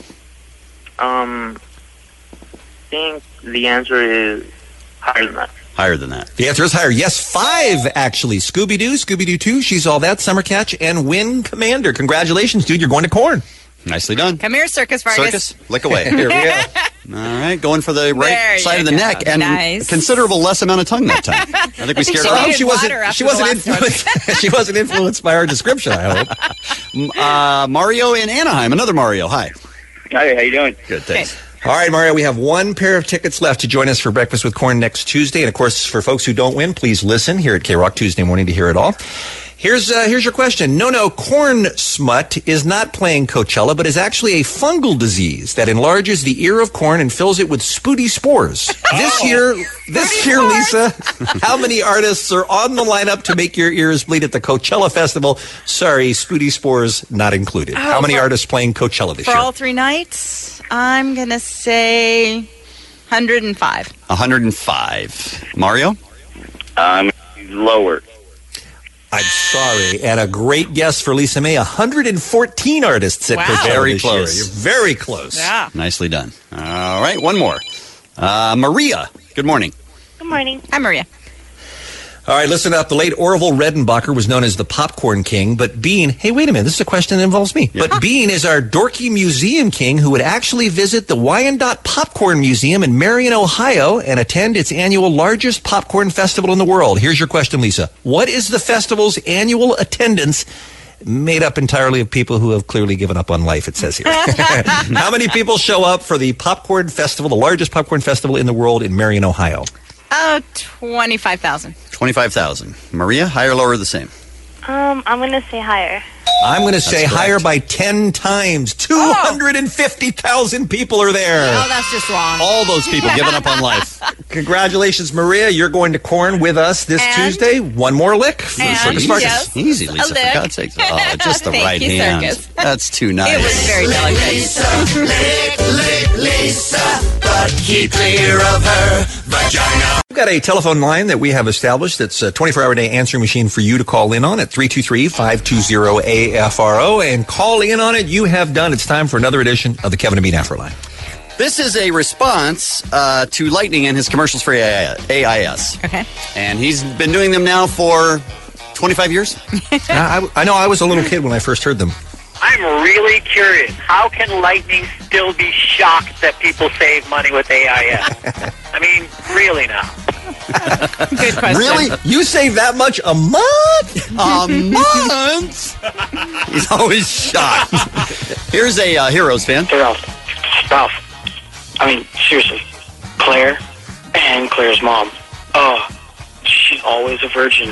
Um, I think the answer is higher than that. Higher than that. The answer is higher. Yes, five, actually. Scooby-Doo, Scooby-Doo two, She's All That, Summer Catch, and Win Commander. Congratulations, dude. You're going to Korn. Nicely done. Come here, Circus Vargas. Circus, lick away. Here we go. All right, going for the right There side you of the go. neck and Nice. a considerable less amount of tongue that time. I think we scared she her needed off. she wasn't. water after She the wasn't last one. influenced. She wasn't influenced by our description. I hope. Uh, Mario in Anaheim. Another Mario. Hi. Hey, how you doing? Good, thanks. All right, Mario. We have one pair of tickets left to join us for Breakfast with Korn next Tuesday, and of course, for folks who don't win, please listen here at K Rock Tuesday morning to hear it all. Here's uh, here's your question. No, no, corn smut is not playing Coachella, but is actually a fungal disease that enlarges the ear of corn and fills it with spooty spores. This year, this year, Lisa, how many artists are on the lineup to make your ears bleed at the Coachella Festival? Sorry, spooty spores not included. Oh, how many for- artists playing Coachella this For year? all three nights, I'm going to say one hundred five. one hundred five. Mario? Um, lower. I'm sorry. And a great guess for Lisa May, one hundred fourteen artists at Wow. Coachella Very this close. year. You're very close. Yeah. Nicely done. All right, one more. Uh, Maria, good morning. Good morning. Hi, Maria. All right, listen up. The late Orville Redenbacher was known as the Popcorn King, but Bean, hey, wait a minute. This is a question that involves me. Yeah. But Bean is our dorky museum king who would actually visit the Wyandotte Popcorn Museum in Marion, Ohio, and attend its annual largest popcorn festival in the world. Here's your question, Lisa. What is the festival's annual attendance? Made up entirely of people who have clearly given up on life, it says here. How many people show up for the Popcorn Festival, the largest popcorn festival in the world in Marion, Ohio? Oh, twenty-five thousand. twenty-five thousand. Maria, higher, lower, the same? Um, I'm gonna say higher. I'm going to say correct. higher by ten times. two hundred fifty thousand people are there. Oh, that's just wrong. All those people giving up on life. Congratulations, Maria. You're going to Corn with us this And- Tuesday. One more lick for And- Circus Marcus. yes. Easy, Lisa, A for lick. God's sake. Oh, just the Thank right you, hand. Circus. That's too nice. It was very delicate. Lisa, lick, lick, Lisa, but keep clear of her vagina. We've got a telephone line that we have established that's a twenty-four hour day answering machine for you to call in on at three two three, five two zero, A F R O. And call in on it. You have done. It's time for another edition of the Kevin and Bean Afro Line. This is a response uh, to Lightning and his commercials for A I S. Okay. And he's been doing them now for twenty-five years. I, I know I was a little kid when I first heard them. I'm really curious. How can Lightning still be shocked that people save money with A I S? I mean, really now. Good question. Really? You save that much a month? A month? He's always shocked. Here's a uh, Heroes fan. Hey, Ralph. Ralph. I mean, seriously. Claire and Claire's mom. Oh, she's always a virgin.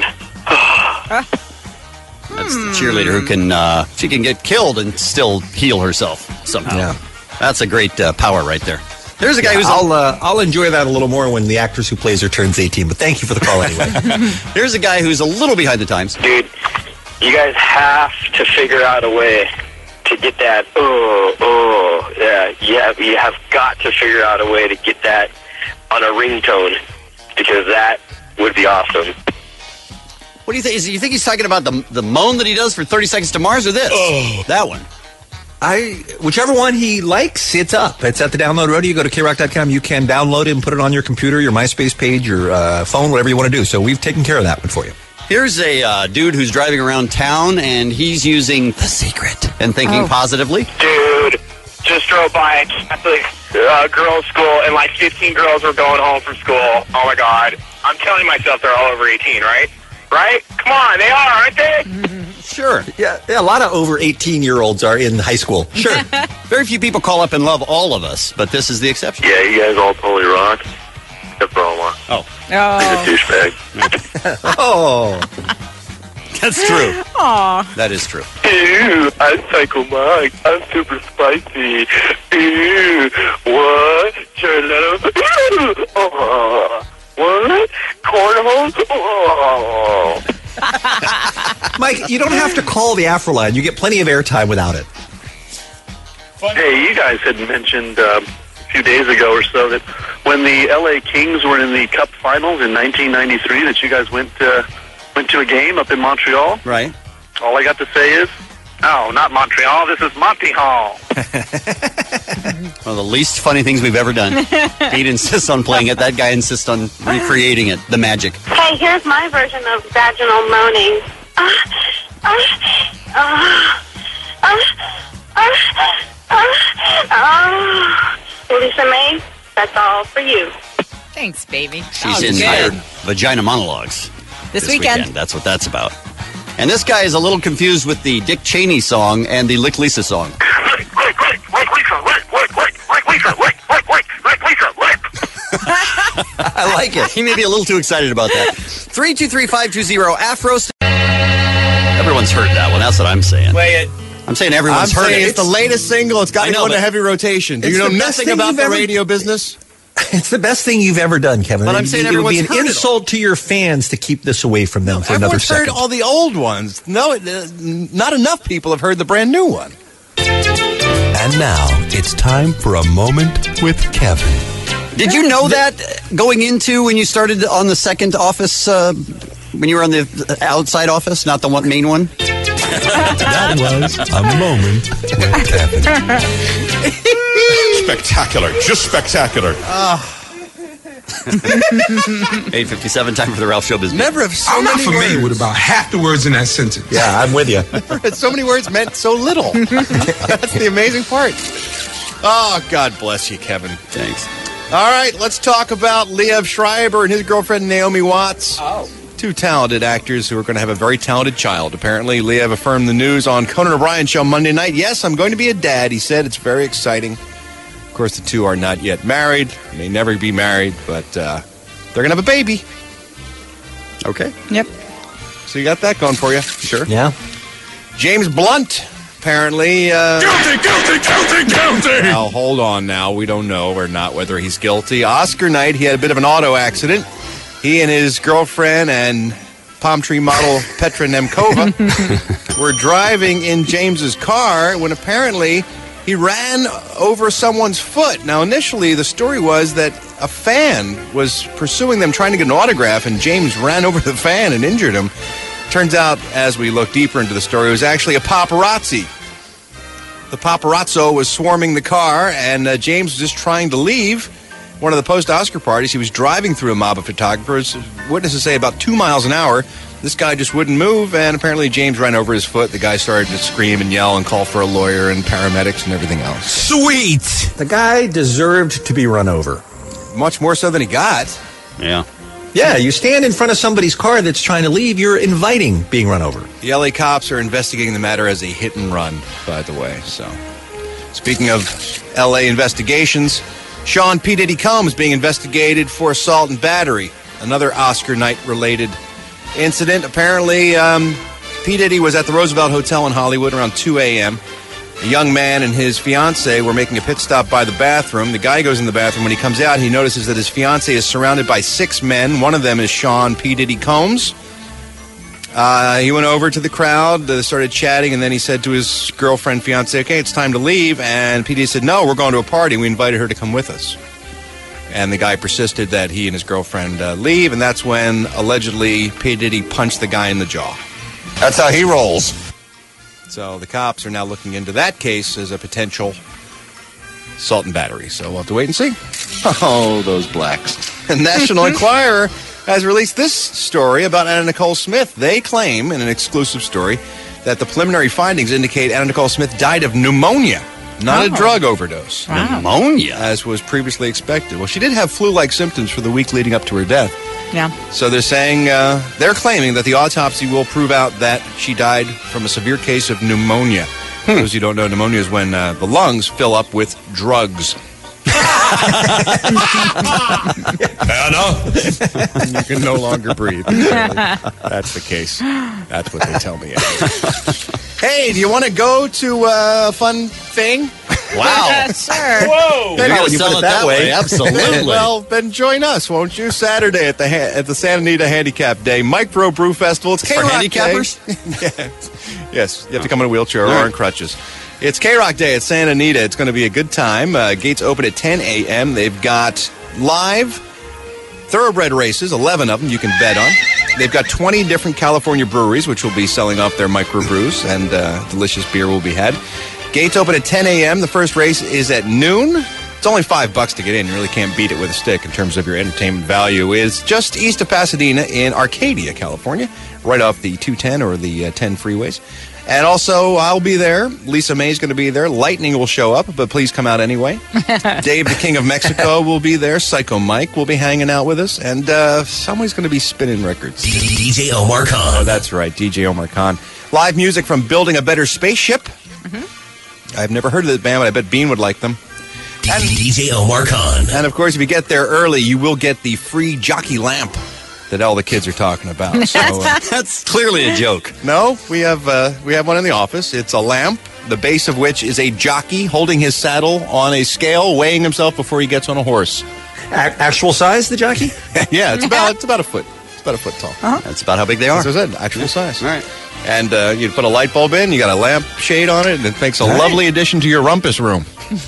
That's the cheerleader who can, uh, she can get killed and still heal herself somehow. Yeah. That's a great uh, power right there. There's a guy Yeah, who's I'll uh, I'll enjoy that a little more when the actress who plays her turns eighteen. But thank you for the call anyway. Here's a guy who's a little behind the times. Dude, you guys have to figure out a way to get that, oh, oh, yeah, yeah, you have got to figure out a way to get that on a ringtone, because that would be awesome. What do you think? Is, you think he's talking about the the moan that he does for thirty seconds to Mars or this? Oh. That one. I whichever one he likes, it's up. It's at the download road. You go to K rock dot com. You can download it and put it on your computer, your MySpace page, your uh, phone, whatever you want to do. So we've taken care of that one for you. Here's a uh, dude who's driving around town and he's using The Secret and thinking Oh. positively. Dude, just drove by a Catholic uh, girls' school, and like fifteen girls were going home from school. Oh, my God. I'm telling myself they're all over eighteen, right? Right? Come on, they are, aren't they? Sure. Yeah, yeah, a lot of over eighteen year olds are in high school. Sure. Very few people call up and love all of us, but this is the exception. Yeah, you guys all totally rock. Except for Omar. Oh. He's a douchebag. Oh. That's true. Aw. That is true. Ew, I'm Psycho Mike. I'm super spicy. Ew, what? Gelato? Ew, oh, what? Cornhole? Oh. Mike, you don't have to call the Afro Line. You get plenty of airtime without it. Hey, you guys had mentioned um, a few days ago or so that when the L A Kings were in the Cup Finals in nineteen ninety-three, that you guys went uh, went to a game up in Montreal. Right. All I got to say is, oh, not Montreal. This is Monty Hall. One of the least funny things we've ever done. Pete insists on playing it. That guy insists on recreating it. The magic. Hey, here's my version of vaginal moaning. Uh, uh, uh, uh, uh, uh, uh. Lisa May, that's all for you. Thanks, baby. She's Oh, in good. her Vagina Monologues. This weekend. That's what that's about. And this guy is a little confused with the Dick Cheney song and the Lick Lisa song. I like it. He may be a little too excited about that. three two three, five two zero, Afro. Everyone's heard that one. That's what I'm saying. Play it. I'm saying everyone's I'm heard saying it. it's the latest single. It's got I to know, go into but- heavy rotation. Do It's you know the best nothing thing about you've the ever- radio business? It's the best thing you've ever done, Kevin. But I'm It- saying it would be everyone's an heard it insult to your fans to keep this away from them for another Everyone's heard second. all the old ones. No, it, uh, not enough people have heard the brand new one. And now it's time for a moment with Kevin. Did you know that going into when you started on the second office, uh, when you were on the outside office, not the one, main one? That was a moment with Kevin. Spectacular. Just spectacular. eight fifty-seven, time for the Ralph Show Business. Never have so I'm not many familiar words. with about half the words in that sentence. Yeah, I'm with you. So many words meant so little. That's the amazing part. Oh, God bless you, Kevin. Thanks. All right, let's talk about Liev Schreiber and his girlfriend Naomi Watts. Oh. Two talented actors who are going to have a very talented child. Apparently, Liev affirmed the news on Conan O'Brien Show Monday night. Yes, I'm going to be a dad, he said. It's very exciting. Of course, the two are not yet married, may never be married, but uh, they're going to have a baby. Okay. Yep. So you got that going for you. Sure. Yeah. James Blunt, apparently. Uh, guilty, guilty, guilty, guilty! Now, hold on now. We don't know or not whether he's guilty. Oscar night, he had a bit of an auto accident. He and his girlfriend and palm tree model Petra Nemkova were driving in James's car when apparently he ran over someone's foot. Now, initially, the story was that a fan was pursuing them, trying to get an autograph, and James ran over the fan and injured him. Turns out, as we look deeper into the story, it was actually a paparazzi. The paparazzo was swarming the car, and uh, James was just trying to leave one of the post-Oscar parties. He was driving through a mob of photographers. Witnesses say about two miles an hour. This guy just wouldn't move, and apparently James ran over his foot. The guy started to scream and yell and call for a lawyer and paramedics and everything else. Sweet! The guy deserved to be run over. Much more so than he got. Yeah. Yeah, you stand in front of somebody's car that's trying to leave, you're inviting being run over. The L A cops are investigating the matter as a hit and run, by the way. So, speaking of L A investigations, Sean P. Diddy Combs being investigated for assault and battery. Another Oscar night-related incident. Apparently, um, P. Diddy was at the Roosevelt Hotel in Hollywood around two a.m. A young man and his fiancée were making a pit stop by the bathroom. The guy goes in the bathroom. When he comes out, he notices that his fiancée is surrounded by six men. One of them is Sean P. Diddy Combs. Uh, he went over to the crowd, uh, started chatting, and then he said to his girlfriend, fiancée, okay, it's time to leave. And P. Diddy said, no, we're going to a party. We invited her to come with us. And the guy persisted that he and his girlfriend uh, leave, and that's when, allegedly, P. Diddy punched the guy in the jaw. That's how he rolls. So the cops are now looking into that case as a potential assault and battery. So we'll have to wait and see. Oh, those blacks. The National Enquirer has released this story about Anna Nicole Smith. They claim, in an exclusive story, that the preliminary findings indicate Anna Nicole Smith died of pneumonia, not Oh. a drug overdose. Wow. Pneumonia? As was previously expected. Well, she did have flu-like symptoms for the week leading up to her death. Yeah. So they're saying, uh, they're claiming that the autopsy will prove out that she died from a severe case of pneumonia. For those who don't know, pneumonia is when uh, the lungs fill up with drugs. Anna? You can no longer breathe. That's the case. That's what they tell me. Hey, do you want to go to a fun thing? Wow. Sure. Whoa! If you're going to sell it that way, absolutely. Well, then join us, won't you? Saturday at the ha- at the Santa Anita Handicap Day Micro Brew Festival. It's For K-Rock handicappers? Day. yes. yes, you have to come in a wheelchair or All right. on crutches. It's K-Rock Day at Santa Anita. It's going to be a good time. Uh, gates open at ten a.m. They've got live thoroughbred races, eleven of them you can bet on. They've got twenty different California breweries, which will be selling off their microbrews, and uh, delicious beer will be had. Gates open at ten a.m. The first race is at noon. It's only five bucks to get in. You really can't beat it with a stick in terms of your entertainment value. It's just east of Pasadena in Arcadia, California, right off the two ten or the uh, ten freeways. And also, I'll be there. Lisa May's going to be there. Lightning will show up, but please come out anyway. Dave, the King of Mexico, will be there. Psycho Mike will be hanging out with us. And uh, somebody's going to be spinning records. D J Omar Khan. Oh, that's right, D J Omar Khan. Live music from Building a Better Spaceship. Mm-hmm. I've never heard of the band, but I bet Bean would like them. And D J Omar Khan. And, of course, if you get there early, you will get the free jockey lamp that all the kids are talking about. So, uh, That's clearly a joke. no, we have uh, we have one in the office. It's a lamp, the base of which is a jockey holding his saddle on a scale, weighing himself before he gets on a horse. A- actual size, the jockey? Yeah, it's about it's about a foot. It's about a foot tall. Uh-huh. That's about how big they are. That's what I said, actual size. All right. And uh, you put a light bulb in, you got a lamp shade on it, and it makes a Right. lovely addition to your rumpus room.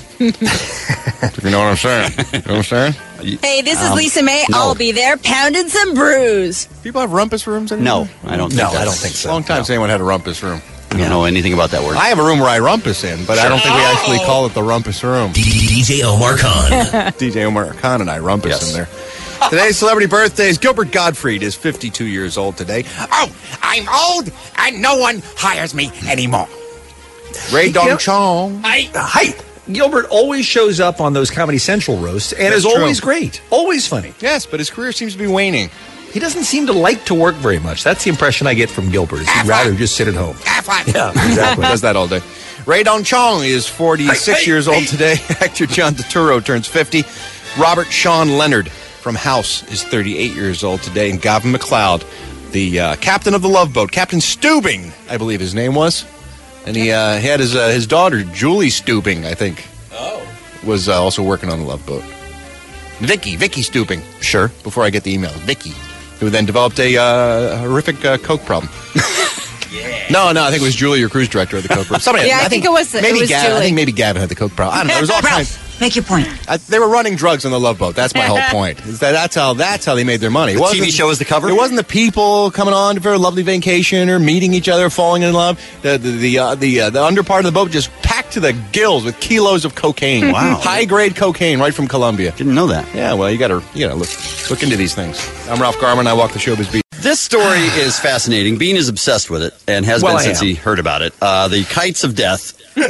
If you know what I'm saying. You know what I'm saying? Hey, this is Um, Lisa May. no. I'll be there pounding some brews. People have rumpus rooms anymore? No, I don't think No, that's- I don't think so. Long time since anyone had a rumpus room. I don't know anything about that word. I have a room where I rumpus in, but I don't think we actually call it the rumpus room. D J Omar Khan. D J Omar Khan and I rumpus Yes. in there. Today's celebrity birthdays. Gilbert Gottfried is fifty-two years old today. Oh, I'm old and no one hires me anymore. Ray Dong Chong. I, Hi. Gilbert always shows up on those Comedy Central roasts and That's is always true. great. Always funny. Yes, but his career seems to be waning. He doesn't seem to like to work very much. That's the impression I get from Gilbert. Is he'd rather just sit at home. have fun. Yeah, exactly. Does that all day. Ray Dong Chong is forty-six Hey, hey, years old hey. today. Actor John Turturro turns fifty. Robert Sean Leonard from House is thirty-eight years old today. And Gavin McLeod, the uh, captain of the Love Boat, Captain Steubing, I believe his name was. And he, uh, he had his uh, his daughter, Julie Stooping, I think, Oh. was uh, also working on the Love Boat. Vicky, Vicky Stooping. Sure. Before I get the email. Vicky, who then developed a uh, horrific uh, coke problem. Yeah. No, no, I think it was Julie, your cruise director of the coke problem. Somebody, Yeah, I think it was- it maybe was Gavin, I Julie. think maybe Gavin had the coke problem. I don't know. There was all kinds. Make your point. I, they were running drugs on the Love Boat. That's my whole point. Is that that's how that's how they made their money. It The wasn't- T V show is the cover? It wasn't the people coming on for a lovely vacation or meeting each other, falling in love. The the the uh, the, uh, the under part of the boat just packed to the gills with kilos of cocaine. Wow. High grade cocaine right from Colombia. Didn't know that. Yeah, well, you got to you know look look into these things. I'm Ralph Garman. I walk the showbiz beat. This story is fascinating. Bean is obsessed with it and has Well, been I since am. he heard about it. Uh, the Kites of Death. By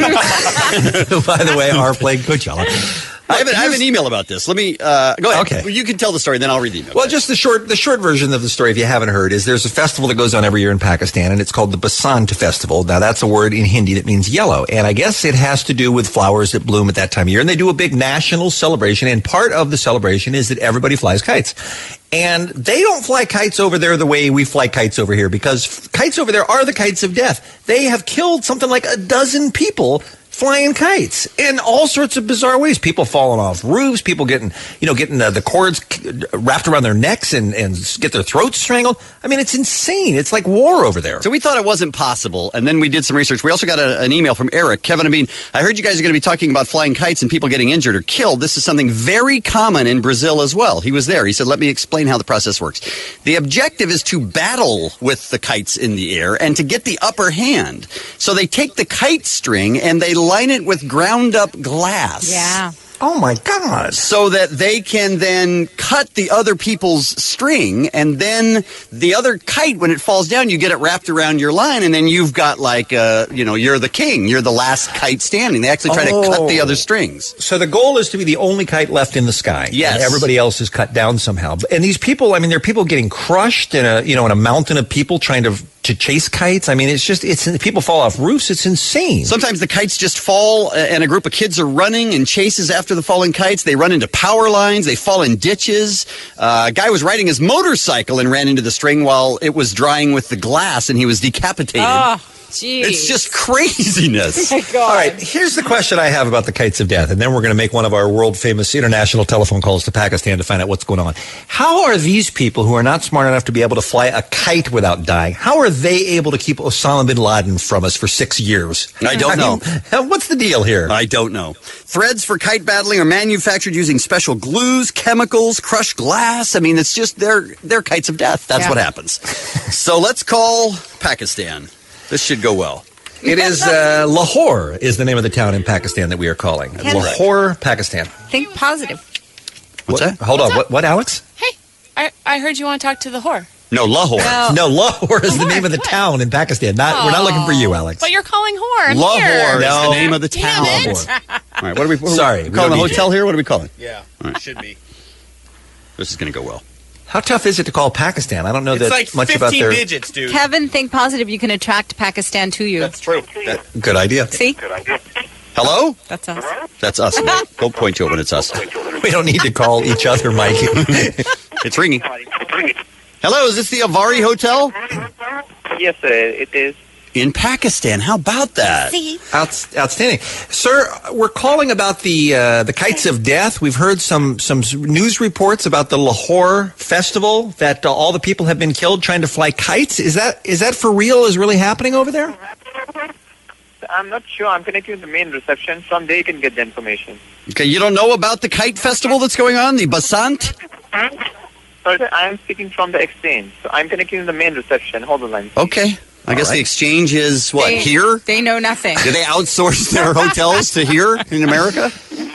the way, are playing Coachella. I have, an, I have an email about this. Let me uh, go ahead. Okay. Well, you can tell the story, then I'll read the email. Well, just the short the short version of the story, if you haven't heard, is there's a festival that goes on every year in Pakistan, and it's called the Basant Festival. Now, that's a word in Hindi that means yellow, and I guess it has to do with flowers that bloom at that time of year. And they do a big national celebration, and part of the celebration is that everybody flies kites. And they don't fly kites over there the way we fly kites over here, because f- kites over there are the kites of death. They have killed something like a dozen people flying kites in all sorts of bizarre ways. People falling off roofs, people getting, you know, getting uh, the cords wrapped around their necks and, and get their throats strangled. I mean, it's insane. It's like war over there. So we thought it wasn't possible, and then we did some research. We also got a, an email from Eric. Kevin, I mean, I heard you guys are going to be talking about flying kites and people getting injured or killed. This is something very common in Brazil as well. He was there. He said, let me explain how the process works. The objective is to battle with the kites in the air and to get the upper hand. So they take the kite string and they line it with ground up glass. Yeah. Oh, my God. So that they can then cut the other people's string, and then the other kite, when it falls down, you get it wrapped around your line, and then you've got like, uh, you know, you're the king. You're the last kite standing. They actually try to cut the other strings. So the goal is to be the only kite left in the sky. Yes. And everybody else is cut down somehow. And these people, I mean, there are people getting crushed in a, you know, in a mountain of people trying to to chase kites. I mean, it's just, it's people fall off roofs. It's insane. Sometimes the kites just fall, uh, and a group of kids are running and chases after the falling kites. They run into power lines. They fall in ditches. Uh, a guy was riding his motorcycle and ran into the string while it was drying with the glass, and he was decapitated. Oh, geez. It's just craziness. Oh, my God. All right, here's the question I have about the kites of death, and then we're going to make one of our world-famous international telephone calls to Pakistan to find out what's going on. How are these people who are not smart enough to be able to fly a kite without dying, how are they able to keep Osama bin Laden from us for six years? I don't know. mean, what's the deal here? I don't know. Threads for kite battling are manufactured using special glues, chemicals, crushed glass. I mean, it's just they're they're kites of death. That's Yeah. what happens. So let's call Pakistan. This should go well. It is uh, Lahore is the name of the town in Pakistan that we are calling. Yes. Lahore, Pakistan. Think positive. What's What- that? Hold on. What, what, Alex? Hey, I, I heard you want to talk to the whore. No, Lahore. No. No, Lahore is the name of the town in Pakistan. Not, we're not looking for you, Alex. But you're calling whore. I'm Lahore here. is No. the name of the Damn town. it. All right, what are we? What are we- Sorry, we we calling don't the need hotel here? What are we calling? Yeah, should be. This is going to go well. How tough is it to call Pakistan? I don't know that much about their. digits, dude. Kevin, think positive. You can attract Pakistan to you. true. Good idea. See? Hello? That's us. That's us. Man. Don't point to it when it's us. We don't need to call each other, Mike. It's ringing. Hello, is this the Avari Hotel? Yes, sir, it is. In Pakistan. How about that? Outs- outstanding, sir. We're calling about the uh, the kites of death. We've heard some some news reports about the Lahore festival that uh, all the people have been killed trying to fly kites. Is that is that for real? Is really happening over there? I'm not sure. I'm connecting with the main reception. From there you can get the information. Okay, you don't know about the kite festival that's going on, the Basant? Sorry, sir, I'm speaking from the exchange. So I'm connecting with the main reception. Hold the line. Okay. I guess the exchange is what, They- here? They know nothing. Do they outsource their hotels to here in America?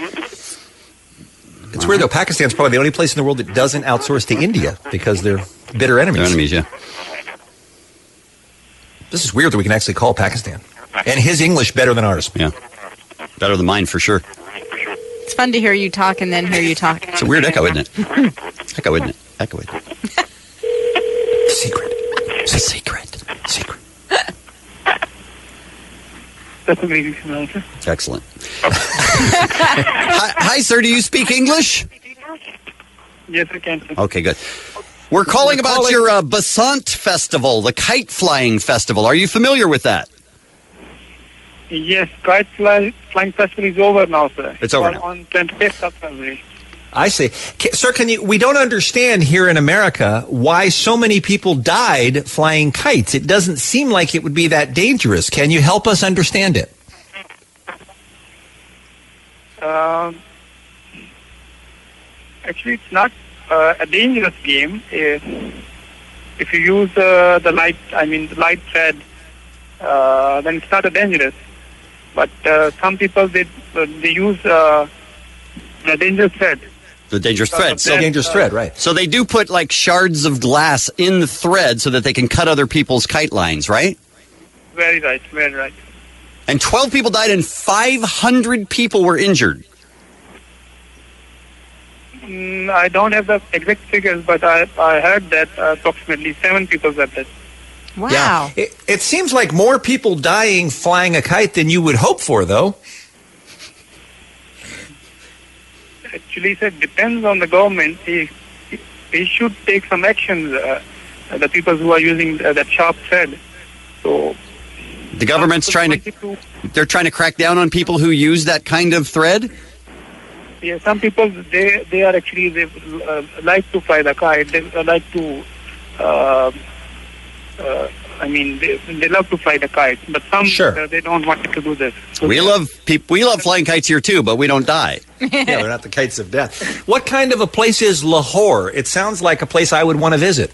It's weird though. Pakistan's probably the only place in the world that doesn't outsource to India because they're bitter enemies. They're enemies, yeah. This is weird that we can actually call Pakistan, and his English better than ours. Yeah, better than mine for sure. It's fun to hear you talk and then hear you talk. It's a weird echo, isn't it? Echo, isn't it? Echo, isn't it? Secret. It's a secret. Secret. That's amazing, Samantha. Excellent. hi, hi, sir. Do you speak English? Yes, I can. Okay, good. We're calling about calling- your uh, Basant Festival, the kite flying festival. Are you familiar with that? Yes, kite fly, flying festival is over now, sir. It's over on, now. on twenty-fifth of February. I see. Ca- Sir, can you? We don't understand here in America why so many people died flying kites. It doesn't seem like it would be that dangerous. Can you help us understand it? Um, actually, it's not uh, a dangerous game. Uh, if you use uh, the light, I mean the light thread, uh, then it's not a dangerous. But uh, some people they uh, they use uh, the dangerous thread. The dangerous Uh, thread. then, Dangerous uh, thread, right. So they do put like shards of glass in the thread so that they can cut other people's kite lines, right? Very right, very right. And twelve people died and five hundred people were injured. Mm, I don't have the exact figures, but I I heard that uh, approximately seven people were dead. Wow. Yeah. It, it seems like more people dying flying a kite than you would hope for, though. Actually, sir, it depends on the government. He, he, he should take some actions, uh, the people who are using uh, that sharp thread. So The government's trying to, they're trying to crack down on people who use that kind of thread? yeah, some people, they they are actually, they uh, like to fly the kite. They uh, like to, uh, uh, I mean, they, they love to fly the kite. But some, uh, they don't want to do this. So We love peop we love flying kites here too, but we don't die. Yeah, they're not the kites of death. What kind of a place is Lahore? It sounds like a place I would want to visit.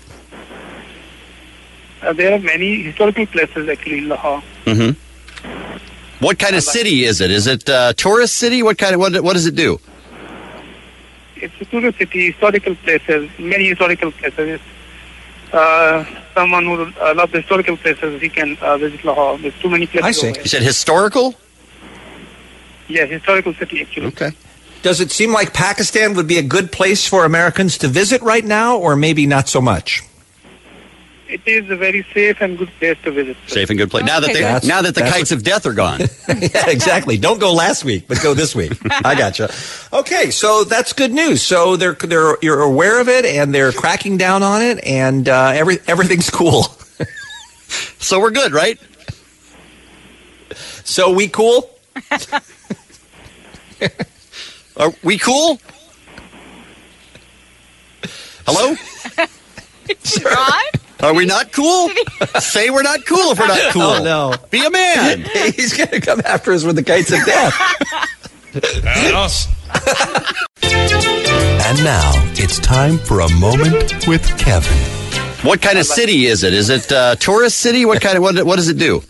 Uh, there are many historical places actually in Lahore. Mm-hmm. What kind of city is it? Is it a tourist city? What kind of what? What does it do? It's a tourist city, historical places, many historical places. Uh, someone who uh, loves historical places, he can uh, visit Lahore. There's too many places. I see. over here. You said historical? Yeah, historical city actually. Okay. Does it seem like Pakistan would be a good place for Americans to visit right now, or maybe not so much? It is a very safe and good place to visit. Safe and good place. Now that Okay, they that's- now that the that's kites what- of death are gone. Yeah, exactly. Don't go last week, but go this week. I gotcha. Okay, so that's good news. So they're they're you're aware of it, and they're cracking down on it, and uh, every everything's cool. So we're good, right? So we cool? Are we cool? Hello? Ron? Are we not cool? Say we're not cool if we're not cool. Oh, no. Be a man. He's going to come after us with the kites of death. And now it's time for a moment with Kevin. What kind of city is it? Is it a tourist city? What kind of what, what does it do?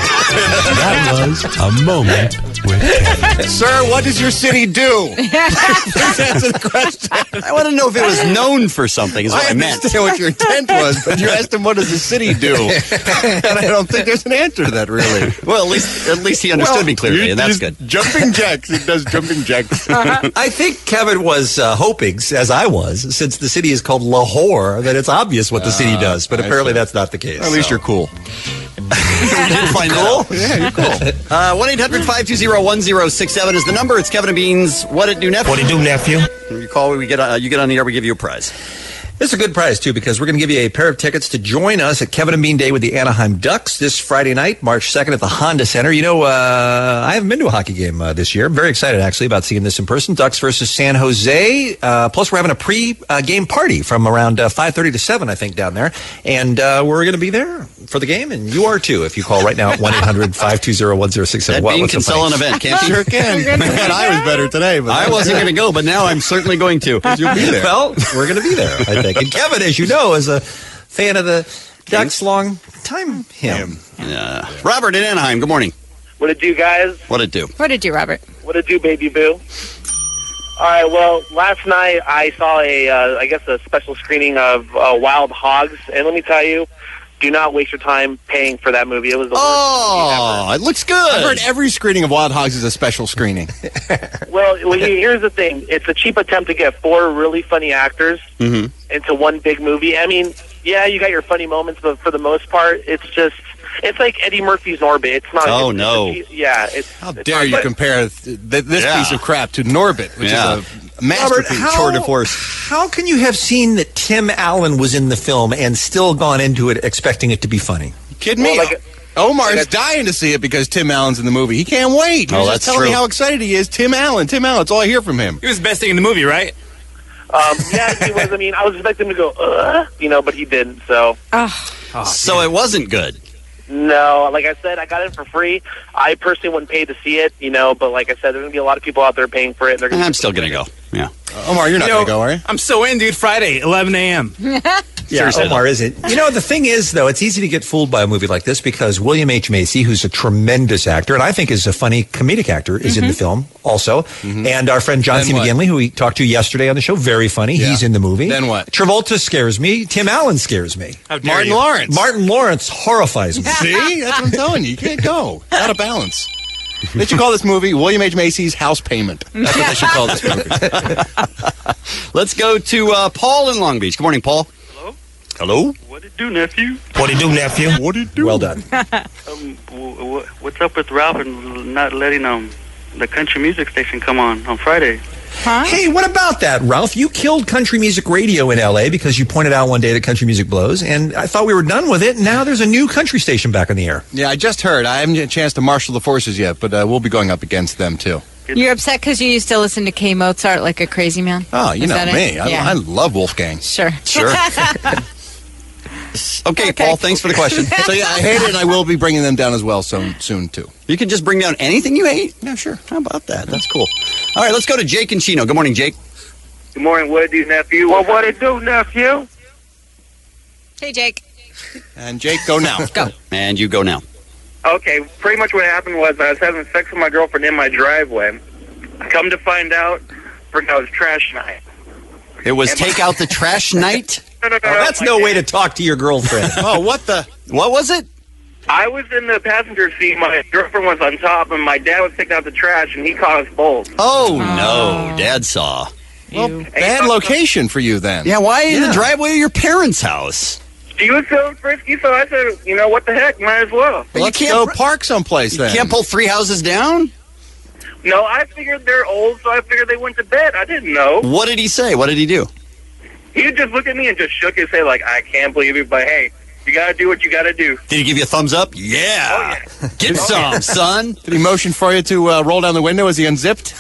That was a moment with Kevin. Sir, what does your city do? Please answer the question. I want to know if it was known for something. Is what I, I meant. understand what your intent was, but you asked him what does the city do, and I don't think there's an answer to that really. Well, at least at least he understood Well, me clearly, you and that's just- good. Jumping jacks. It does jumping jacks. I think Kevin was uh, hoping, as I was, since the city is called Lahore, that it's obvious what the city does, but I apparently see. that's not the case. At least so. you're cool. You did find that out. Yeah, you're cool. Uh, one eight hundred five two zero one zero six seven is the number. It's Kevin and Beans. What it do, nephew? What do you do, nephew? When you call, we get uh, you get on the air. We give you a prize. This is a good prize, too, because we're going to give you a pair of tickets to join us at Kevin and Bean Day with the Anaheim Ducks this Friday night, March second at the Honda Center. You know, uh, I haven't been to a hockey game uh, this year. I'm very excited, actually, about seeing this in person. Ducks versus San Jose. Uh, plus, we're having a pre-game party from around uh, five thirty to seven, I think, down there. And uh, we're going to be there for the game, and you are, too, if you call right now at one eight hundred five two zero one zero six seven. That Bean can sell an event, can't he? Sure can. And I was better today, but I wasn't going to go, but now I'm certainly going to. You'll be there. Well, we're going to be there, I think. And Kevin, as you know, is a fan of the Ducks long time him. Yeah. Robert in Anaheim. Good morning. What it do, guys? What it do? What did you, Robert? What it do, baby boo? All right. Well, last night I saw a, uh, I guess, a special screening of uh, Wild Hogs, and let me tell you, do not waste your time paying for that movie. It was the Oh, it looks good. I've heard every screening of Wild Hogs is a special screening. worst. Well, well, here's the thing: it's a cheap attempt to get four really funny actors Mm-hmm. into one big movie. I mean, yeah, you got your funny moments, but for the most part, it's just. It's like Eddie Murphy's Norbit. It's not. Oh, it's, no. It's, yeah. It's, How it's dare not- you but- compare th- th- this Yeah. piece of crap to Norbit, which Yeah. is a masterpiece. Robert, how- tour de force. How can you have seen that Tim Allen was in the film and still gone into it expecting it to be funny? Kidding me? Well, like, Omar's dying to see it because Tim Allen's in the movie. He can't wait. He Oh, was that's just telling true. me how excited he is. Tim Allen. Tim Allen. That's all I hear from him. He was the best thing in the movie, right? Um, yeah, he was. I mean, I was expecting him to go, uh, you know, but he didn't. So, Oh, So it wasn't good. no, like I said, I got it for free. I personally wouldn't pay to see it, you know, but like I said, there's going to be a lot of people out there paying for it. And they're gonna I'm still going to go. Yeah. Omar, you're not You know, going to go, are you? I'm so in, dude. Friday, eleven a.m. Yeah, Seriously, Omar isn't. You know, the thing is, though, it's easy to get fooled by a movie like this because William H. Macy, who's a tremendous actor, and I think is a funny comedic actor, is in the film also. And our friend John Then C. what? McGinley, who we talked to yesterday on the show, very funny. Yeah. He's in the movie. Then what? Travolta scares me. Tim Allen scares me. How dare Martin you. Lawrence. Martin Lawrence horrifies me. See? That's what I'm telling you. You can't go. Out of balance. They should call this movie William H. Macy's House Payment. That's what they should call this movie. Let's go to uh, Paul in Long Beach. Good morning, Paul. Hello? Hello? What it do, nephew? What do you do, nephew? What did do? Well done. Um, w- w- what's up with Ralph and not letting um the country music station come on on Friday? Hey, what about that, Ralph? You killed country music radio in L A because you pointed out one day that country music blows, and I thought we were done with it. Now there's a new country station back on the air. Yeah, I just heard. I haven't had a chance to marshal the forces yet, but uh, we'll be going up against them, too. you're upset because you used to listen to K Mozart like a crazy man? Oh, you Is know that it? me. I, Yeah. I love Wolfgang. Sure. Sure. Okay, Paul, thanks for the question. So, yeah, I hate it, and I will be bringing them down as well so, soon, too. You can just bring down anything you hate? Yeah, sure. How about that? That's cool. All right, let's go to Jake and Chino. Good morning, Jake. Good morning, what it do, nephew? Well, what it do, nephew? Hey, Jake. And Jake, go now. Go. And you go now. Okay, pretty much what happened was I was having sex with my girlfriend in my driveway. Come to find out, forgot it was trash night. It was take out the trash night? No, no, no, Oh, no, that's my no dad- way to talk to your girlfriend. Oh, what the? What was it? I was in the passenger seat, my girlfriend was on top, and my dad was taking out the trash, and he caught us both. Oh, no. Dad saw. Well, bad location for you, then. Yeah, why in the Yeah. driveway of your parents' house? She was so frisky, so I said, you know, what the heck, might as well. But Let's you can't go park someplace, You then. can't pull three houses down? No, I figured they're old, so I figured they went to bed. I didn't know. What did he say? What did he do? He just looked at me and just shook his head like, I can't believe it, but hey, you gotta do what you gotta do. Did he give you a thumbs up? Yeah. Get some, son. Did he motion for you to uh, roll down the window as he unzipped?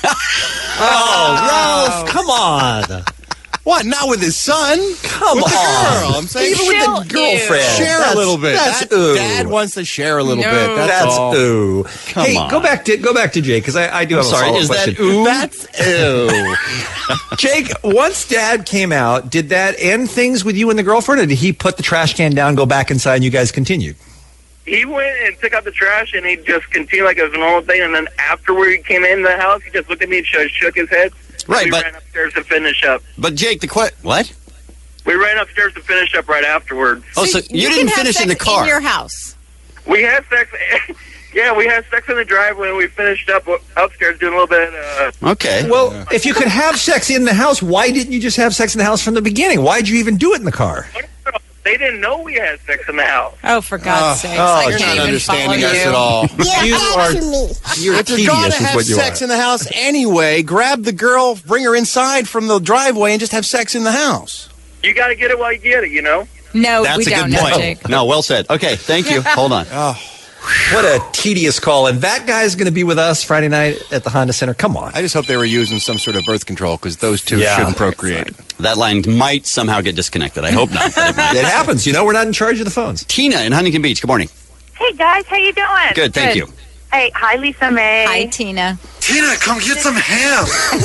Oh, Ralph, come on. What? Not with his son? Come with on. the girl. I'm saying Even with the girlfriend. Share That's- a little bit. That's That- ooh. Dad wants to share a little No. bit. That's, That's all. ooh. Come hey, on. go back to go back to Jake because I, I do I'm have sorry, a follow-up is that question. ooh? That's ooh. Jake, once Dad came out, did that end things with you and the girlfriend, or did he put the trash can down, go back inside, and you guys continued? He went and took out the trash, and he just continued like it was a normal thing, and then afterward he came in the house, he just looked at me and sh- shook his head. Right, we but- ran upstairs to finish up. But Jake, the que- what? We ran upstairs to finish up right afterwards. Oh, so you, can didn't have finish sex in the car. in your house. We had sex. Yeah, we had sex in the driveway, and we finished up upstairs doing a little bit. Uh, Okay. Well, if you could have sex in the house, why didn't you just have sex in the house from the beginning? Why'd you even do it in the car? they didn't know we had sex in the house. Oh, for God's sakes. oh, I you're can't not even understanding follow us you. at all. you are you're If you're going to tedious is have what you sex are. in the house anyway, grab the girl, bring her inside from the driveway, and just have sex in the house. You got to get it while you get it, you know? No, That's we a don't good know, point. Jake. No, well said. Okay, thank you. Hold on. Oh, what a tedious call. And that guy's going to be with us Friday night at the Honda Center. Come on. I just hope they were using some sort of birth control because those two Yeah. shouldn't procreate. That line might somehow get disconnected. I hope not. but it might. It happens. You know, we're not in charge of the phones. Tina in Huntington Beach. Good morning. Hey guys, how you doing? Good, thank you. Hey, hi Lisa May. Hi, Tina. Tina, come get some ham.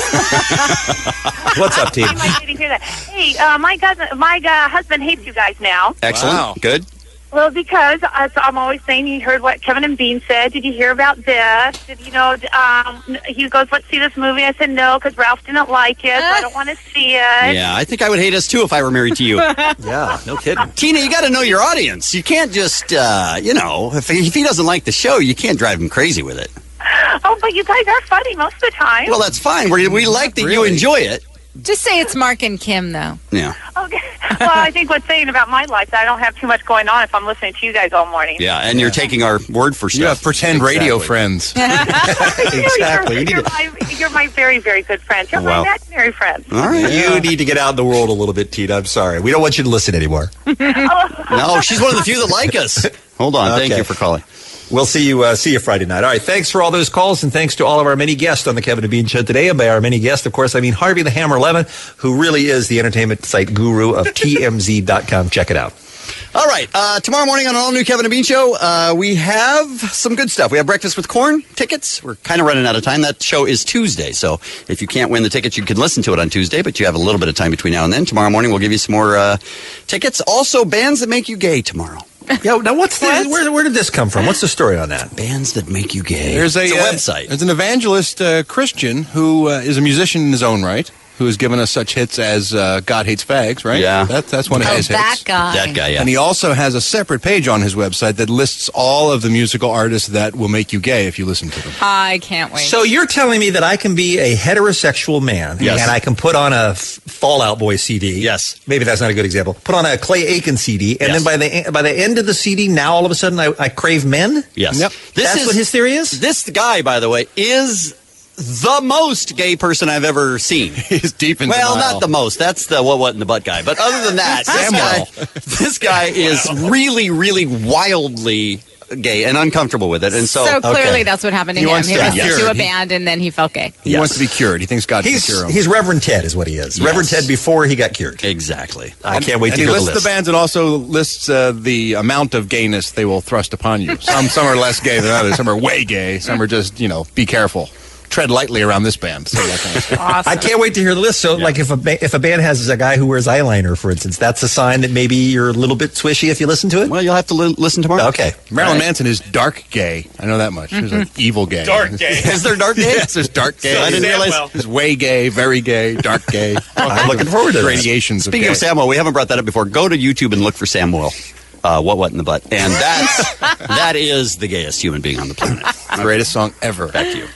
What's up, Tina? I might need to hear that. Hey, uh, my cousin, my uh, husband hates you guys now. Excellent. Wow. Good. Well, because uh, so I'm always saying you heard what Kevin and Bean said. Did you hear about this? Did you know? Um, he goes, "Let's see this movie." I said, "No," because Ralph didn't like it. So I don't want to see it. Yeah, I think I would hate us too if I were married to you. Yeah, no kidding. Tina, you got to know your audience. You can't just, uh, you know, if he, if he doesn't like the show, you can't drive him crazy with it. Oh, but you guys are funny most of the time. Well, that's fine. We, we like that you really. enjoy it. Just say it's Mark and Kim, though. Yeah. Okay. Well, I think what's saying about my life that I don't have too much going on if I'm listening to you guys all morning. Yeah, and you're taking our word for stuff. You have pretend radio Exactly. friends. Exactly. You You're, need you're, to- my, you're my very, very good friend. You're Wow. my imaginary friend. All right. You need to get out in the world a little bit, Tina. I'm sorry. We don't want you to listen anymore. No, she's one of the few that like us. Hold on. Thank Okay. you for calling. We'll see you uh, see you Friday night. All right, thanks for all those calls, and thanks to all of our many guests on the Kevin and Bean Show today. And by our many guests, of course, I mean Harvey the Hammer Levin, who really is the entertainment site guru of T M Z dot com. Check it out. All right. Uh, tomorrow morning on an all-new Kevin and Bean Show, uh, we have some good stuff. We have Breakfast with Corn tickets. We're kind of running out of time. That show is Tuesday, so if you can't win the tickets, you can listen to it on Tuesday, but you have a little bit of time between now and then. Tomorrow morning, we'll give you some more uh, tickets. Also, bands that make you gay tomorrow. Yeah, now what's the, where, where did this come from? What's the story on that? Bands that make you gay. There's a, it's a uh, website. There's an evangelist uh, Christian who uh, is a musician in his own right, who has given us such hits as uh, God Hates Fags, right? Yeah. That, that's one of Oh, his that hits. guy. That guy, yeah. And he also has a separate page on his website that lists all of the musical artists that will make you gay if you listen to them. I can't wait. So you're telling me that I can be a heterosexual man, Yes. and I can put on a F- Fallout Boy C D. Yes. Maybe that's not a good example. Put on a Clay Aiken C D, and Yes. then by the by the end of the C D, now all of a sudden I, I crave men. Yes. Yep. This That's is, what his theory is? This guy, by the way, is the most gay person I've ever seen. He's deep in Well, denial. not the most. That's the what, what in the butt guy. But other than that, this Samuel. guy, this guy is really, really wildly gay and uncomfortable with it. And so, So clearly okay. that's what happened to He him. wants He to be listened cured. to a He- band and then he felt gay. He Yes. wants to be cured. He thinks God can He's cure him. he's Reverend Ted, is what he is. Yes. Reverend Ted before he got cured. exactly. I can't wait and to he hear the lists list. the bands and also lists uh, the amount of gayness they will thrust upon you. Some some are less gay than others. Some are way gay. Some are just, you know, be careful. Tread lightly around this band. So that kind of stuff. Awesome. I can't wait to hear the list. So, like, if a ba- if a band has a guy who wears eyeliner, for instance, that's a sign that maybe you're a little bit swishy if you listen to it. Well, you'll have to li- listen tomorrow. Okay. Marilyn Right. Manson is dark gay. I know that much. He's an evil gay. Dark gay. Is there dark gay? Yes, there's dark gay. So I didn't realize. Samuel. There's way gay, very gay, dark gay. I'm looking forward to that. Gradations Speaking of of gay. Samuel, we haven't brought that up before. Go to YouTube and look for Samuel. Uh, what what in the butt? And that's that is the gayest human being on the planet. Greatest song ever. Back to you.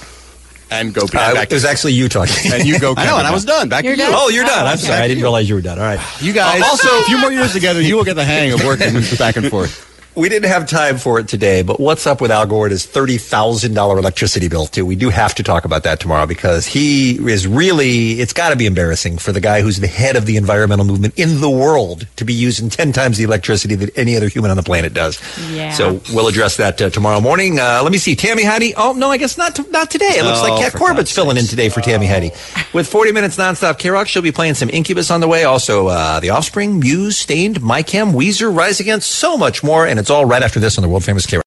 And go Uh, back it was actually you talking. and you go. I know, and I was done. Back You're to you. done? Oh, you're done. I'm okay. sorry. I didn't realize you were done. All right. You guys. Uh, also, a few more years together, you will get the hang of working back and forth. we didn't have time for it today, but what's up with Al Gore and his thirty thousand dollars electricity bill, too? We do have to talk about that tomorrow because he is really, it's got to be embarrassing for the guy who's the head of the environmental movement in the world to be using ten times the electricity that any other human on the planet does. Yeah. So we'll address that uh, tomorrow morning. Uh, let me see. Tammy Heidi. Oh, no, I guess not t- not today. It looks Oh, like Cat for Corbett's God's filling in sakes. today for Tammy Heidi. With forty minutes nonstop K-Rock, she'll be playing some Incubus on the way. Also, uh, The Offspring, Muse, Stained, MyChem, Weezer, Rise Against, so much more. And it's all right after this on the world famous K-Rock.